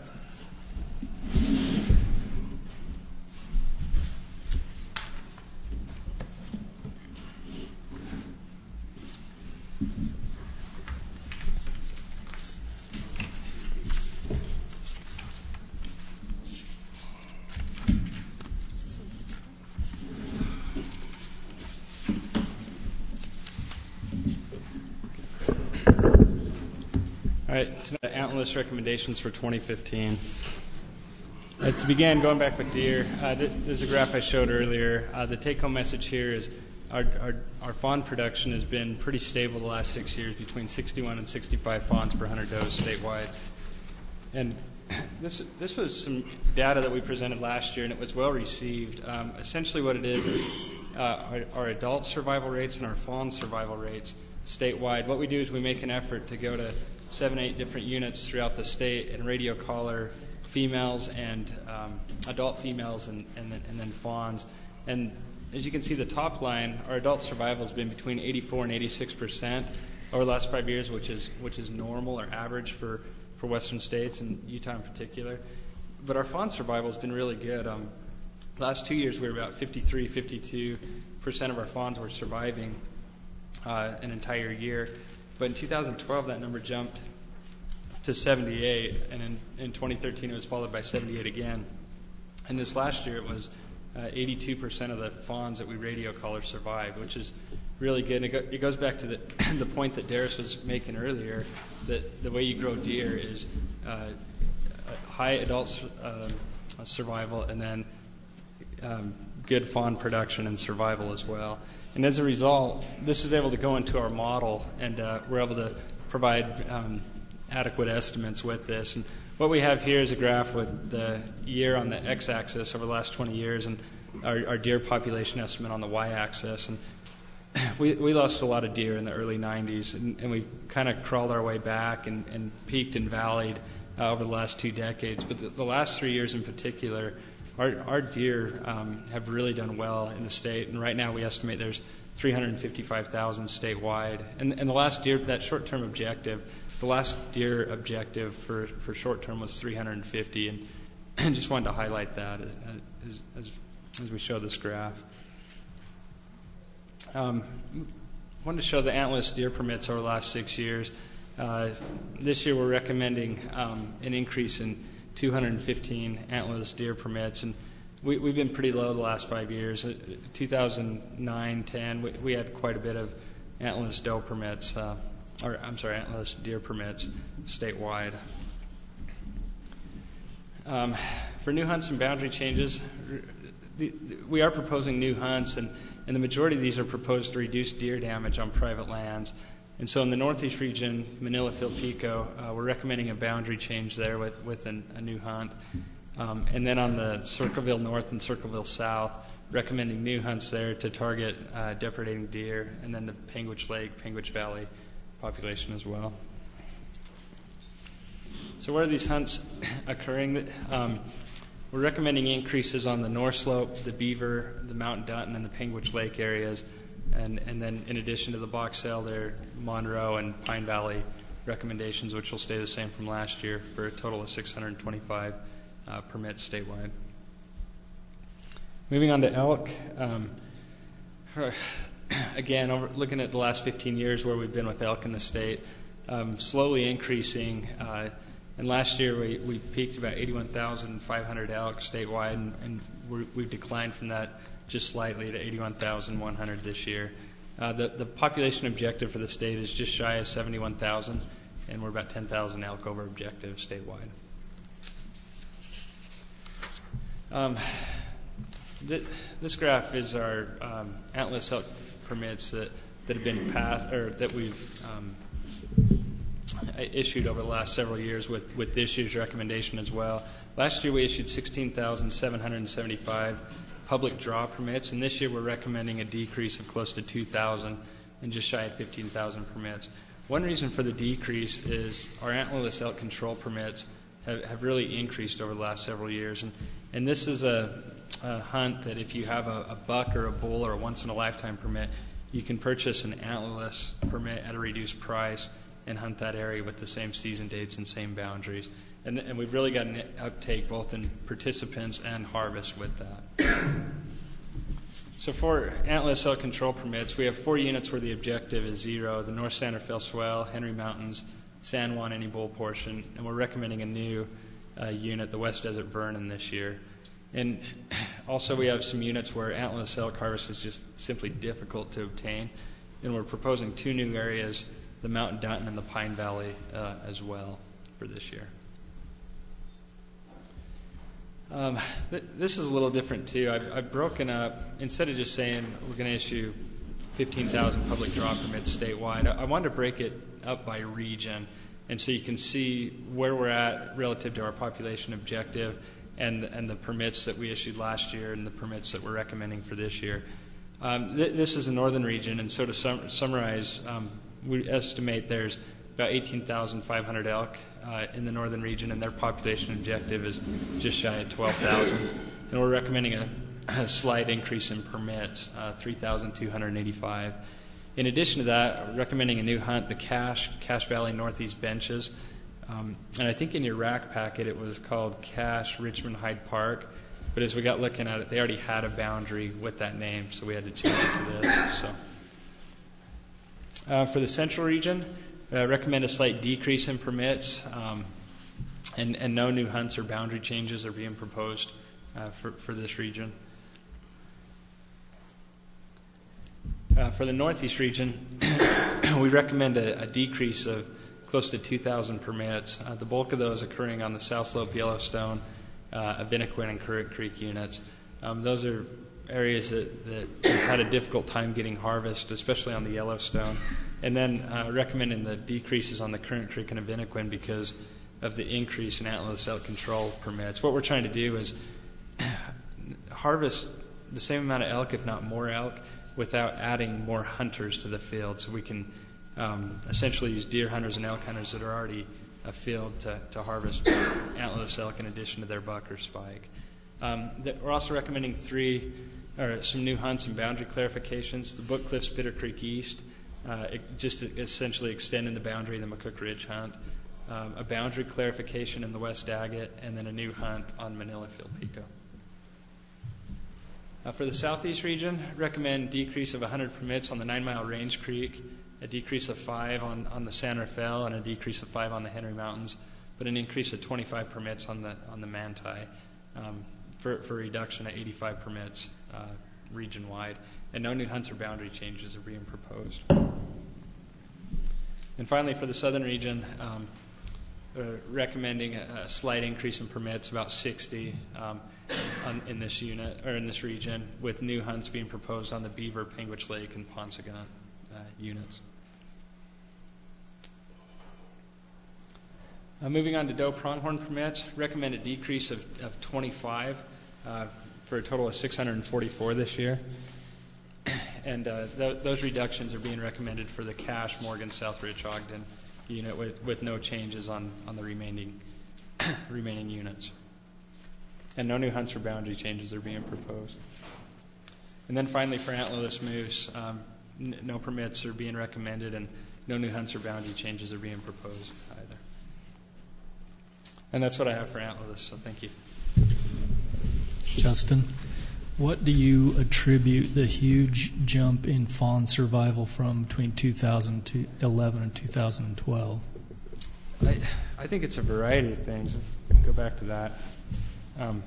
All right, tonight, antler list recommendations for twenty fifteen. Uh, to begin, going back with deer, uh, th- this is a graph I showed earlier. Uh, the take-home message here is our, our, our fawn production has been pretty stable the last six years, between sixty-one and sixty-five fawns per one hundred does statewide. And this this was some data that we presented last year, and it was well received. Um, essentially what it is is uh, our, our adult survival rates and our fawn survival rates statewide. What we do is we make an effort to go to seven, eight different units throughout the state and radio collar females and um, adult females and, and, then, and then fawns. And as you can see, the top line, our adult survival has been between eighty-four and eighty-six percent over the last five years, which is which is normal or average for, for western states and Utah in particular. But our fawn survival has been really good. Um, last two years, we were about fifty-three, fifty-two percent of our fawns were surviving uh, an entire year. But in two thousand twelve, that number jumped to seventy-eight, and in, in twenty thirteen it was followed by seventy-eight again. And this last year it was uh, eighty-two percent of the fawns that we radio collar survived, which is really good. And it, go, it goes back to the, the point that Darius was making earlier, that the way you grow deer is uh, high adult uh, survival and then um, good fawn production and survival as well. And as a result, this is able to go into our model, and uh, we're able to provide um, adequate estimates with this. And what we have here is a graph with the year on the x-axis over the last twenty years and our, our deer population estimate on the y-axis. And we, we lost a lot of deer in the early nineties, and, and we've kind of crawled our way back and, and peaked and valleyed uh, over the last two decades. But the, the last three years in particular, our, our deer um, have really done well in the state. And right now we estimate there's three hundred fifty-five thousand statewide. And, and the last deer, that short-term objective, the last deer objective for, for short-term was three hundred fifty. And I just wanted to highlight that as, as, as we show this graph. Um, I wanted to show the antlerless deer permits over the last six years. Uh, this year we're recommending um, an increase in two hundred fifteen antlerless deer permits, and we, we've been pretty low the last five years. Uh, two thousand nine, ten, we, we had quite a bit of antlerless doe permits, uh, or I'm sorry, antlerless deer permits statewide. Um, for new hunts and boundary changes, the, we are proposing new hunts, and, and the majority of these are proposed to reduce deer damage on private lands. And so in the Northeast region, Manila, Philpico, uh, we're recommending a boundary change there with, with an, a new hunt. Um, and then on the Circleville North and Circleville South, recommending new hunts there to target uh, depredating deer, and then the Panguitch Lake, Panguitch Valley population as well. So where are these hunts occurring? Um, we're recommending increases on the North Slope, the Beaver, the Mount Dutton, and the Panguitch Lake areas. And, and then in addition to the Box Elder, Monroe, and Pine Valley recommendations, which will stay the same from last year, for a total of six hundred twenty-five uh, permits statewide. Moving on to elk. Um, again, over, looking at the last fifteen years where we've been with elk in the state, um, slowly increasing. Uh, and last year we, we peaked about eighty-one thousand five hundred elk statewide, and, and we're, we've declined from that just slightly to eighty-one thousand one hundred this year. Uh, the, the population objective for the state is just shy of seventy-one thousand, and we're about ten thousand elk over objective statewide. Um, th- this graph is our um, antlerless elk permits that, that have been passed, or that we've um, issued over the last several years with, with this year's recommendation as well. Last year we issued sixteen thousand seven hundred seventy-five public draw permits, and this year we're recommending a decrease of close to two thousand and just shy of fifteen thousand permits. One reason for the decrease is our antlerless elk control permits have, have really increased over the last several years, and, and this is a, a hunt that if you have a, a buck or a bull or a once-in-a-lifetime permit, you can purchase an antlerless permit at a reduced price and hunt that area with the same season dates and same boundaries. And, and we've really got an uptake both in participants and harvest with that. So for antlerless elk control permits, we have four units where the objective is zero: the North Santa Fe Swell, Henry Mountains, San Juan Any Bull portion, and we're recommending a new uh, unit, the West Desert Vernon, this year. And also we have some units where antlerless elk harvest is just simply difficult to obtain, and we're proposing two new areas, the Mountain Dutton and the Pine Valley uh, as well for this year. Um, th- this is a little different too. I've, I've broken up, instead of just saying we're going to issue fifteen thousand public draw permits statewide, I, I wanted to break it up by region, and so you can see where we're at relative to our population objective and, and the permits that we issued last year and the permits that we're recommending for this year. Um, th- this is the northern region, and so to sum- summarize, um, we estimate there's about eighteen thousand five hundred elk uh, in the northern region, and their population objective is just shy of twelve thousand. And we're recommending a, a slight increase in permits, uh, three thousand two hundred eighty-five. In addition to that, we're recommending a new hunt, the Cache, Cache Valley Northeast Benches. Um, and I think in your rack packet it was called Cache Richmond Hyde Park. But as we got looking at it, they already had a boundary with that name, so we had to change it to this. So, uh, for the central region, uh, recommend a slight decrease in permits, um, and, and no new hunts or boundary changes are being proposed uh, for, for this region. Uh, for the northeast region, we recommend a, a decrease of close to two thousand permits. Uh, the bulk of those occurring on the South Slope, Yellowstone, uh, Abinaquin, and Current Creek units. Um, those are areas that, that have had a difficult time getting harvest, especially on the Yellowstone. And then uh, recommending the decreases on the Current Creek and Abinaquin because of the increase in antlerless elk control permits. What we're trying to do is harvest the same amount of elk, if not more elk, without adding more hunters to the field. So we can um, essentially use deer hunters and elk hunters that are already afield to, to harvest antlerless elk in addition to their buck or spike. Um, that we're also recommending three, or some new hunts and boundary clarifications. The Book Cliffs Bitter Creek East, uh, it just essentially extending the boundary of the McCook Ridge hunt. Um, a boundary clarification in the West Daggett, and then a new hunt on Manila Field Pico. Uh, for the southeast region, recommend decrease of one hundred permits on the Nine Mile Range Creek, a decrease of five on, on the San Rafael, and a decrease of five on the Henry Mountains, but an increase of twenty-five permits on the on the Manti, um, for, for a reduction of eighty-five permits uh, region-wide, and no new hunts or boundary changes are being proposed. And finally, for the southern region, um, uh, recommending a, a slight increase in permits, about sixty. Um, On, in this unit or in this region, with new hunts being proposed on the Beaver, Penguich Lake, and Paunsaugunt uh, units. Uh, moving on to doe pronghorn permits, recommend a decrease of, of twenty-five uh, for a total of six hundred forty-four this year. And uh, th- those reductions are being recommended for the Cache, Morgan, Southridge, Ogden unit, with, with no changes on, on the remaining remaining units. And no new hunts or boundary changes are being proposed. And then finally, for antlerless moose, um, n- no permits are being recommended, and no new hunts or boundary changes are being proposed either. And that's what I have for antlerless, so thank you. Justin, what do you attribute the huge jump in fawn survival from between two thousand eleven and two thousand twelve? I, I think it's a variety of things. If we can go back to that. Um,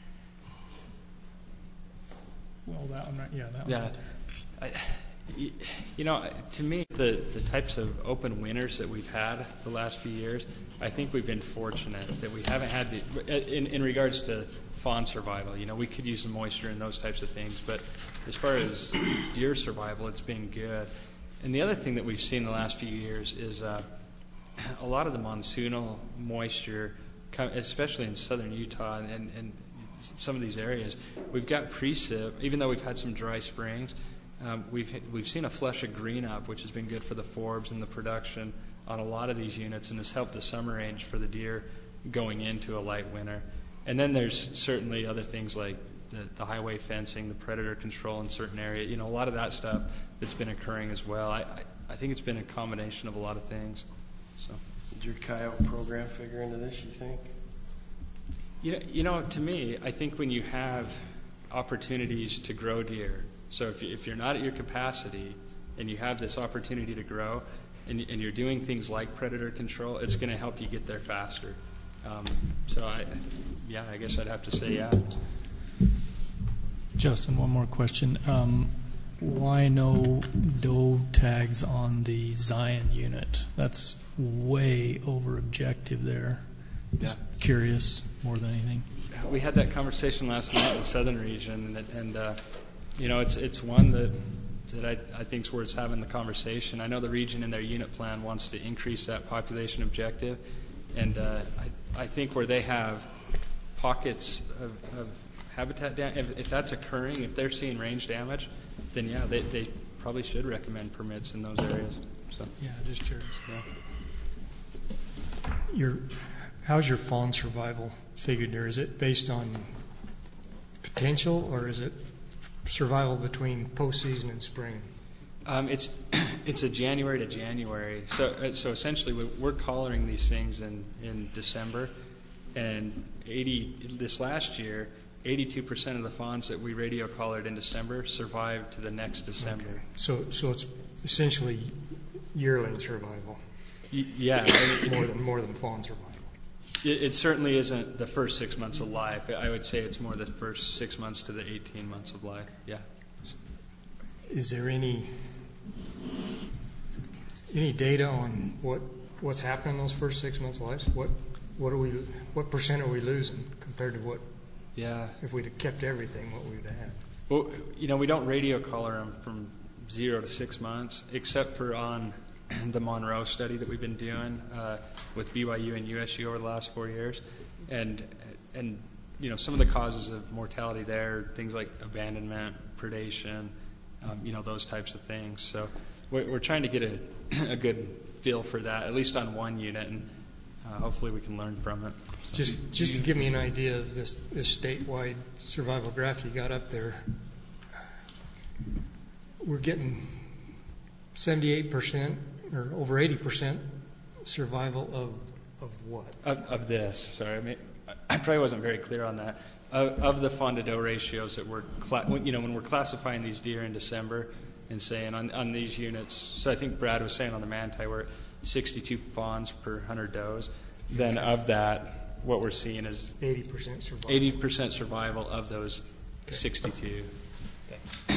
well, that one, right? Yeah, that yeah, one. I, you know, to me, the, the types of open winters that we've had the last few years, I think we've been fortunate that we haven't had the, in, in regards to fawn survival. You know, we could use the moisture and those types of things, but as far as deer survival, it's been good. And the other thing that we've seen the last few years is uh, a lot of the monsoonal moisture, especially in southern Utah and, and some of these areas, we've got precip. Even though we've had some dry springs, um, we've we've seen a flush of green up, which has been good for the forbs and the production on a lot of these units, and has helped the summer range for the deer going into a light winter. And then there's certainly other things like the, the highway fencing, the predator control in certain areas. You know, a lot of that stuff that's been occurring as well. I, I, I think it's been a combination of a lot of things. So. Did your coyote program figure into this, you think? You know, you know, to me, I think when you have opportunities to grow deer, so if, you, if you're not at your capacity and you have this opportunity to grow, and, and you're doing things like predator control, it's going to help you get there faster. Um, so, I, yeah, I guess I'd have to say yeah. Justin, one more question. Um, why no doe tags on the Zion unit? That's way over objective there. Just Yeah. curious more than anything. we had that conversation last night in the southern region, and, and uh, you know, it's it's one that that I, I think is worth having the conversation. I know the region in their unit plan wants to increase that population objective, and uh, I, I think where they have pockets of, of habitat damage, if, if that's occurring, if they're seeing range damage, then yeah, they, they probably should recommend permits in those areas. So yeah, just curious. Yeah. Your, how's your fawn survival figured there? Is it based on potential, or is it survival between postseason and spring? Um, it's it's a January to January. So uh, so essentially, we, we're collaring these things in, in December, and eighty this last year, eighty-two percent of the fawns that we radio collared in December survived to the next December. Okay. So so it's essentially yearling survival. Y- yeah, more than more than fawn survival. It, it certainly isn't the first six months of life. I would say it's more the first six months to the eighteen months of life. Yeah. Is there any any data on what what's happening in those first six months of life? What what are we what percent are we losing compared to what? Yeah. If we'd have kept everything, what we'd have had. Well, you know, we don't radio collar them from zero to six months, except for on the Monroe study that we've been doing uh, with B Y U and U S U over the last four years, and and you know, some of the causes of mortality there, things like abandonment, predation, um, you know, those types of things. So we're, we're trying to get a, a good feel for that, at least on one unit, and uh, hopefully we can learn from it. So just just to give me an idea of this, this statewide survival graph you got up there, we're getting seventy-eight percent or over eighty percent survival of of what? Of, of this, sorry, I mean, I probably wasn't very clear on that. Of, of the fawn to doe ratios that we're, cla- you know, when we're classifying these deer in December and saying on, on these units, so I think Brad was saying on the Manti we're at sixty-two fawns per one hundred does. Then of that, what we're seeing is eighty percent survival. eighty percent survival of those okay. sixty-two. Thanks.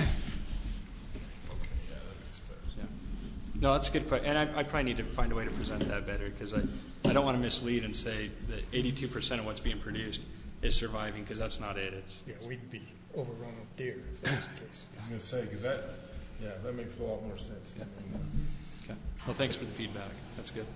No, that's a good question. And I, I probably need to find a way to present that better, because I, I don't want to mislead and say that eighty-two percent of what's being produced is surviving, because that's not it. It's yeah, we'd be overrun with deer if that was the case. I was going to say, because that, yeah, that makes a lot more sense. Yeah. Okay. Well, thanks for the feedback. That's good.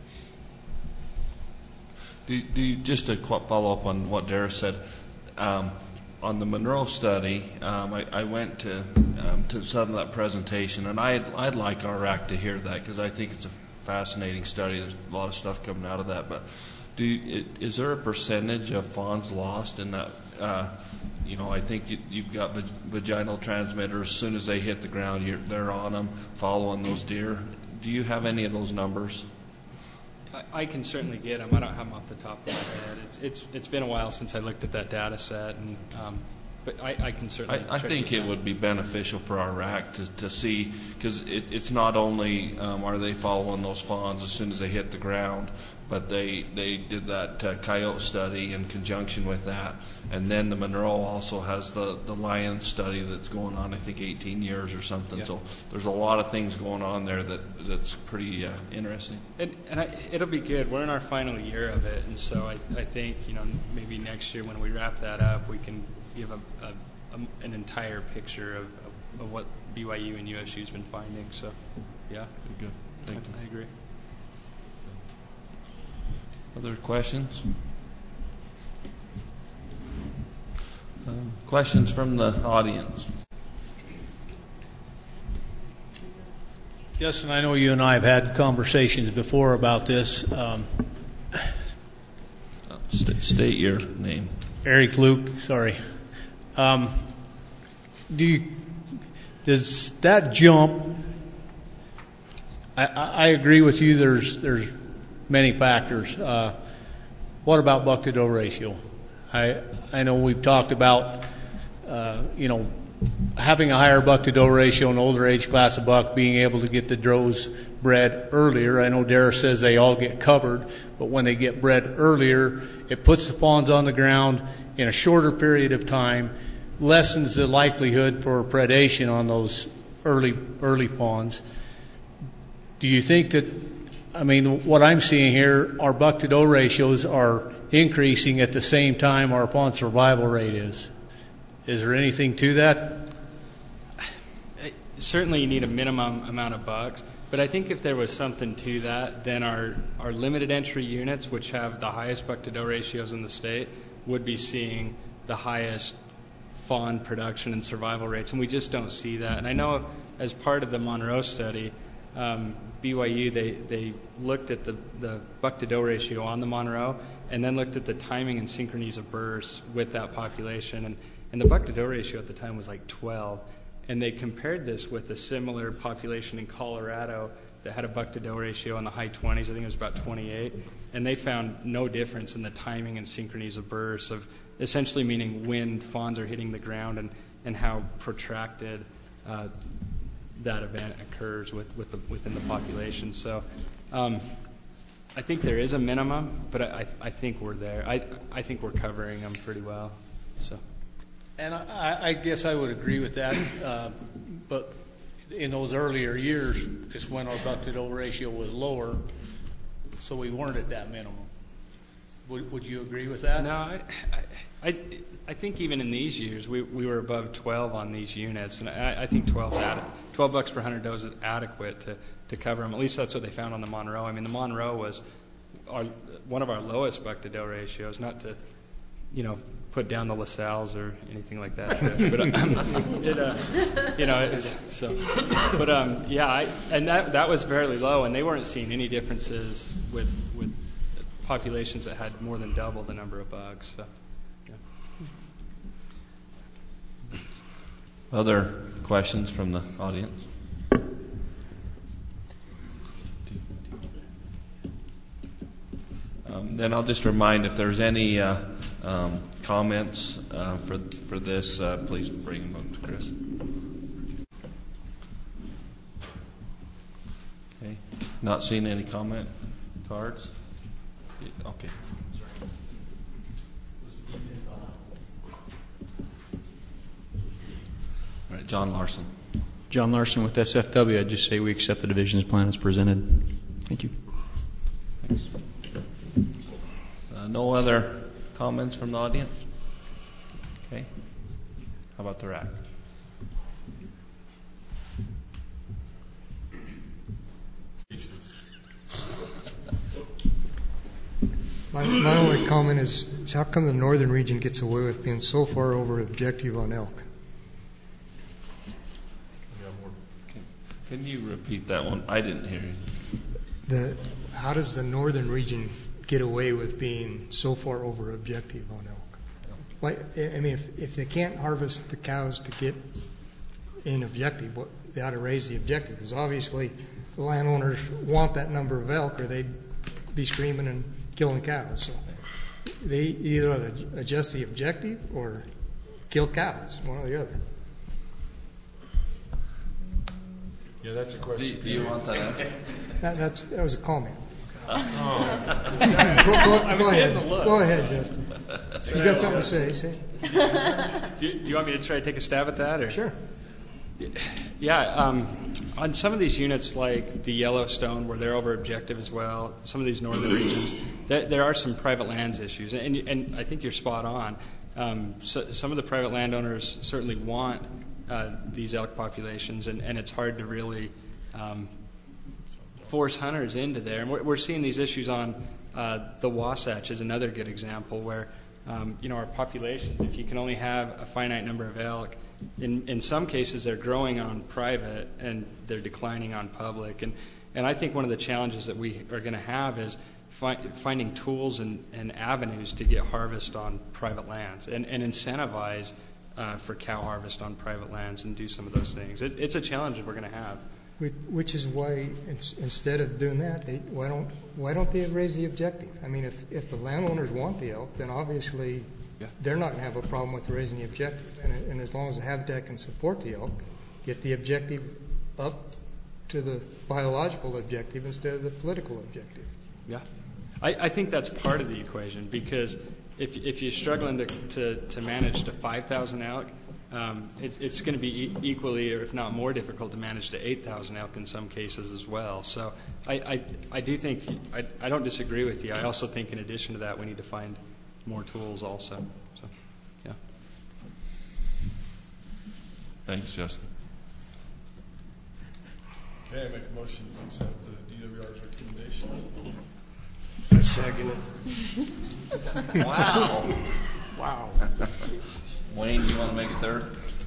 Do, do you, just to follow up on what Dara said, um, on the Monroe study, um, I, I went to um, to some of that presentation, and I'd, I'd like our R A C to hear that, because I think it's a fascinating study. There's a lot of stuff coming out of that. But do you, it, is there a percentage of fawns lost in that? Uh, you know, I think you, you've got vag- vaginal transmitters. As soon as they hit the ground, you're, they're on them, following those deer. Do you have any of those numbers? I, I can certainly get them. I don't have them off the top of my head. It's it's it's been a while since I looked at that data set, and um, but I, I can certainly. I, I think it would be beneficial for our R A C to, to see, because it, it's not only um, are they following those fawns as soon as they hit the ground, but they they did that uh, coyote study in conjunction with that, and then the Monroe also has the, the lion study that's going on, I think eighteen years or something. Yeah. So there's a lot of things going on there that that's pretty uh, interesting. And, and I, it'll be good. We're in our final year of it, and so I, I think, you know, maybe next year when we wrap that up, we can give a, a, a an entire picture of, of, of what B Y U and U S U's been finding. So, yeah, good. Thank I, you. I agree. Other questions? Um, questions from the audience? Justin, I know you and I have had conversations before about this. Um, State, state your name. Eric Luke, sorry. Um, do you, does that jump? I, I, I agree with you. There's there's many factors. Uh, what about buck to doe ratio? I I know we've talked about uh, you know having a higher buck to doe ratio in older age class of buck, being able to get the does bred earlier. I know Dara says they all get covered, but when they get bred earlier, it puts the fawns on the ground in a shorter period of time, lessens the likelihood for predation on those early early fawns. Do you think that, I mean, what I'm seeing here, our buck to doe ratios are increasing at the same time our pond survival rate is. Is there anything to that? Certainly you need a minimum amount of bucks, but I think if there was something to that, then our, our limited entry units, which have the highest buck-to-doe ratios in the state, would be seeing the highest fawn production and survival rates, and we just don't see that. And I know as part of the Monroe study, um, B Y U, they, they looked at the, the buck-to-doe ratio on the Monroe and then looked at the timing and synchronies of births with that population, and, and the buck-to-doe ratio at the time was like twelve. And they compared this with a similar population in Colorado that had a buck-to-doe ratio in the high twenties. I think it was about twenty-eight. And they found no difference in the timing and synchronies of births, of essentially meaning when fawns are hitting the ground and, and how protracted uh, that event occurs with, with the, within the population. So um, I think there is a minimum, but I, I think we're there. I, I think we're covering them pretty well. So. And I, I guess I would agree with that, uh, but in those earlier years is when our buck-to-doe ratio was lower, so we weren't at that minimum. Would, would you agree with that? No, I, I, I think even in these years we, we were above twelve on these units, and I, I think twelve, ad, twelve bucks per hundred does is adequate to, to cover them. At least that's what they found on the Monroe. I mean, the Monroe was our, one of our lowest buck-to-doe ratios, not to, you know, put down the LaSalle's or anything like that. But um, it, uh, you know, it, so. But um, yeah, I, and that that was fairly low, and they weren't seeing any differences with with populations that had more than double the number of bugs. So, yeah. Other questions from the audience? Um, then I'll just remind if there's any uh, um, comments uh, for for this, uh, please bring them up to Chris. Okay. Not seeing any comment cards? Okay. All right, John Larson. John Larson with S F W. I'd just say we accept the division's plan as presented. Thank you. Thanks. Uh, no other comments from the audience? Okay. How about the R A C? My, my only comment is, is how come the northern region gets away with being so far over objective on elk? Can you repeat that one? I didn't hear you. The, how does the northern region get away with being so far over objective on elk? Why, I mean, if, if they can't harvest the cows to get in objective, what, they ought to raise the objective, because obviously the landowners want that number of elk or they'd be screaming and killing cows. So they either ought to adjust the objective or kill cows, one or the other. Yeah, that's a question. Do, do you want that answer? That, that's, that was a comment. Oh. go, go, I was go getting ahead. the look. Go ahead, Justin. You got something to say? Say. do, do you want me to try to take a stab at that? Or? Sure. Yeah, um, on some of these units like the Yellowstone, where they're over objective as well, some of these northern regions, there, there are some private lands issues, and, and I think you're spot on. Um, so, some of the private landowners certainly want uh, these elk populations, and, and it's hard to really um, force hunters into there. And we're, we're seeing these issues on uh, the Wasatch is another good example where, um, you know, our population, if you can only have a finite number of elk, In, in some cases, they're growing on private and they're declining on public. And, and I think one of the challenges that we are going to have is fi- finding tools and, and avenues to get harvest on private lands and, and incentivize uh, for cow harvest on private lands and do some of those things. It, it's a challenge that we're going to have. Which is why, it's, instead of doing that, they, why don't why don't they raise the objective? I mean, if, if the landowners want the elk, then obviously yeah. they're not going to have a problem with raising the objective. And, and as long as the habitat can support the elk, get the objective up to the biological objective instead of the political objective. Yeah. I, I think that's part of the equation, because if if you're struggling to, to, to manage to five thousand elk, Um, it, it's going to be e- equally, or if not more, difficult to manage the eight thousand elk in some cases as well. So I, I, I do think, I, I don't disagree with you. I also think in addition to that, we need to find more tools also. So, yeah. Thanks, Justin. Okay, I make a motion to accept the D W R's recommendation. I second it. Wow. Wow. Wayne, do you want to make a third?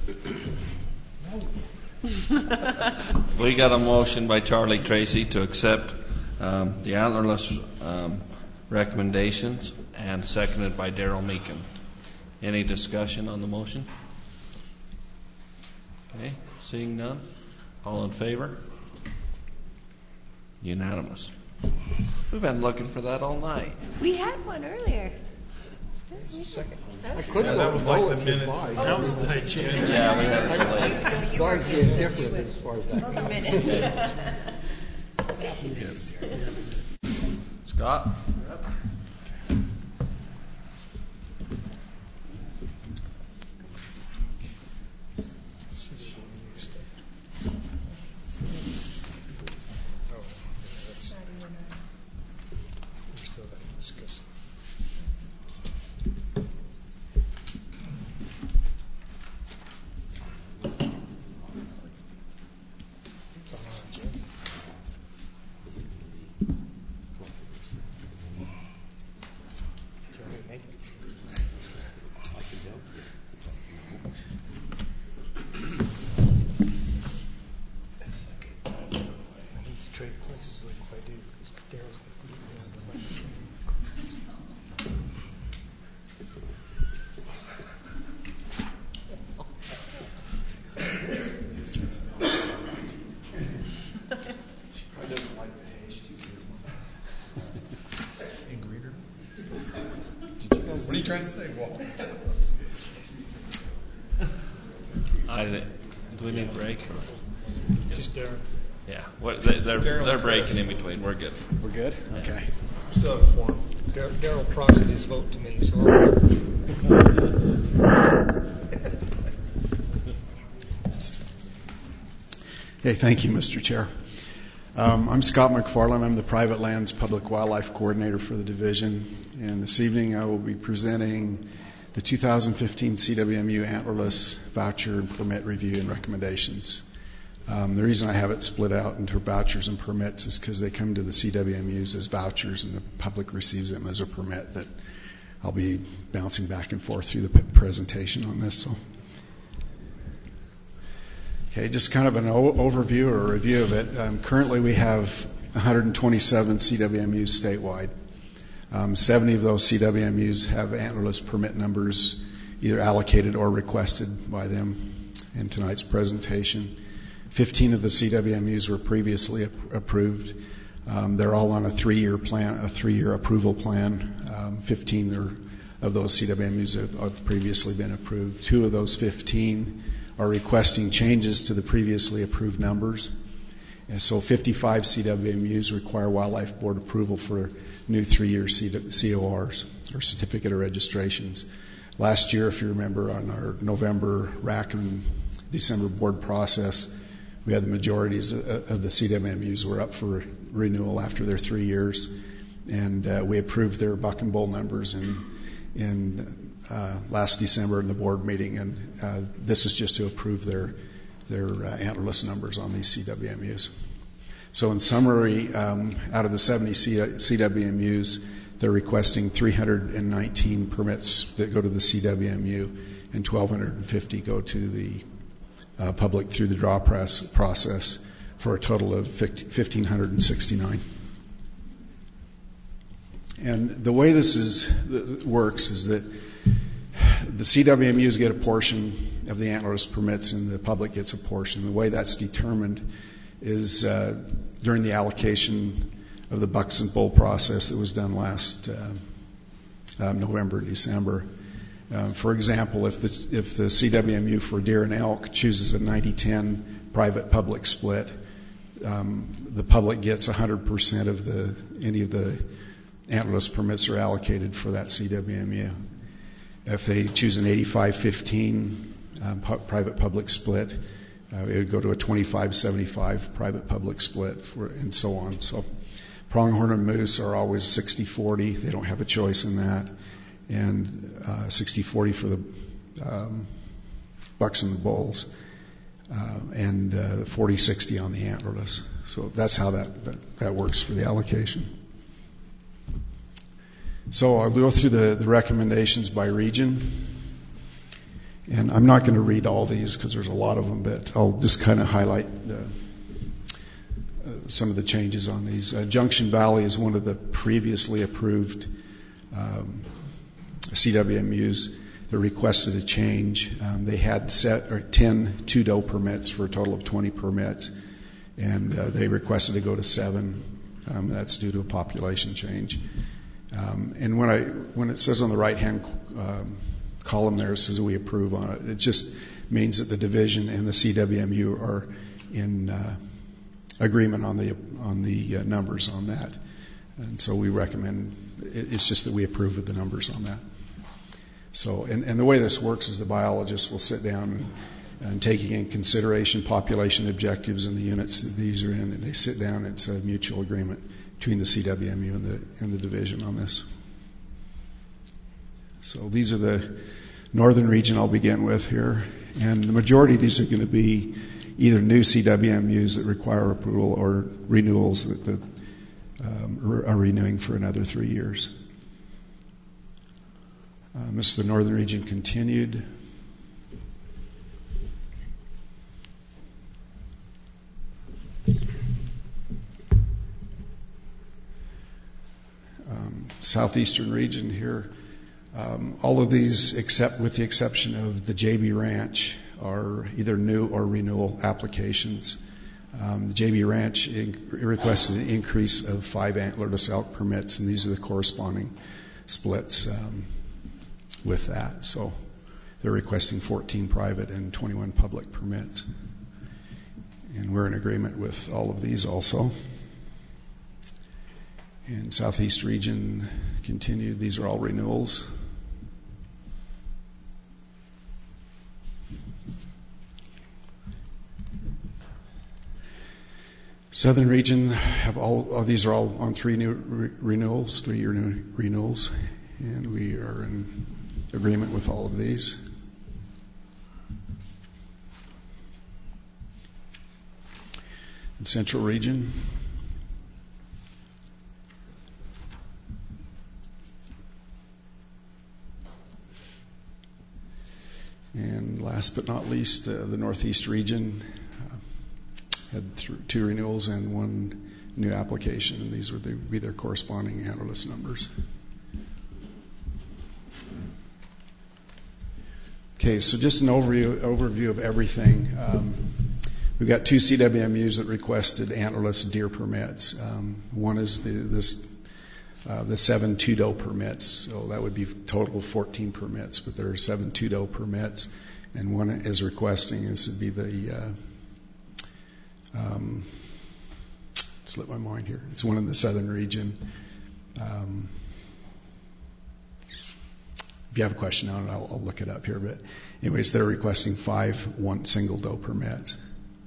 We got a motion by Charlie Tracy to accept um, the antlerless um, recommendations, and seconded by Daryl Meekin. Any discussion on the motion? Okay, seeing none. All in favor? Unanimous. We've been looking for that all night. We had one earlier. It's the second one. I couldn't yeah, that was like the minutes. Oh. That was the agenda. Yeah, we had it delayed. Sorry to be different as far as that Oh, the minutes. Yes. Scott? What are you trying to say, Walt? I, do we need a break? Just Darren. Yeah, what, they, they're Darryl they're and breaking Chris. in between. We're good. We're good? Okay. Still have a form. Dar- Daryl proxied his vote to me, so Hey, thank you, Mister Chair. Um, I'm Scott McFarland. I'm the Private Lands Public Wildlife Coordinator for the division. And this evening I will be presenting the two thousand fifteen C W M U antlerless voucher and permit review and recommendations. Um, the reason I have it split out into vouchers and permits is because they come to the C W M Us as vouchers and the public receives them as a permit. But I'll be bouncing back and forth through the presentation on this. So. Okay, just kind of an o- overview or a review of it. Um, currently we have one hundred twenty-seven C W M Us statewide. Um, seventy of those C W M Us have antlerless permit numbers either allocated or requested by them in tonight's presentation. fifteen of the C W M Us were previously ap- approved. Um, they're all on a three-year plan, a three-year approval plan. Um, fifteen are, of those C W M Us have, have previously been approved. Two of those fifteen are requesting changes to the previously approved numbers. And so fifty-five C W M Us require Wildlife Board approval for new three-year C O Rs, or Certificate of Registrations. Last year, if you remember, on our November R A C and December board process, we had the majorities of the C W M Us were up for renewal after their three years. And uh, we approved their buck and bull numbers in, in Uh, last December in the board meeting, and uh, this is just to approve their their uh, antlerless numbers on these C W M Us. So in summary, um, out of the seventy C W M Us, they're requesting three hundred nineteen permits that go to the C W M U, and twelve fifty go to the uh, public through the draw press process, for a total of fifteen sixty-nine. And the way this is works is that the C W M Us get a portion of the antlerless permits and the public gets a portion. The way that's determined is uh, during the allocation of the bucks and bull process that was done last uh, uh, November, December. Uh, for example, if the, if the C W M U for deer and elk chooses a ninety ten private-public split, um, the public gets one hundred percent of the any of the antlerless permits are allocated for that C W M U. If they choose an eighty-five fifteen um, pu- private-public split. Uh, it would go to a twenty-five seventy-five private-public split, for, and so on. So pronghorn and moose are always sixty forty. They don't have a choice in that. And uh, sixty forty for the um, bucks and the bulls, uh, and uh, forty sixty on the antlerless. So that's how that, that, that works for the allocation. So I'll go through the, the recommendations by region. And I'm not going to read all these because there's a lot of them, but I'll just kind of highlight the, uh, some of the changes on these. Uh, Junction Valley is one of the previously approved um, C W M Us that requested a change. Um, they had set or ten two-doe permits for a total of twenty permits, and uh, they requested to go to seven. Um, that's due to a population change. Um, and when I when it says on the right-hand um, column there, it says we approve on it, it just means that the division and the C W M U are in uh, agreement on the on the uh, numbers on that. And so we recommend, it's just that we approve of the numbers on that. So, and, and the way this works is the biologists will sit down and, and taking in consideration population objectives and the units that these are in, and they sit down, it's a mutual agreement between the C W M U and the, and the division on this. So these are the northern region I'll begin with here. And the majority of these are going to be either new C W M Us that require approval or renewals that the, um, are renewing for another three years. Um, this is the northern region continued. Um, southeastern region here. Um, all of these, except with the exception of the J B Ranch, are either new or renewal applications. Um, the J B Ranch in- requested an increase of five antlerless elk permits, and these are the corresponding splits um, with that. So they're requesting fourteen private and twenty-one public permits. And we're in agreement with all of these also. And Southeast region continued. These are all renewals. Southern region have all, all these are all on three new re- renewals, three-year new renewals, and we are in agreement with all of these. In Central region, and last but not least, uh, the Northeast region had th- two renewals and one new application, and these would be their corresponding antlerless numbers. Okay, so just an overview overview of everything. Um, we've got two C W M Us that requested antlerless deer permits. Um, one is the this uh, the seven two-doe permits, so that would be a total of fourteen permits, but there are seven two-doe permits, and one is requesting, this would be the uh, Um, slipped my mind here. It's one in the southern region. Um, if you have a question on it, I'll, I'll look it up here. But anyways, they're requesting five one single doe permits.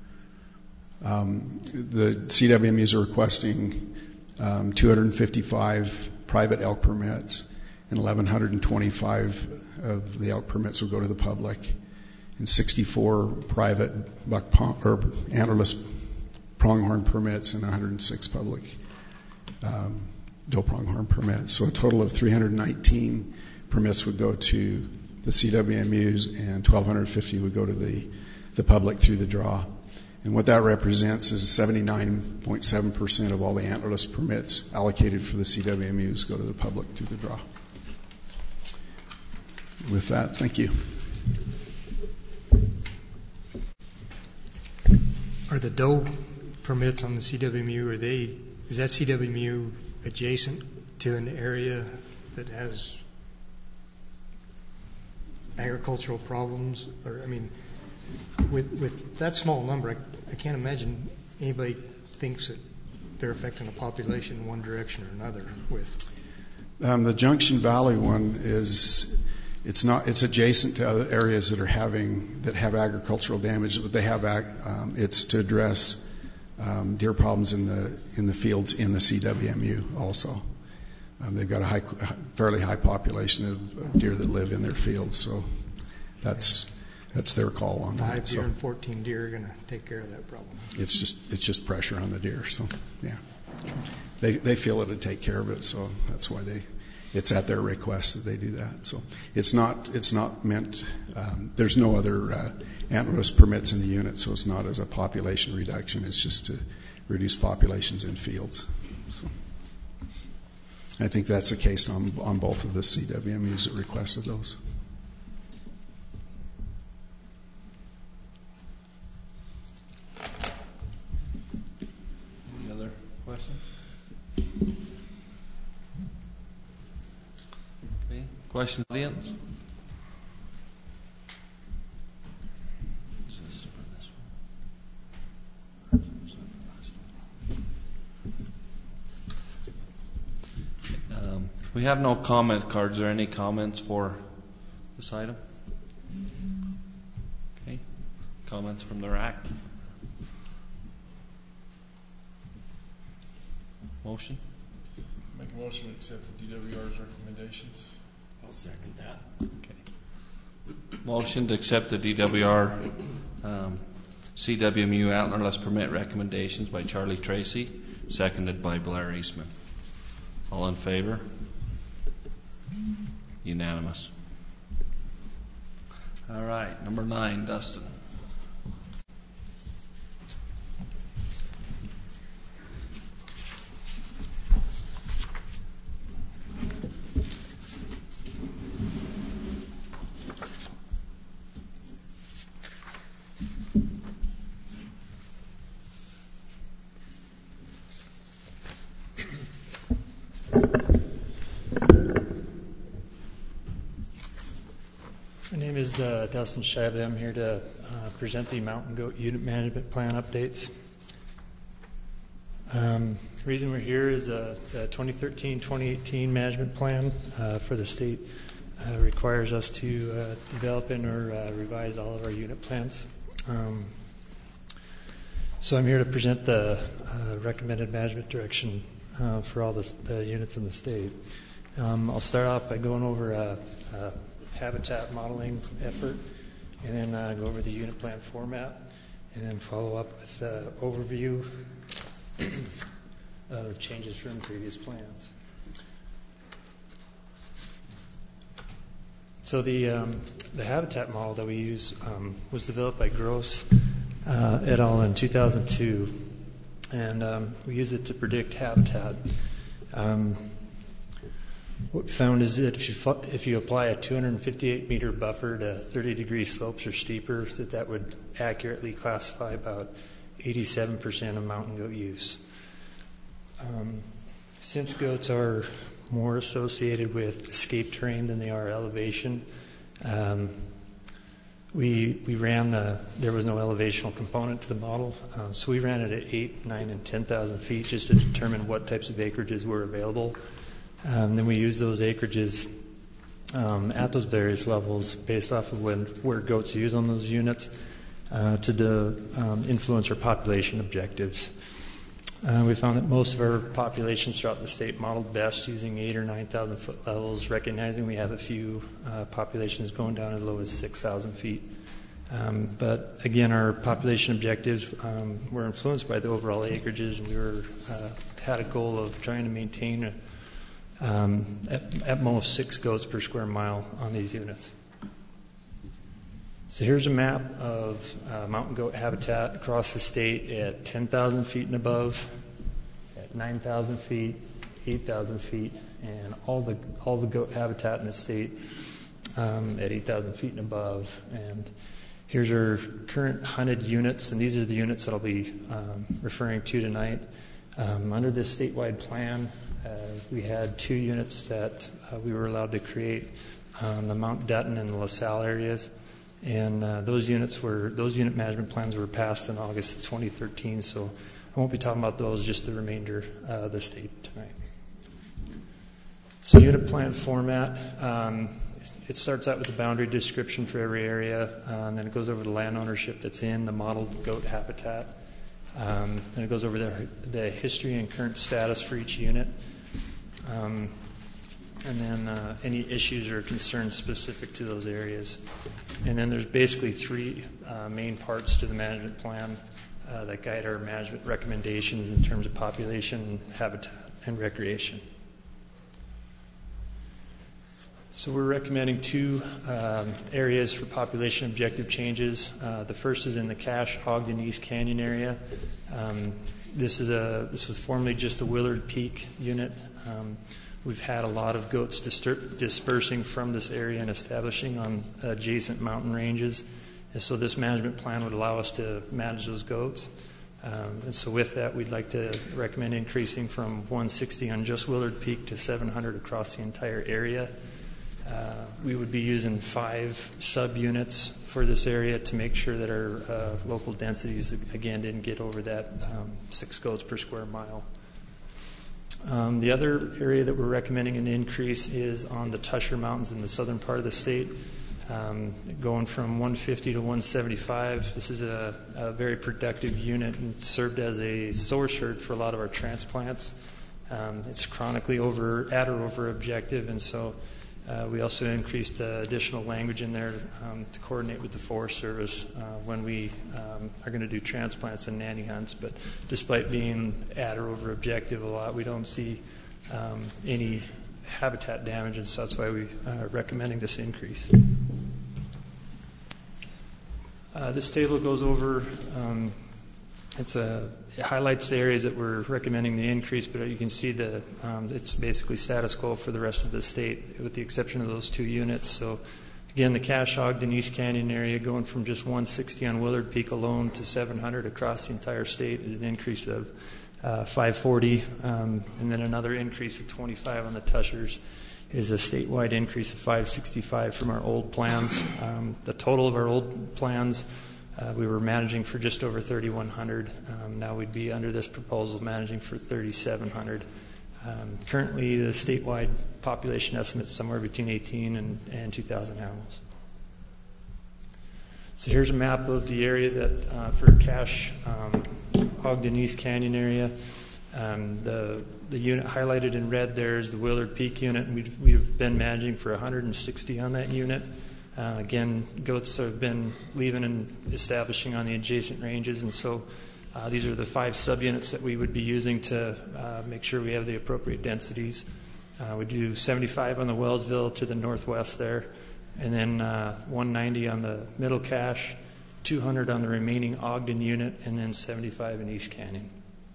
Um, the C W M Us are requesting um, two hundred fifty-five private elk permits, and eleven twenty-five of the elk permits will go to the public, and sixty-four private buck pong, or antlerless pronghorn permits, and one hundred six public um, doe pronghorn permits. So a total of three hundred nineteen permits would go to the C W M Us, and twelve fifty would go to the, the public through the draw. And what that represents is seventy-nine point seven percent of all the antlerless permits allocated for the C W M Us go to the public through the draw. With that, thank you. Are the doe permits on the C W M U, are they, is that C W M U adjacent to an area that has agricultural problems? Or, I mean, with with that small number, I, I can't imagine anybody thinks that they're affecting a population in one direction or another with. Um, the Junction Valley one is it's not. It's adjacent to other areas that are having that have agricultural damage, but they have. Ag, um, it's to address um, deer problems in the in the fields in the C W M U also. Um, they've got a high, fairly high population of deer that live in their fields, so that's that's their call on that. Five deer So and fourteen deer are going to take care of that problem. it's just it's just pressure on the deer. So yeah, they they feel it would take care of it, so that's why they. It's at their request that they do that. So it's not it's not meant. Um, there's no other uh, antlerless permits in the unit, so it's not as a population reduction. It's just to reduce populations in fields. So. I think that's the case on, on both of the C W M Us that requested those. Any other questions? Okay. Questions, audience? Um, we have no comment cards. Are there any comments for this item? Okay. Comments from the R A C? Motion? Make a motion to accept the D W R's recommendations. I'll second that. Okay. Motion to accept the D W R um, C W M U antlerless permit recommendations by Charlie Tracy, seconded by Blair Eastman. All in favor? Unanimous. All right, number nine, Dustin. My name is uh, Dustin Shively. I'm here to uh, present the Mountain Goat Unit Management Plan updates. Um, the reason we're here is uh, the twenty thirteen twenty eighteen management plan uh, for the state uh, requires us to uh, develop and or uh, revise all of our unit plans. Um, so I'm here to present the uh, recommended management direction uh, for all the, the units in the state. Um, I'll start off by going over a, a habitat modeling effort, and then uh, go over the unit plan format, and then follow up with an uh, overview of changes from previous plans. So the um, the habitat model that we use um, was developed by Gross uh, et al. In two thousand two, and um, we use it to predict habitat. Um, What we found is that if you fu- if you apply a two hundred fifty-eight meter buffer to thirty degree slopes or steeper, that that would accurately classify about eighty-seven percent of mountain goat use. Um, since goats are more associated with escape terrain than they are elevation, um, we we ran the there was no elevational component to the model, uh, so we ran it at eight, nine, and ten thousand feet just to determine what types of acreages were available. Um, then we use those acreages um, at those various levels based off of when, where goats use on those units uh, to the, um, influence our population objectives. Uh, we found that most of our populations throughout the state modeled best using eight or nine thousand foot levels, recognizing we have a few uh, populations going down as low as six thousand feet. Um, but again, our population objectives um, were influenced by the overall acreages, and we were uh, had a goal of trying to maintain a Um, at, at most six goats per square mile on these units. So here's a map of uh, mountain goat habitat across the state at ten thousand feet and above, at nine thousand feet, eight thousand feet, and all the all the goat habitat in the state um, at eight thousand feet and above. And here's our current hunted units, and these are the units that I'll be um, referring to tonight. Um, under this statewide plan, Uh, we had two units that uh, we were allowed to create on the Mount Dutton and the LaSalle areas, and uh, those units were those unit management plans were passed in August of twenty thirteen. So I won't be talking about those, just the remainder uh, of the state tonight. So unit plan format. Um, it starts out with the boundary description for every area, uh, and then it goes over the land ownership that's in the modeled goat habitat. Um, and it goes over the, the history and current status for each unit. Um, and then uh, any issues or concerns specific to those areas. And then there's basically three uh, main parts to the management plan uh, that guide our management recommendations in terms of population, habitat, and recreation. So we're recommending two um, areas for population objective changes. Uh, the first is in the Cache, Ogden, East Canyon area. Um, this is a this was formerly just a Willard Peak unit. Um, we've had a lot of goats distur- dispersing from this area and establishing on adjacent mountain ranges. And so this management plan would allow us to manage those goats. Um, and so with that, we'd like to recommend increasing from one sixty on just Willard Peak to seven hundred across the entire area. Uh, we would be using five subunits for this area to make sure that our uh, local densities, again, didn't get over that um, six goats per square mile. Um, the other area that we're recommending an increase is on the Tusher Mountains in the southern part of the state, um, going from one fifty to one seventy-five. This is a, a very productive unit and served as a source herd for a lot of our transplants. Um, it's chronically over at or over objective, and so Uh, we also increased uh, additional language in there um, to coordinate with the Forest Service uh, when we um, are going to do transplants and nanny hunts. But despite being at or over objective a lot, we don't see um, any habitat damage, and so that's why we are recommending this increase. Uh, this table goes over, um, it's a, it highlights the areas that we're recommending the increase, but you can see the um, it's basically status quo for the rest of the state, with the exception of those two units. So again, the Cache, Ogden, East Canyon area going from just one sixty on Willard Peak alone to seven hundred across the entire state is an increase of uh, five forty, um, and then another increase of twenty-five on the Tushers is a statewide increase of five sixty-five from our old plans. Um, the total of our old plans, uh, we were managing for just over thirty-one hundred. Um, now we'd be under this proposal managing for thirty-seven hundred. Um, currently, the statewide population estimate is somewhere between eighteen and, and two thousand animals. So here's a map of the area that uh, for Cache, um, Ogden, East Canyon area. Um, the the unit highlighted in red there is the Willard Peak unit, and we've, we've been managing for one hundred sixty on that unit. Uh, again, goats have been leaving and establishing on the adjacent ranges, and so uh, these are the five subunits that we would be using to uh, make sure we have the appropriate densities. Uh, we do seventy-five on the Wellsville to the northwest there, and then uh, one ninety on the Middle Cache, two hundred on the remaining Ogden unit, and then seventy-five in East Canyon.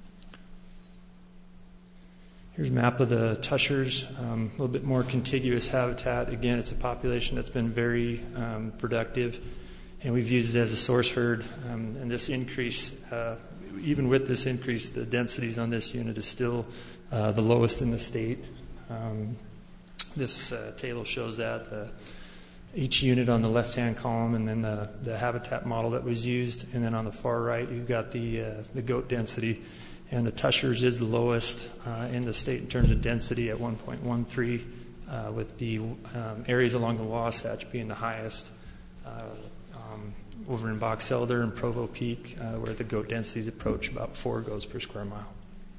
Here's a map of the Tushers, um, a little bit more contiguous habitat. Again, it's a population that's been very um, productive, and we've used it as a source herd. Um, and this increase, uh, even with this increase, the densities on this unit is still uh, the lowest in the state. Um, this uh, table shows that. The, each unit on the left-hand column, and then the, the habitat model that was used. And then on the far right, you've got the, uh, the goat density. And the Tushers is the lowest uh, in the state in terms of density at one point one three, uh, with the um, areas along the Wasatch being the highest. Uh, um, over in Box Elder and Provo Peak, uh, where the goat densities approach about four goats per square mile.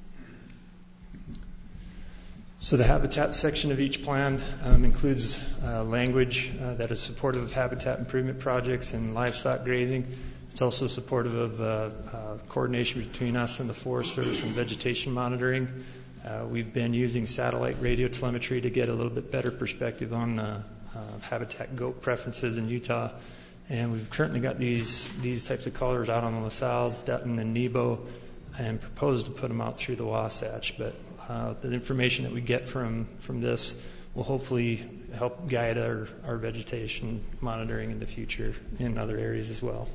So the habitat section of each plan um, includes uh, language uh, that is supportive of habitat improvement projects and livestock grazing. It's also supportive of uh, uh, coordination between us and the Forest Service and vegetation monitoring. Uh, we've been using satellite radio telemetry to get a little bit better perspective on uh, uh, habitat goat preferences in Utah. And we've currently got these these types of collars out on the LaSalle's, Dutton, and Nebo, and propose to put them out through the Wasatch. But uh, the information that we get from, from this will hopefully help guide our, our vegetation monitoring in the future in other areas as well.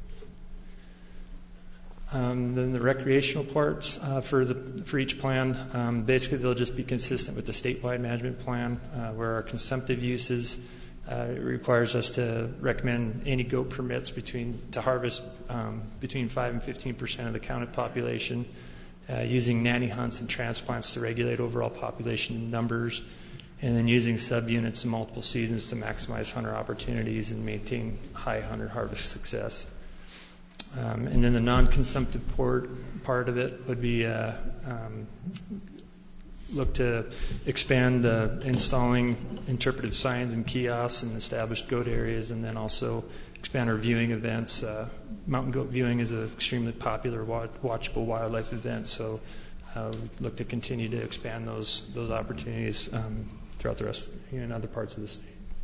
Um, then the recreational parts uh, for the for each plan, um, basically they'll just be consistent with the statewide management plan, uh, where our consumptive uses uh, it requires us to recommend any goat permits between to harvest um, between five and fifteen percent of the counted population, uh, using nanny hunts and transplants to regulate overall population numbers. and then using subunits in multiple seasons to maximize hunter opportunities and maintain high hunter harvest success. Um, and then the non-consumptive port, part of it would be uh, um, look to expand the installing interpretive signs and kiosks in established goat areas, and then also expand our viewing events. Uh, mountain goat viewing is an extremely popular watch, watchable wildlife event, so uh, we look to continue to expand those those opportunities um, throughout the rest, you know, in other parts of the state.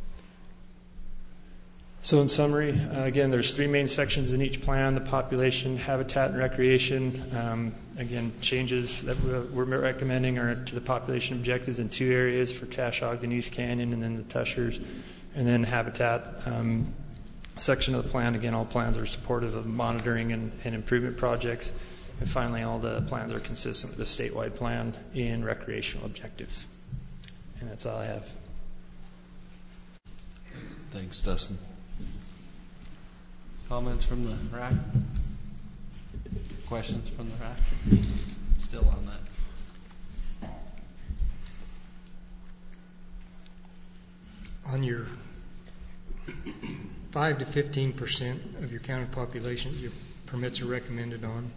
So in summary, uh, again, there's three main sections in each plan: the population, habitat, and recreation. Um, again, changes that we're recommending are to the population objectives in two areas for Cache Ogden, East Canyon, and then the Tushers, and then habitat um, section of the plan. Again, all plans are supportive of monitoring and, and improvement projects. And finally, all the plans are consistent with the statewide plan in recreational objectives. And that's all I have. Thanks, Dustin. Comments from the R A C? Questions from the R A C? Still on that. On your five to fifteen percent of your county population, your permits are recommended on.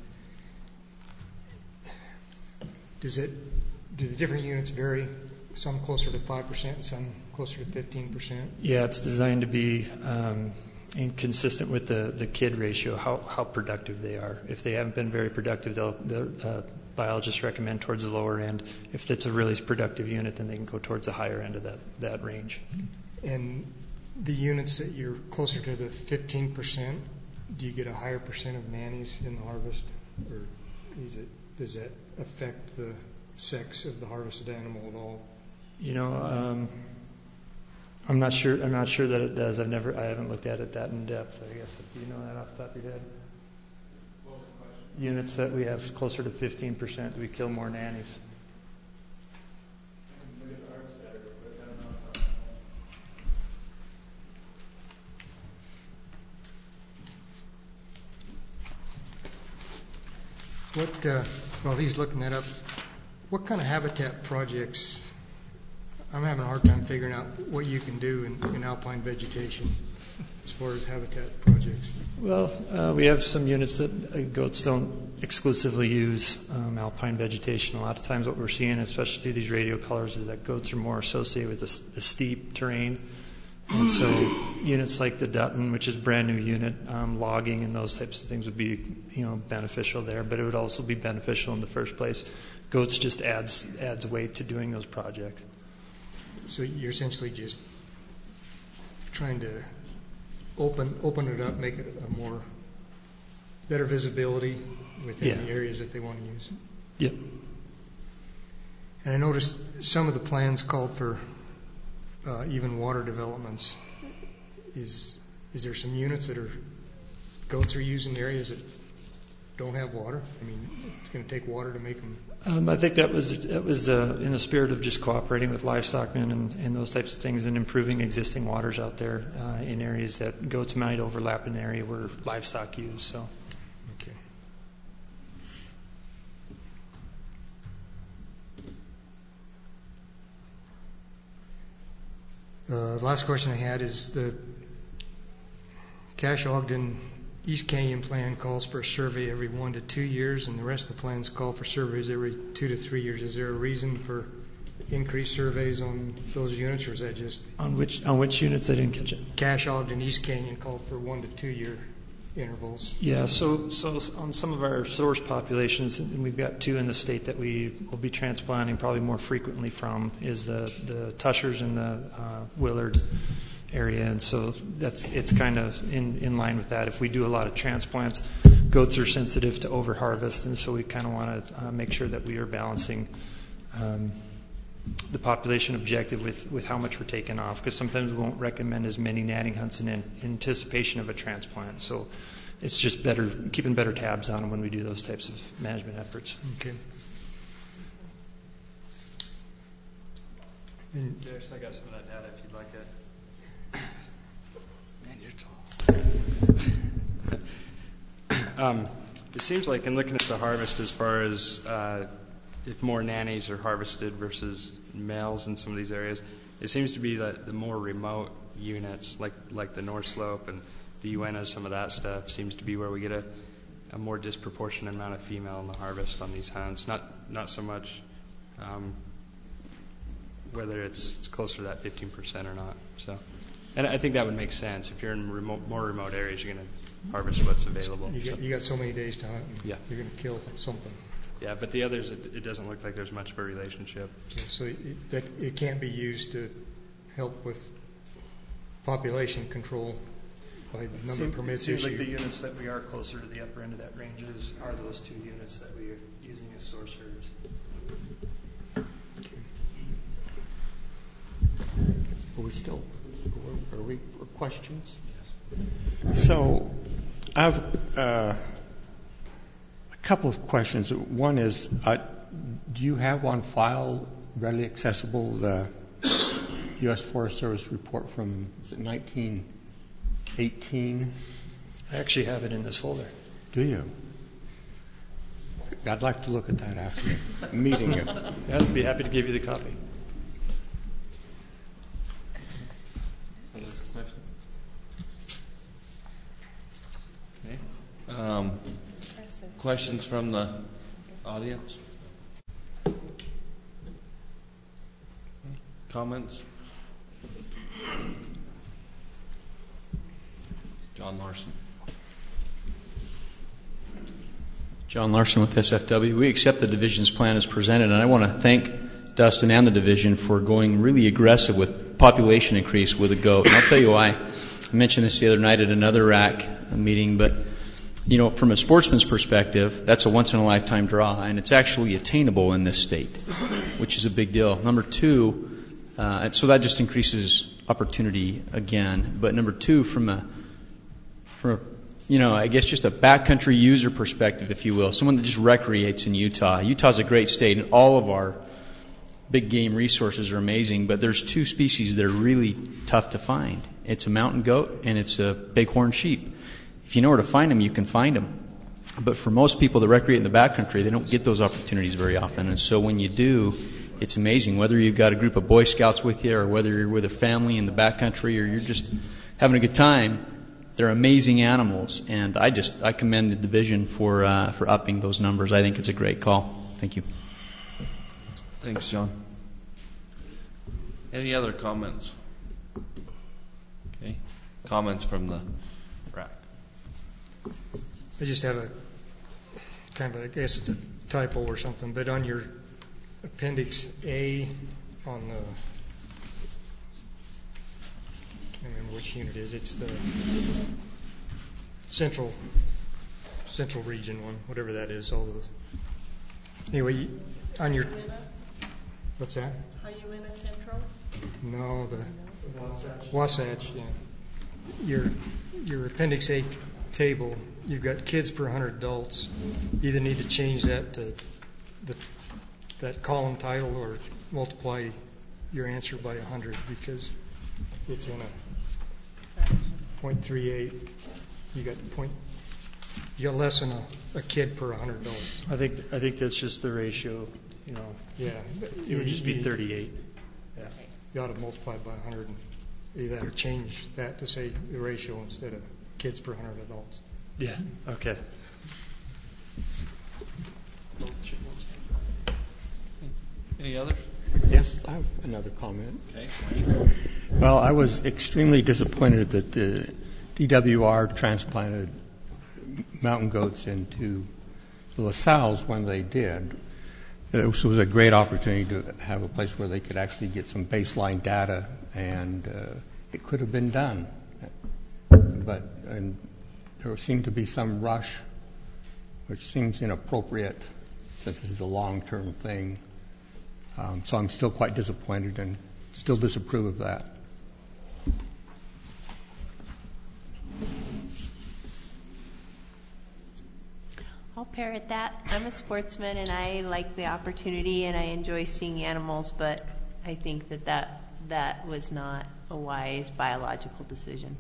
Does it? Do the different units vary? Some closer to five percent and some closer to fifteen percent? Yeah, it's designed to be um, inconsistent with the, the kid ratio, how, how productive they are. If they haven't been very productive, they'll, the uh, biologists recommend towards the lower end. If it's a really productive unit, then they can go towards the higher end of that, that range. And the units that you're closer to the fifteen percent, do you get a higher percent of nannies in the harvest? Or is it, does that affect the sex of the harvested animal at all? You know, um, I'm not sure. I'm not sure that it does. I've never. I haven't looked at it that in depth. I guess. Do you know that off the top of your head? What was the question? Units that we have closer to fifteen percent. Do we kill more nannies? What? Uh, while he's looking that up, what kind of habitat projects? I'm having a hard time figuring out what you can do in, in alpine vegetation as far as habitat projects. Well, uh, we have some units that uh, goats don't exclusively use um, alpine vegetation. A lot of times what we're seeing, especially through these radio colors, is that goats are more associated with the, the steep terrain. And so units like the Dutton, which is a brand new unit, um, logging and those types of things would be, you know, beneficial there. But it would also be beneficial in the first place. Goats just adds adds weight to doing those projects. So you're essentially just trying to open open it up, make it a more better visibility within Yeah. the areas that they want to use. Yep. And I noticed some of the plans called for uh, even water developments. Is is there some units that are goats are using areas that don't have water? I mean, it's going to take water to make them. Um, I think that was that was uh, in the spirit of just cooperating with livestockmen and, and those types of things, and improving existing waters out there uh, in areas that goats might overlap in an area where livestock use. So, okay. Uh, the last question I had is the Cache Ogden East Canyon plan calls for a survey every one to two years, and the rest of the plans call for surveys every two to three years. Is there a reason for increased surveys on those units, or is that just on which on which units? I didn't catch it. Cache Ogden East Canyon called for one to two year intervals? Yeah, so so on some of our source populations, and we've got two in the state that we will be transplanting probably more frequently from, is the the Tushers and the uh, Willard area, and so that's it's kind of in, in line with that. If we do a lot of transplants, goats are sensitive to overharvest, and so we kind of want to uh, make sure that we are balancing um, the population objective with, with how much we're taking off, because sometimes we won't recommend as many natting hunts in anticipation of a transplant. So it's just better keeping better tabs on them when we do those types of management efforts. Okay. There's, I got some of that data if you'd like it. Man, you're tall. um, it seems like in looking at the harvest as far as uh, if more nannies are harvested versus males in some of these areas. It seems to be that the more remote units, like like the North Slope and the Uena, some of that stuff, seems to be where we get a, a more disproportionate amount of female in the harvest on these hounds. Not not so much um, whether it's closer to that fifteen percent or not. So, and I think that would make sense. If you're in remote, more remote areas, you're going to harvest what's available. You got, you got so many days to hunt. And yeah. You're going to kill something. Yeah, but the others, it, it doesn't look like there's much of a relationship. Yeah, so it, that, it can't be used to help with population control by the number of permits It seems issued. like the units that we are closer to the upper end of that range is, are those two units that we are using as source herders. Are we still, are we, for questions? Yes. So, I have uh, a couple of questions. One is, uh, do you have on file readily accessible the U S Forest Service report from, is it nineteen eighteen? I actually have it in this folder. Do you? I'd like to look at that after the meeting. Yeah, I'd be happy to give you the copy. Okay. Um, questions from the audience? Comments? John Larson. John Larson with S F W. We accept the division's plan as presented, and I want to thank Dustin and the division for going really aggressive with population increase with a goat. And I'll tell you why. I mentioned this the other night at another R A C meeting, but you know, from a sportsman's perspective, that's a once-in-a-lifetime draw, and it's actually attainable in this state, which is a big deal. Number two, uh, and so that just increases opportunity again. But number two, from a from a you know, I guess just a backcountry user perspective, if you will, someone that just recreates in Utah. Utah's a great state, and all of our big game resources are amazing, but there's two species that are really tough to find. It's a mountain goat, and it's a bighorn sheep. If you know where to find them, you can find them. But for most people that recreate in the backcountry, they don't get those opportunities very often. And so when you do, it's amazing. Whether you've got a group of Boy Scouts with you, or whether you're with a family in the backcountry, or you're just having a good time, they're amazing animals, and I just I commend the division for uh, for upping those numbers. I think it's a great call. Thank you. Thanks, John. Any other comments? Okay. Comments from the R A C. I just have a kind of, I guess it's a typo or something, but on your Appendix A on the, I can't remember which unit it is. It's the central central region one, whatever that is. All those. Anyway, on your what's that? Huyuena Central? No, the Wasatch. Wasatch. Yeah. Your your Appendix A table. You've got kids per one hundred adults. You either need to change that to the that column title or multiply your answer by one hundred because it's in a point three eight. You got point. You got less than a, a kid per one hundred adults. I think I think that's just the ratio. You know. Yeah. It would just be thirty-eight. Yeah. You ought to multiply by one hundred and either that or change that to say the ratio instead of kids per one hundred adults. Yeah. Okay. Any others? Yes, I have another comment. Okay. Well, I was extremely disappointed that the D W R transplanted mountain goats into the LaSalle's when they did. This was a great opportunity to have a place where they could actually get some baseline data, and uh, it could have been done. But and there seemed to be some rush, which seems inappropriate since this is a long-term thing. Um, so I'm still quite disappointed and still disapprove of that. I'll parrot that. I'm a sportsman and I like the opportunity and I enjoy seeing animals, but I think that that, that was not a wise biological decision.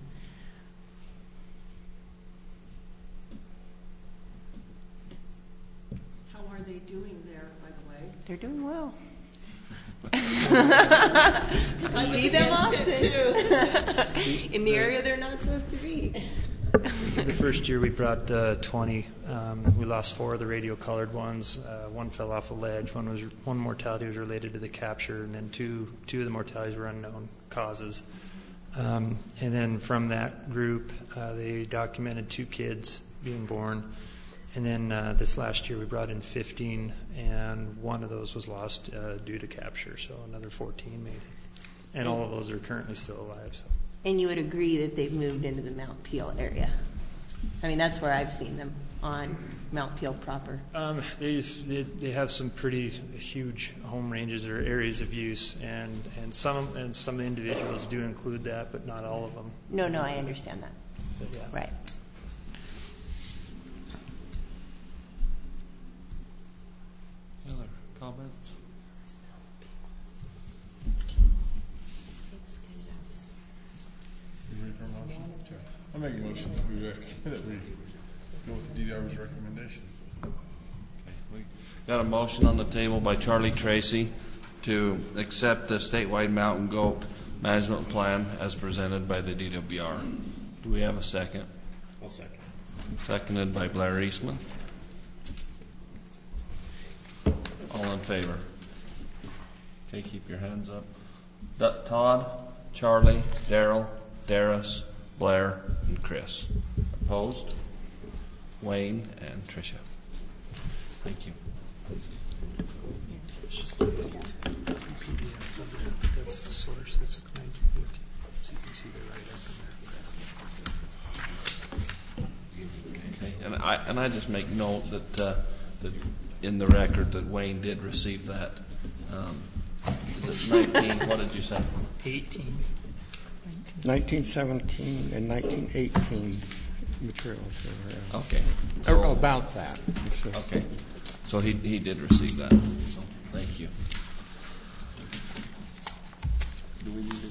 How are they doing there, by the way? They're doing well. I see them often too. In the area they're not supposed to be. The first year we brought uh, twenty. Um, we lost four of the radio-colored ones. Uh, one fell off a ledge. One was one mortality was related to the capture, and then two two of the mortalities were unknown causes. Um, and then from that group, uh, they documented two kids being born. And then uh, this last year we brought in fifteen, and one of those was lost uh, due to capture. So another fourteen maybe. And all of those are currently still alive. So. And you would agree that they've moved into the Mount Peel area? I mean, that's where I've seen them, on Mount Peel proper. Um, they, they they have some pretty huge home ranges or areas of use, and, and some and some individuals do include that, but not all of them. No, no, I understand that. But yeah. Right. Any other comments? You ready for a motion? I make a motion that we, rec- that we go with D D R's recommendation. We got a motion on the table by Charlie Tracy to accept the statewide mountain goat management plan as presented by the D W R. Do we have a second? I'll second. Seconded by Blair Eastman. All in favor? Okay, keep your hands up. D- Todd, Charlie, Daryl, Darius, Blair, and Chris. Opposed? Wayne and Tricia. Thank you. That's the source. It's nineteen fifty. So you can see they're right up in there. Okay, and I and I just make note that uh, that in the record that Wayne did receive that. Um, is it nineteen? What did you say? eighteen. nineteen seventeen and nineteen eighteen materials. Are, uh, Okay. or about that. Okay. So he he did receive that. So thank you. Do we need to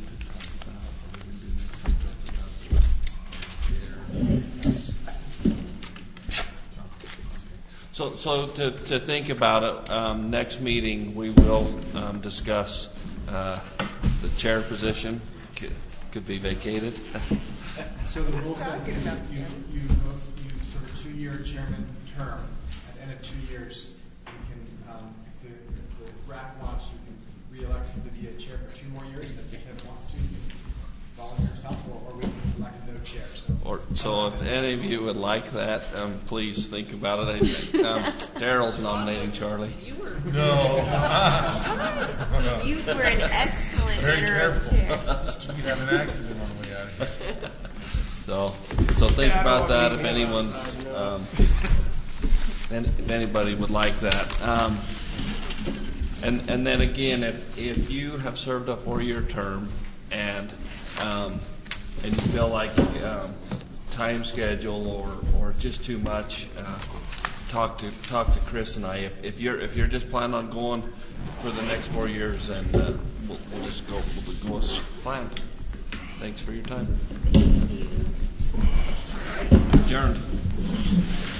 So, so to, to think about it, um, next meeting we will um, discuss uh, the chair position could, could be vacated. So the rule says you, you, you, you sort of two-year chairman term. At the end of two years, you can, um, if the, if the R A C wants, you can re-elect him to be a chair for two more years. And if Kevin wants to, you can volunteer yourself, or, or we can elect no chair. So, or, so if any of you would like that, um, please think about it. Um, Daryl's nominating Charlie. You were No. You were an excellent Very interim careful. chair. Just you have an accident on the way out of here. So, so think about that if anyone's, um, and if anybody would like that. Um, and and then again, if if you have served a four-year term and um, and you feel like um, time schedule or or just too much, uh, talk to talk to Chris and I. If if you're if you're just planning on going for the next four years, then uh, we'll, we'll just go we'll go as planned. Thanks for your time. Adjourned.